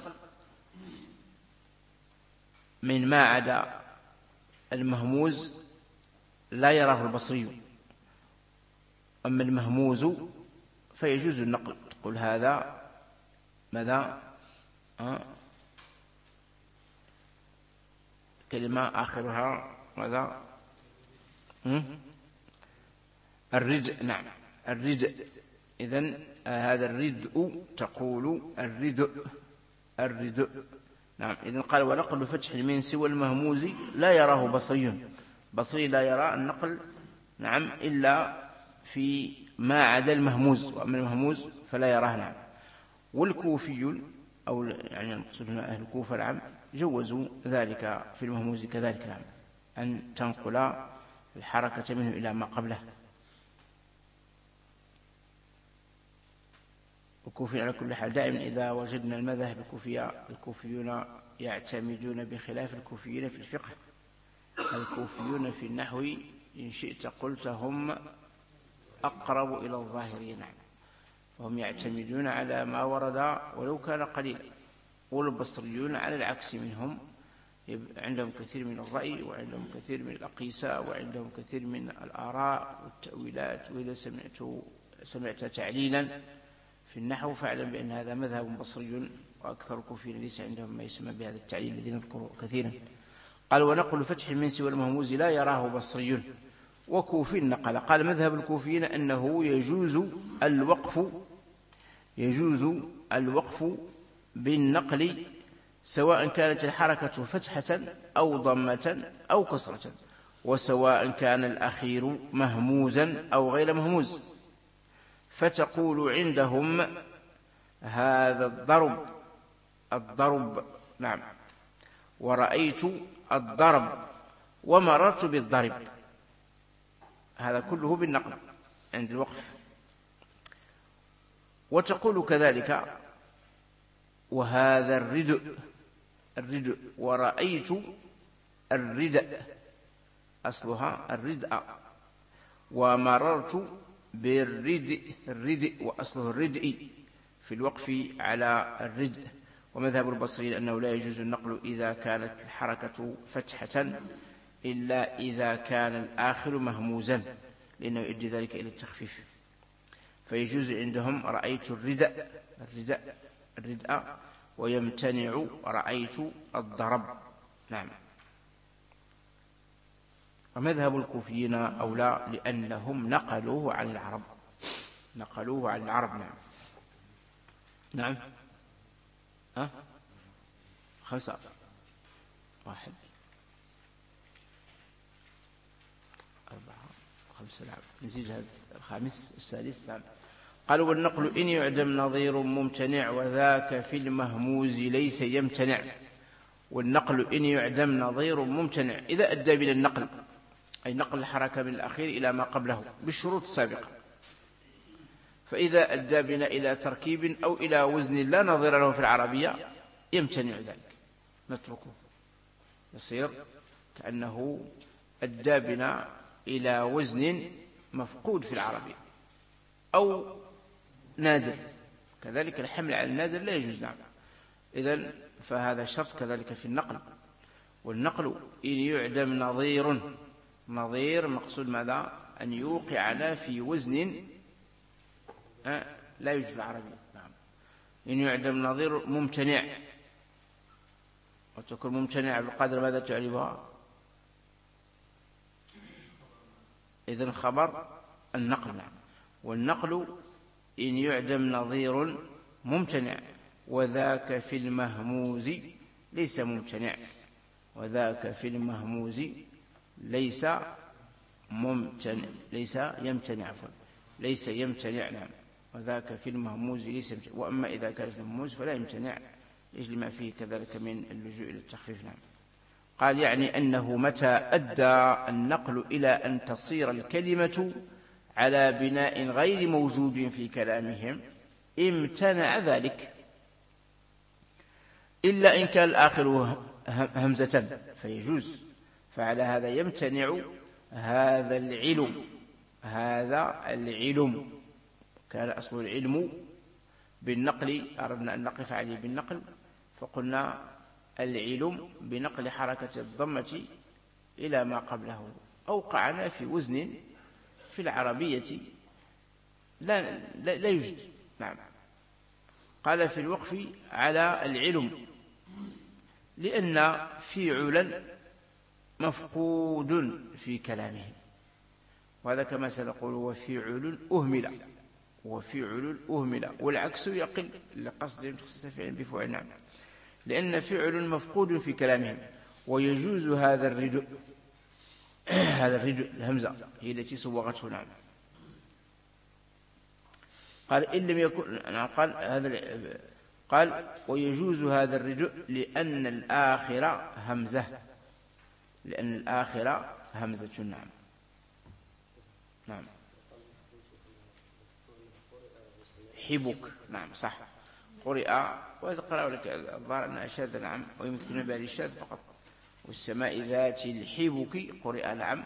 من ما عدا المهموز لا يراه البصري، أما المهموز فيجوز النقل. تقول هذا ماذا؟ أه؟ كلمة آخرها ماذا؟ الردء. نعم، الردء. إذن هذا الردء تقول الردء، الردء. نعم. إذن قال: ونقل فتح من سوى المهموز لا يراه بصري. بصري لا يرى النقل، نعم، إلا في ما عدا المهموز، وأما المهموز فلا يراه. نعم. والكوفي أو يعني المقصود هنا أهل الكوفة، نعم، جوزوا ذلك في المهموز كذلك، نعم، أن تنقل الحركة منه إلى ما قبله. الكوفي على كل حال دائما إذا وجدنا المذاهب الكوفية، الكوفيون يعتمدون بخلاف الكوفيين في الفقه. الكوفيون في النحو إن شئت قلت هم أقرب إلى الظاهرين، نعم، وهم يعتمدون على ما ورد ولو كان قليلا. والبصريون على العكس منهم، عندهم كثير من الرأي، وعندهم كثير من الأقيسة، وعندهم كثير من الآراء والتأويلات. وإذا سمعت سمعت تعليلا في النحو فاعلم بأن هذا مذهب بصري، وأكثر الكوفيين ليس عندهم ما يسمى بهذا التعليل الذي نذكره كثيرا. قال: ونقل فتح من سوى المهموز لا يراه بصري وكوفي نقل. قال: مذهب الكوفيين أنه يجوز الوقف يجوز الوقف بالنقل، سواء كانت الحركة فتحة أو ضمة أو كسرة، وسواء كان الأخير مهموزا أو غير مهموز. فتقول عندهم هذا الضرب الضرب نعم، ورأيت الضرب، ومررت بالضرب. هذا كله بالنقل عند الوقف. وتقول كذلك وهذا الردء الردء ورأيت الردء، أصلها الردء، ومررت بالردء الردء، وأصله الردء في الوقف على الردء. ومذهب البصريين أنه لا يجوز النقل إذا كانت الحركة فتحة إلا إذا كان الآخر مهموزا، لأنه يؤدي ذلك إلى التخفيف. فيجوز عندهم رأيت الردء الردء الردء ويمتنع رأيت الضرب. نعم. ومذهب الكوفيين أولى لأنهم نقلوه عن العرب نقلوه عن العرب. نعم. نعم. ها؟ خمسة واحد أربعة خمسة. نعم. نزيد هذا الخامس السادس. نعم. قالوا: والنقل إن يعدم نظير ممتنع، وذاك في المهموز ليس يمتنع. والنقل إن يعدم نظير ممتنع إذا أدى بنا النقل، أي نقل الحركة من الأخير إلى ما قبله بالشروط السابقة. فإذا أدى بنا إلى تركيب أو إلى وزن لا نظير له في العربية يمتنع ذلك، نتركه، يصير كأنه أدى بنا إلى وزن مفقود في العربية أو نادر. كذلك الحمل على النادر لا يجوز. نعم. إذن فهذا شرط كذلك في النقل. والنقل إن يعدم نظير نظير مقصود ماذا؟ أن يوقعنا في وزن لا يوجد في العربية. نعم. إن يعدم نظير ممتنع، وتكون ممتنع بالقدر ماذا تعرفها؟ إذن خبر النقل. نعم. والنقل إن يعدم نظير ممتنع، وذاك في المهموز ليس ممتنع. وذاك في المهموز ليس ممتنع ليس يمتنع عفوا ليس يمتنع. نعم. وذاك في المهموز ليس يمتنع. وأما إذا كان في المهموز فلا يمتنع لأجل ما فيه كذلك من اللجوء إلى التخفيف. نعم. قال يعني أنه متى أدى النقل إلى أن تصير الكلمة على بناء غير موجود في كلامهم امتنع ذلك، إلا إن كان الآخر همزة فيجوز. فعلى هذا يمتنع هذا العلم هذا العلم كان أصل العلم بالنقل، أردنا أن نقف عليه بالنقل فقلنا العلم بنقل حركة الضمة إلى ما قبله. أوقعنا في وزن في العربية لا, لا, لا يوجد. نعم. قال في الوقف على العلم لأن فعلا مفقود في كلامه، وهذا كما سنقول وفعل أهمل وفعل أهمل، والعكس يقل لقصد تخصيص فعل بفعل. نعم. لأن فعل مفقود في كلامهم، ويجوز هذا الرجل هذا الرجل الهمزة هي التي صوغته. نعم. قال إن لم يكن قال هذا قال ويجوز هذا الرجل لأن الآخرة همزة لأن الآخرة همزة. نعم. نعم. حبك. نعم صح. قرئ وإذا قرأوا لك الظاهر أن أشاد. نعم. ويمثلون بها الشاذ فقط. والسماء ذات الحبك قرئ. نعم.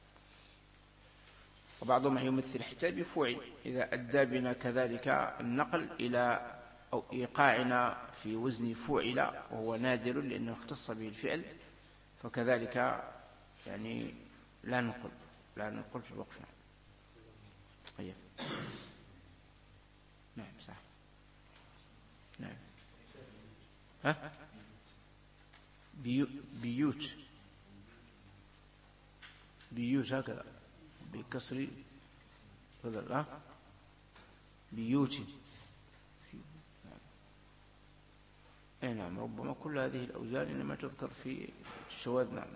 وبعضهم يمثل حتى بفعل إذا أدى بنا كذلك النقل إلى أو إيقاعنا في وزن فعل، وهو نادر لأنه اختص به الفعل، فكذلك يعني لا نقل لا نقل في الوقف. طيب. نعم صح. نعم. ها بيو بيوت بيوت هكذا بكسر ها بيوت. اي نعم. ربما كل هذه الأوزان إنما تذكر في الشواذ. نعم.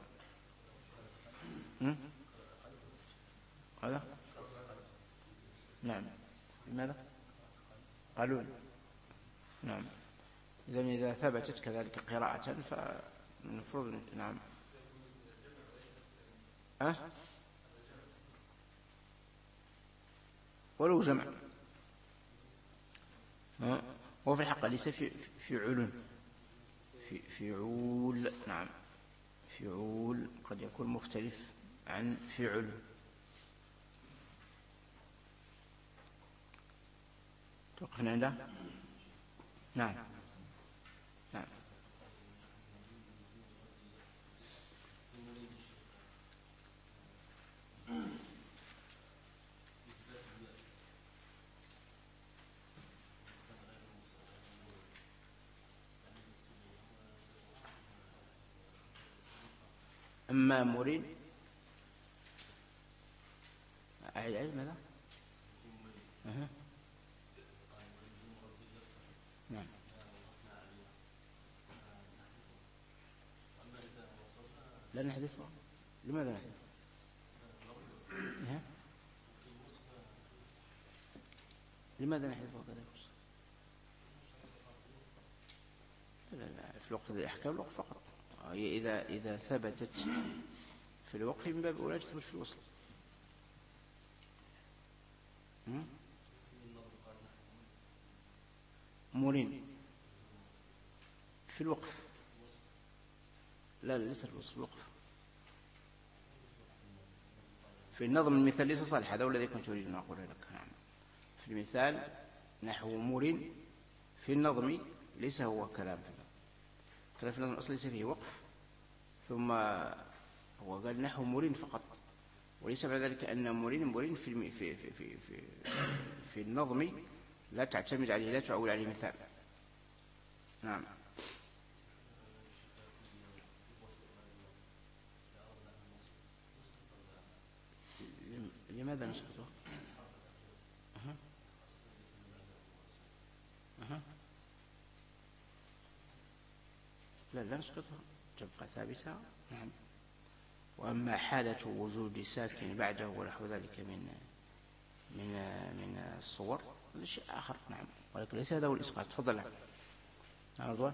هذا نعم. لماذا قالون؟ نعم. إذن إذا ثبتت كذلك قراءة فالمفروض. نعم. أه؟ ولو جمع. أه؟ وفي الحق ليس في في علون في فعول. نعم. فعول قد يكون مختلف عن فعل. توقفنا عنده. نعم. نعم. أما مريد أعيد أعيد ماذا؟ أه. نعم. لا نحذفه. لماذا نحذفه؟ أه. لماذا نحذفه كذا؟ لا لا في الوقت ذي أحكام الوقت فقط. هي إذا إذا ثبتت في الوقف من باب أولى تثبت في الوصل. مورين في الوقف. لا لا ليس في الوصل. الوقف في النظم المثال ليس صالح. هذا هو الذي كنت أريد أن أقول لك. نعم. في المثال نحو مورين في النظم ليس هو كلام في كلام في النظم الأصل ليس فيه وقف، ثم هو قال نحو مورين فقط، وليس بعد ذلك أن مورين مورين في في في في في, في النظم لا تعتمد عليه لا تعول عليه مثال. نعم. لماذا نسقطه؟ لا لا نسقطها، تبقى ثابتة. نعم. وأما حالة وجود ساكن بعده ونحو ذلك من من من الصور هذا شيء آخر. نعم، ولكن ليس هذا هو الإسقاط. تفضل. نعم رضوان.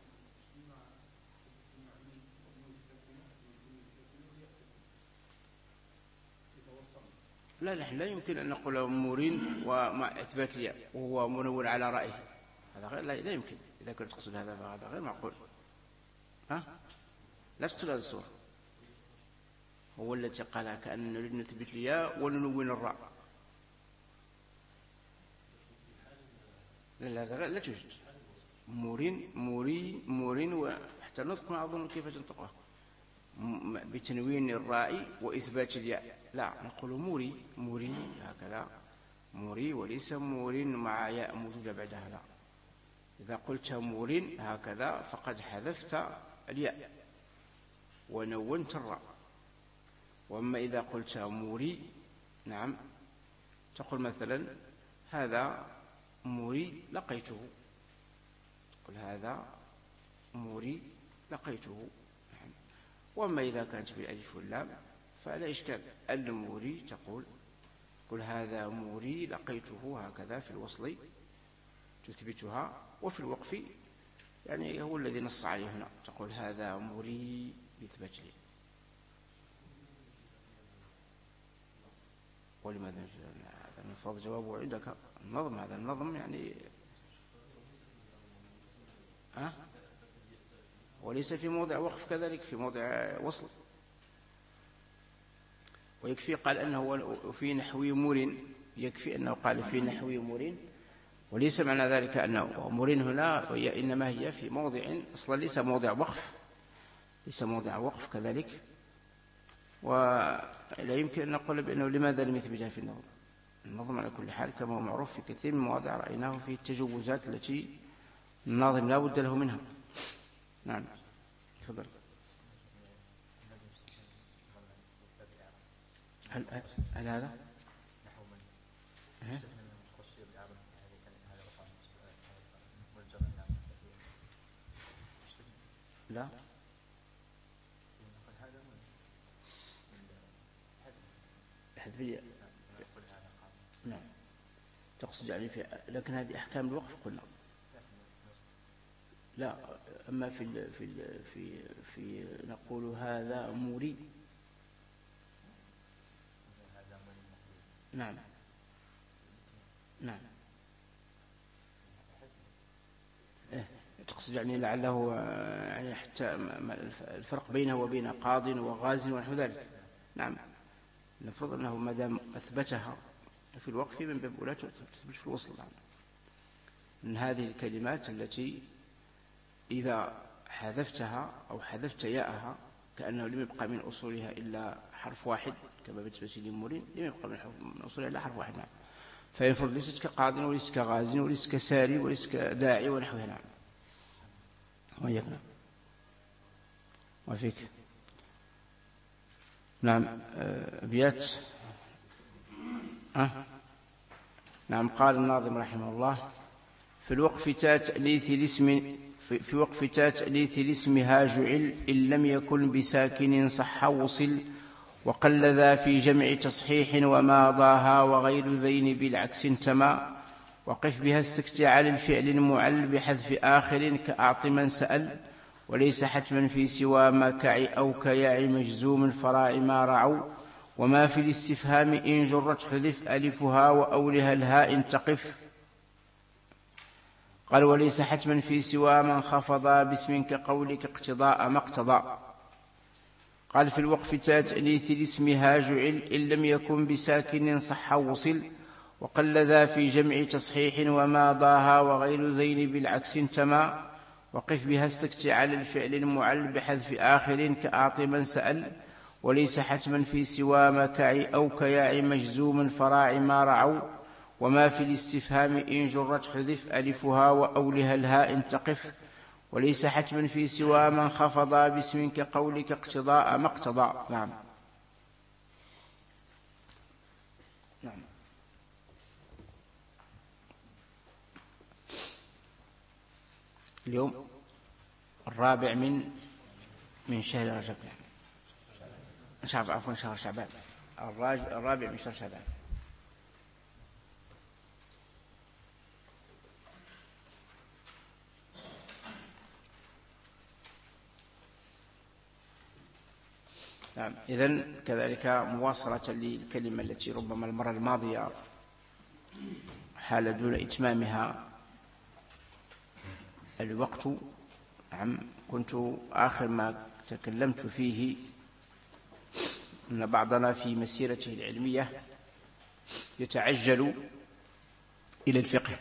لا نحن لا يمكن أن نقول مورين ومع إثبات الياء وهو منون على رأيه، هذا غير لا, لا يمكن. إذا كنت تقصد هذا فهذا غير معقول. ها؟ لا تقصد هذا الصور، هو التي قالها كأن نريد نثبت الياء وننون الراء. لا لا لا توجد مورين موري مورين وحتى نطق ما أظن كيف تنطقها بتنوين الراء وإثبات الياء. لا نقول موري موري هكذا موري، وليس مورين مع ياء موجودة بعدها. لا، إذا قلت مورين هكذا فقد حذفت الياء ونونت الراء. وأما إذا قلت موري، نعم، تقول مثلا هذا موري لقيته، قل هذا موري لقيته. نعم. وأما إذا كانت بالألف واللام فلا إشكال. الموري تقول قل هذا موري لقيته، هكذا في الوصل تثبتها، وفي الوقف يعني هو الذي نص عليه هنا، تقول هذا موري بإثبات لي. ولماذا هذا المفروض جوابه عندك النظم؟ هذا النظم يعني أه؟ وليس في موضع وقف، كذلك في موضع وصل. ويكفي قال أنه في نحو مورين، يكفي أنه قال في نحو مورين، وليس معنى ذلك أنه مورين هنا إنما هي في موضع أصلا ليس موضع وقف، ليس موضع وقف كذلك. ولا يمكن أن نقول بأنه لماذا لم يثبتها في النظم. النظم على كل حال كما هو معروف في كثير من المواضع رأيناه في التجوزات التي الناظم لا بد له منها. نعم تفضل. هل, هل هذا أه؟ لا حذف. نعم تقصد يعني في، لكن هذه أحكام الوقف قلنا. لا، أما في ال في ال في في نقول هذا موري. نعم نعم إيه. تقصد يعني لعله يعني حتى الفرق بينه وبين قاض وغاز ونحو ذلك. نعم نفرض أنه ما دام أثبتها في الوقف من باب أولى تثبت في الوصل. نعم. من هذه الكلمات التي إذا حذفتها أو حذفت ياءها كأنه لم يبقى من أصولها إلا حرف واحد، كما بالنسبة لمورين لم يبقى من أصولها إلا حرف واحد. نعم. فيفرض ليست كقاض وليست كغاز وليست كساري وليست كداعي ونحوها. نعم. وياك. نعم. وفيك. نعم أبيات. أه؟ نعم قال الناظم رحمه الله في الوقف تأليث الاسم في وقف تأليث الاسمها جعل إن لم يكن بساكن صح وصل، وقل ذا في جمع تصحيح وما ضاها وغير ذين بالعكس انتمى، وقف بها السكت على الفعل المعل بحذف آخر كأعط من سأل، وليس حتما في سوى ما كعي أو كياع مجزوم فراع ما رعوا، وما في الاستفهام إن جرت حذف ألفها وأولها الهاء تقف. قال وليس حتما في سوى من خفضا باسم كقولك اقتضاء ما اقتضى. قال في الوقف تأليث الاسمها جعل إن لم يكن بساكن صح وصل، وقل ذا في جمع تصحيح وما ضاها وغير ذين بالعكس انتمى، وقف بها السكت على الفعل المعل بحذف آخر كأعط من سأل، وليس حتما في سوى ما كعي أو كياع مجزوم فراع ما رعوا، وما في الاستفهام إن جرت حذف ألفها وأولها الهاء تقف، وليس حتما في سوى من خفضا باسم كقولك اقتضاء ما اقتضى. نعم. نعم. اليوم الرابع من من شهر رجب، شهر عفوا شهر شعبان، الرابع من شهر شعبان. نعم. إذن كذلك مواصلة للكلمة التي ربما المرة الماضية حال دون إتمامها الوقت. نعم. كنت آخر ما تكلمت فيه أن بعضنا في مسيرته العلمية يتعجل إلى الفقه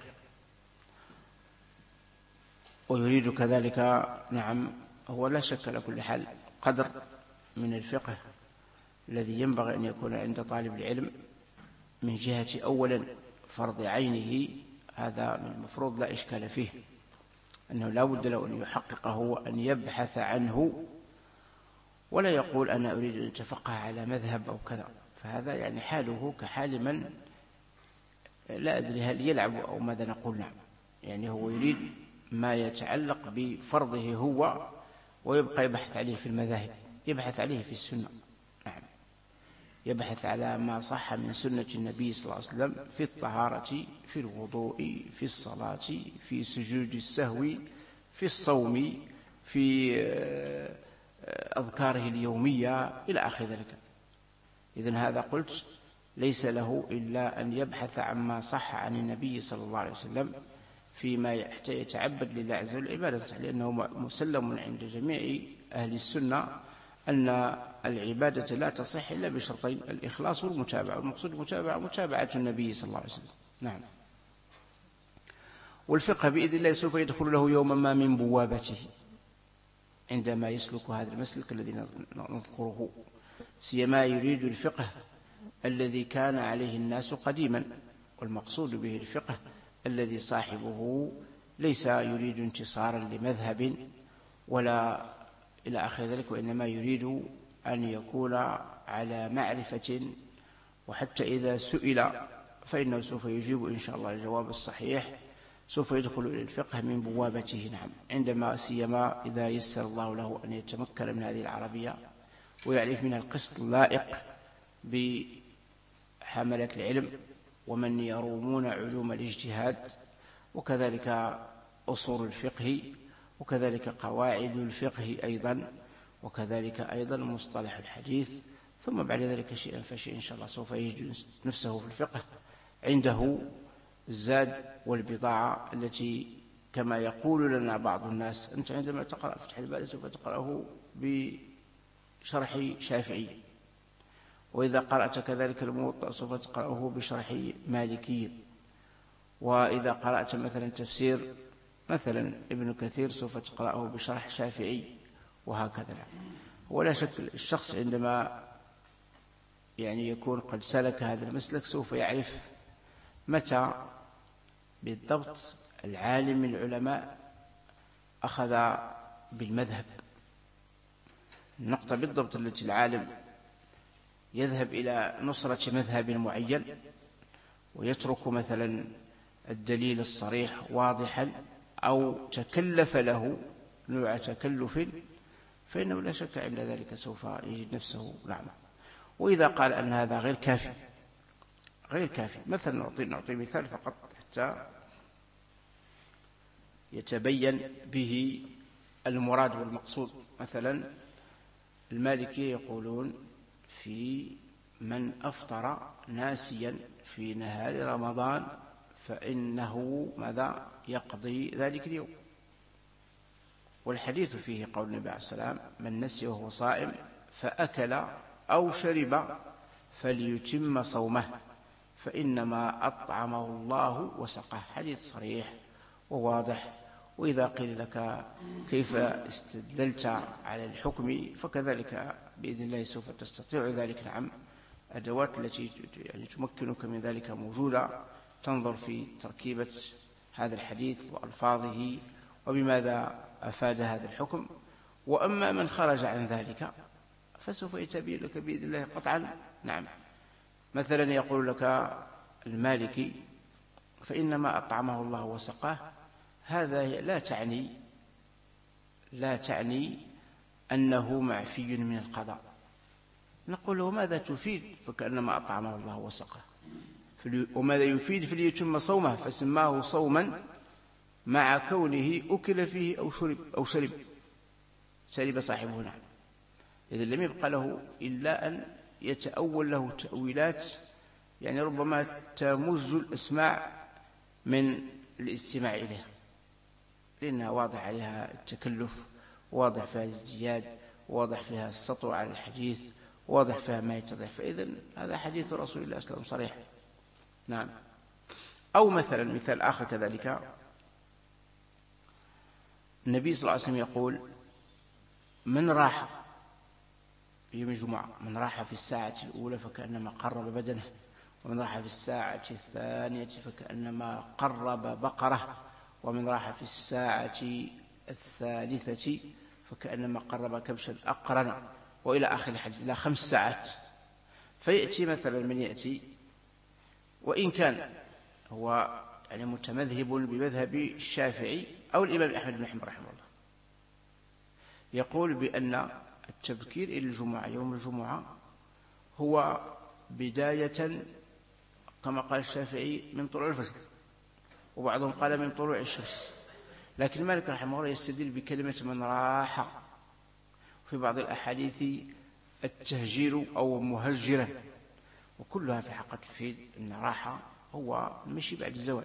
ويريد كذلك، نعم، هو لا شك على كل حال قدر من الفقه الذي ينبغي أن يكون عند طالب العلم من جهة أولا فرض عينه، هذا من المفروض لا إشكال فيه، أنه لا بد له أن يحققه وأن يبحث عنه، ولا يقول أنا أريد أن أتفقه على مذهب أو كذا، فهذا يعني حاله كحال من لا أدري هل يلعب أو ماذا نقول. نعم، يعني هو يريد ما يتعلق بفرضه هو ويبقى يبحث عليه في المذاهب، يبحث عليه في السنة. نعم، يبحث على ما صح من سنة النبي صلى الله عليه وسلم في الطهارة، في الوضوء، في الصلاة، في سجود السهو، في الصوم، في أذكاره اليومية إلى آخر ذلك. إذن هذا قلت ليس له إلا أن يبحث عما صح عن النبي صلى الله عليه وسلم فيما يتعبد لله عز وجل عبادة، لأنه مسلم عند جميع أهل السنة أن العبادة لا تصح إلا بشرطين: الإخلاص والمتابعة، والمقصود المتابعة متابعة النبي صلى الله عليه وسلم. نعم. والفقه بإذن الله سوف يدخل له يوما ما من بوابته عندما يسلك هذا المسلك الذي نذكره، سيما يريد الفقه الذي كان عليه الناس قديما، والمقصود به الفقه الذي صاحبه ليس يريد انتصارا لمذهب ولا إلى آخر ذلك، وإنما يريد أن يكون على معرفة، وحتى إذا سئل فإنه سوف يجيب إن شاء الله الجواب الصحيح، سوف يدخل إلى الفقه من بوابته. نعم، عندما سيما إذا يسر الله له أن يتمكن من هذه العربية ويعرف منها القسط اللائق بحملة العلم ومن يرومون علوم الاجتهاد، وكذلك أصول الفقه، وكذلك قواعد الفقه أيضا، وكذلك أيضا مصطلح الحديث، ثم بعد ذلك شيئا فشيئا إن شاء الله سوف يجد نفسه في الفقه عنده الزاد والبضاعة التي كما يقول لنا بعض الناس: أنت عندما تقرأ فتح الباري سوف تقرأه بشرح شافعي، وإذا قرأت كذلك الموطأ سوف تقرأه بشرح مالكي، وإذا قرأت مثلا تفسير مثلا ابن كثير سوف تقرأه بشرح شافعي، وهكذا. ولا شك الشخص عندما يعني يكون قد سلك هذا المسلك سوف يعرف متى بالضبط العالم من العلماء أخذ بالمذهب، النقطة بالضبط التي العالم يذهب إلى نصرة مذهب معين ويترك مثلا الدليل الصريح واضحا، أو تكلف له نوع تكلف، فإنه لا شك عند ذلك سوف يجد نفسه نعمة. وإذا قال أن هذا غير كافي غير كافي مثلا، نعطي, نعطي مثال فقط حتى يتبين به المراد والمقصود. مثلا المالكية يقولون في من أفطر ناسيا في نهار رمضان فإنه ماذا يقضي ذلك اليوم، والحديث فيه قول النبي عليه السلام: من نسي وهو صائم فأكل أو شرب فليتم صومه فإنما أطعمه الله وسقاه. حديث صريح وواضح. وإذا قيل لك كيف استدللت على الحكم، فكذلك بإذن الله سوف تستطيع ذلك. نعم، أدوات التي يعني تمكنك من ذلك موجودة، تنظر في تركيبة هذا الحديث وألفاظه وبماذا أفاد هذا الحكم. وأما من خرج عن ذلك فسوف يتبين لك بإذن الله قطعا. نعم، مثلا يقول لك المالكي: فإنما أطعمه الله وسقاه، هذا لا تعني لا تعني أنه معفي من القضاء. نقول له ماذا تفيد؟ فكأنما أطعمه الله وسقه. وماذا يفيد؟ فليتم صومه، فسماه صوما مع كونه أكل فيه أو شرب أو شرب شرب صاحبه. نعم. إذا لم يبقى له إلا أن يتأول له تأويلات، يعني ربما تمج الأسماع من الاستماع إليها، لأنها واضح عليها التكلف، واضح فيها الازدياد، واضح فيها السطو على الحديث، واضح فيها ما يتضح. فإذن هذا حديث رسول الله صلى الله عليه وسلم صريح. نعم. أو مثلا مثال آخر كذلك، النبي صلى الله عليه وسلم يقول: من راح يوم الجمعة، من راح في الساعة الأولى فكأنما قرب بدنه، ومن راح في الساعة الثانية فكأنما قرب بقرة، ومن راح في الساعة الثالثة فكأنما قرب كبشا أقرن، وإلى آخر الحديث، إلى خمس ساعات. فيأتي مثلا من يأتي، وإن كان هو يعني متمذهب بمذهب الشافعي أو الإمام أحمد بن حنبل رحمه الله، يقول بأن التبكير إلى الجمعة يوم الجمعة هو بداية كما قال الشافعي من طلوع الفجر، وبعضهم قال من طلوع الشمس، لكن مالك رحمه الله يستدل بكلمة من راح، في بعض الأحاديث التهجير أو مهجرا، وكلها في الحقيقة تفيد أن راح هو المشي بعد الزوال،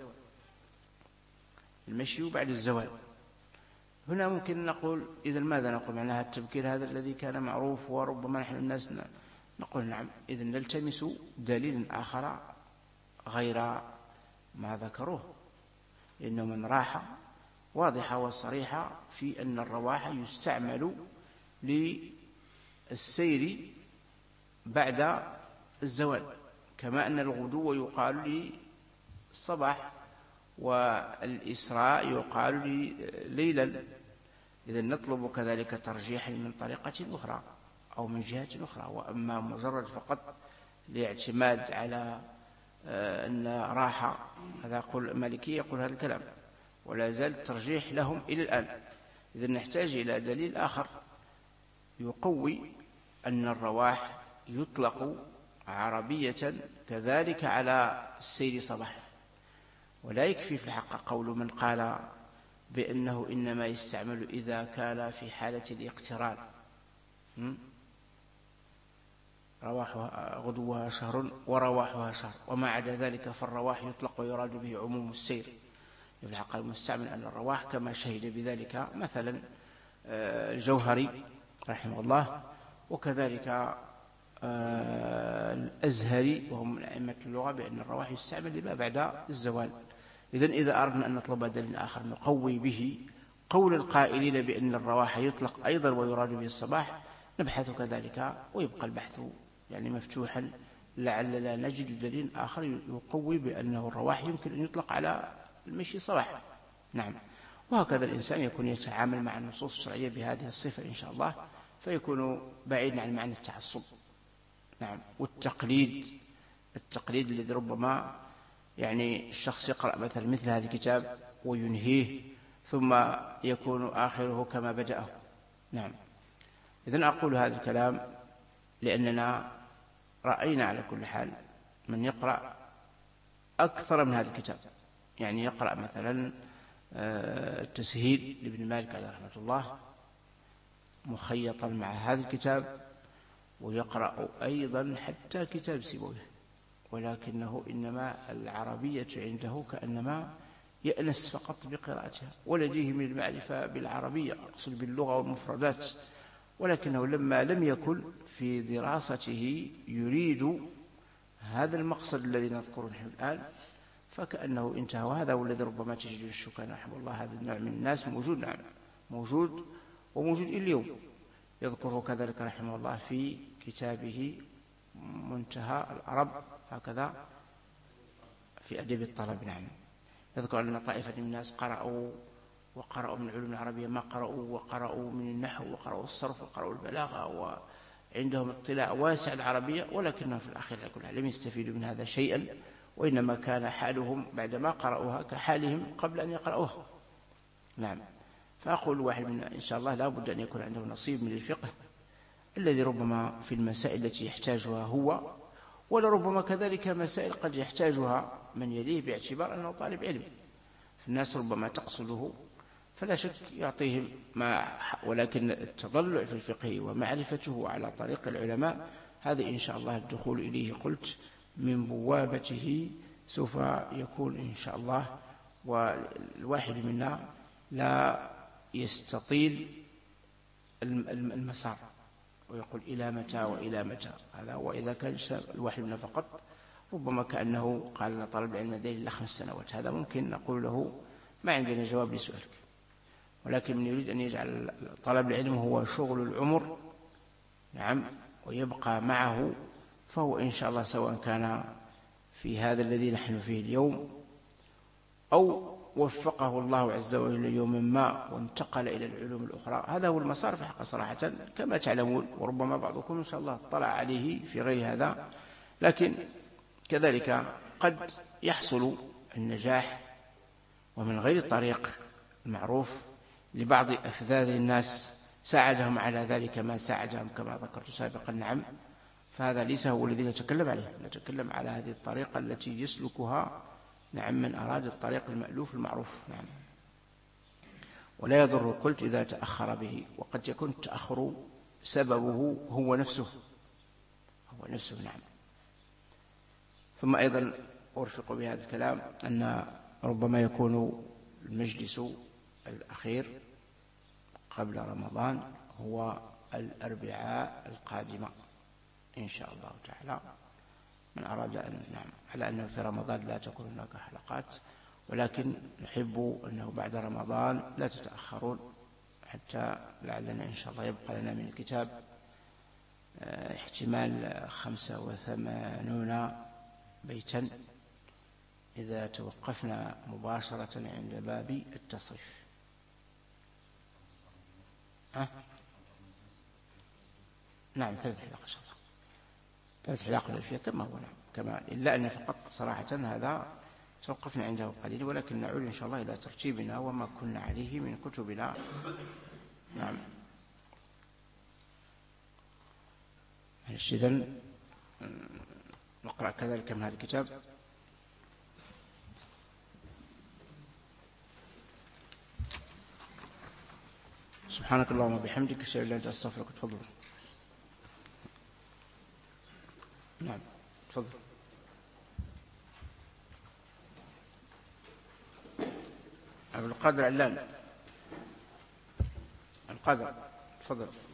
المشي بعد الزوال. هنا ممكن نقول إذا ماذا نقول معناها التبكير هذا الذي كان معروف وربما نحن الناس نقول نعم، إذا نلتمس دليل آخر غير ما ذكروه، لأنه من راح واضحة وصريحة في أن الرواح يستعمل للسير بعد الزوال، كما أن الغدو يقال للصباح والإسراء يقال ليلا. إذا نطلب كذلك ترجيحا من طريقة أخرى أو من جهة أخرى. وأما مجرد فقط الاعتماد على أن راحة، هذا يقول المالكي يقول هذا الكلام، ولا زال الترجيح لهم إلى الآن. إذا نحتاج إلى دليل آخر يقوي أن الرواح يطلق عربية كذلك على السير صباحا. ولا يكفي في الحق قول من قال بأنه إنما يستعمل إذا كان في حالة الاقتران، رواحها غدوها شهر ورواحها شهر، وما عدا ذلك فالرواح يطلق ويراد به عموم السير. في الحق المستعمل أن الرواح كما شهد بذلك مثلا الجوهري رحمه الله، وكذلك الأزهري وهم من أئمة اللغة، بأن الرواح يستعمل لما بعد الزوال. إذن إذا أردنا أن نطلب دليل آخر نقوي به قول القائلين بأن الرواح يطلق أيضا ويراد به الصباح، نبحث كذلك، ويبقى البحث يعني مفتوحا لعل لا نجد دليل آخر يقوي بأنه الرواح يمكن أن يطلق على المشي صباحا. نعم. وهكذا الإنسان يكون يتعامل مع النصوص الشرعية بهذه الصفة إن شاء الله، فيكون بعيدا عن معنى التعصب. نعم. والتقليد، التقليد الذي ربما يعني الشخص يقرأ مثلا مثل هذا الكتاب وينهيه ثم يكون آخره كما بدأه. نعم. إذن أقول هذا الكلام لأننا رأينا على كل حال من يقرأ أكثر من هذا الكتاب، يعني يقرأ مثلا التسهيل لابن مالك عليه رحمة الله مخيطا مع هذا الكتاب، ويقرأ أيضا حتى كتاب سيبويه، ولكنه إنما العربية عنده كأنما يأنس فقط بقراءتها، ولديه من المعرفة بالعربية، أقصد باللغة والمفردات، ولكنه لما لم يكن في دراسته يريد هذا المقصد الذي نذكره نحن الآن، فكأنه انتهى. وهذا هو الذي ربما تجد الشكان رحمه الله، هذا النوع من الناس موجود، نعم موجود، وموجود اليوم. يذكره كذلك رحمه الله في كتابه منتهى العرب هكذا في أدب الطلب. نعم. يذكر أن طائفة من الناس قرأوا وقرأوا من العلوم العربية ما قرأوا، وقرأوا من النحو وقرأوا الصرف وقرأوا البلاغة، وعندهم اطلاع واسع العربية، ولكنهم في الأخير لم يستفيدوا من هذا شيئا، وإنما كان حالهم بعدما قرأوها كحالهم قبل أن يقرأوها. نعم. فأقول واحد من إن شاء الله لا بد أن يكون عنده نصيب من الفقه الذي ربما في المسائل التي يحتاجها هو، ولربما كذلك مسائل قد يحتاجها من يليه باعتبار أنه طالب علم، فالناس ربما تقصده فلا شك يعطيهم ما، ولكن التضلع في الفقه ومعرفته على طريق العلماء هذا إن شاء الله الدخول إليه قلت من بوابته سوف يكون إن شاء الله. والواحد منا لا يستطيل المسار ويقول إلى متى وإلى متى، هذا وإذا كان الواحد منا فقط ربما كأنه قال لنا طلب العلم لديه إلا خمس سنوات، هذا ممكن نقول له ما عندنا جواب لسؤالك، ولكن من يريد أن يجعل طلب العلم هو شغل العمر نعم ويبقى معه، فهو إن شاء الله سواء كان في هذا الذي نحن فيه اليوم أو وفقه الله عز وجل يوم ما وانتقل إلى العلوم الأخرى، هذا هو المسار في حق صراحة كما تعلمون، وربما بعضكم إن شاء الله اطلع عليه في غير هذا، لكن كذلك قد يحصل النجاح ومن غير الطريق المعروف لبعض أفذاذ الناس ساعدهم على ذلك ما ساعدهم كما ذكرت سابقا نعم، فهذا ليس هو الذي نتكلم عليه، نتكلم على هذه الطريقة التي يسلكها نعم من أراد الطريق المألوف المعروف نعم. ولا يضر قلت إذا تأخر به، وقد يكون التأخر سببه هو نفسه هو نفسه نعم. ثم أيضا أرفق بهذا الكلام أن ربما يكون المجلس الأخير قبل رمضان هو الأربعاء القادمة إن شاء الله تعالى، من أراد أن نعم على أنه في رمضان لا تكون هناك حلقات، ولكن نحب أنه بعد رمضان لا تتأخرون حتى لعلنا إن شاء الله يبقى لنا من الكتاب احتمال خمسة وثمانون بيتا إذا توقفنا مباشرة عند باب التصريف. أه؟ نعم ثلاث حلقات إن شاء الله، ثلاث حلقات الألفية كما هو نعم كما، إلا أن فقط صراحة هذا توقفنا عنده قليل، ولكن نعود إن شاء الله إلى ترتيبنا وما كنا عليه من كتبنا نعم. إذن نقرأ كذلك من هذا الكتاب. سبحانك اللهم وبحمدك أشهد أن لا إله إلا أنت أستغفرك. تفضل. نعم تفضل. عبد القادر علان القادر تفضل.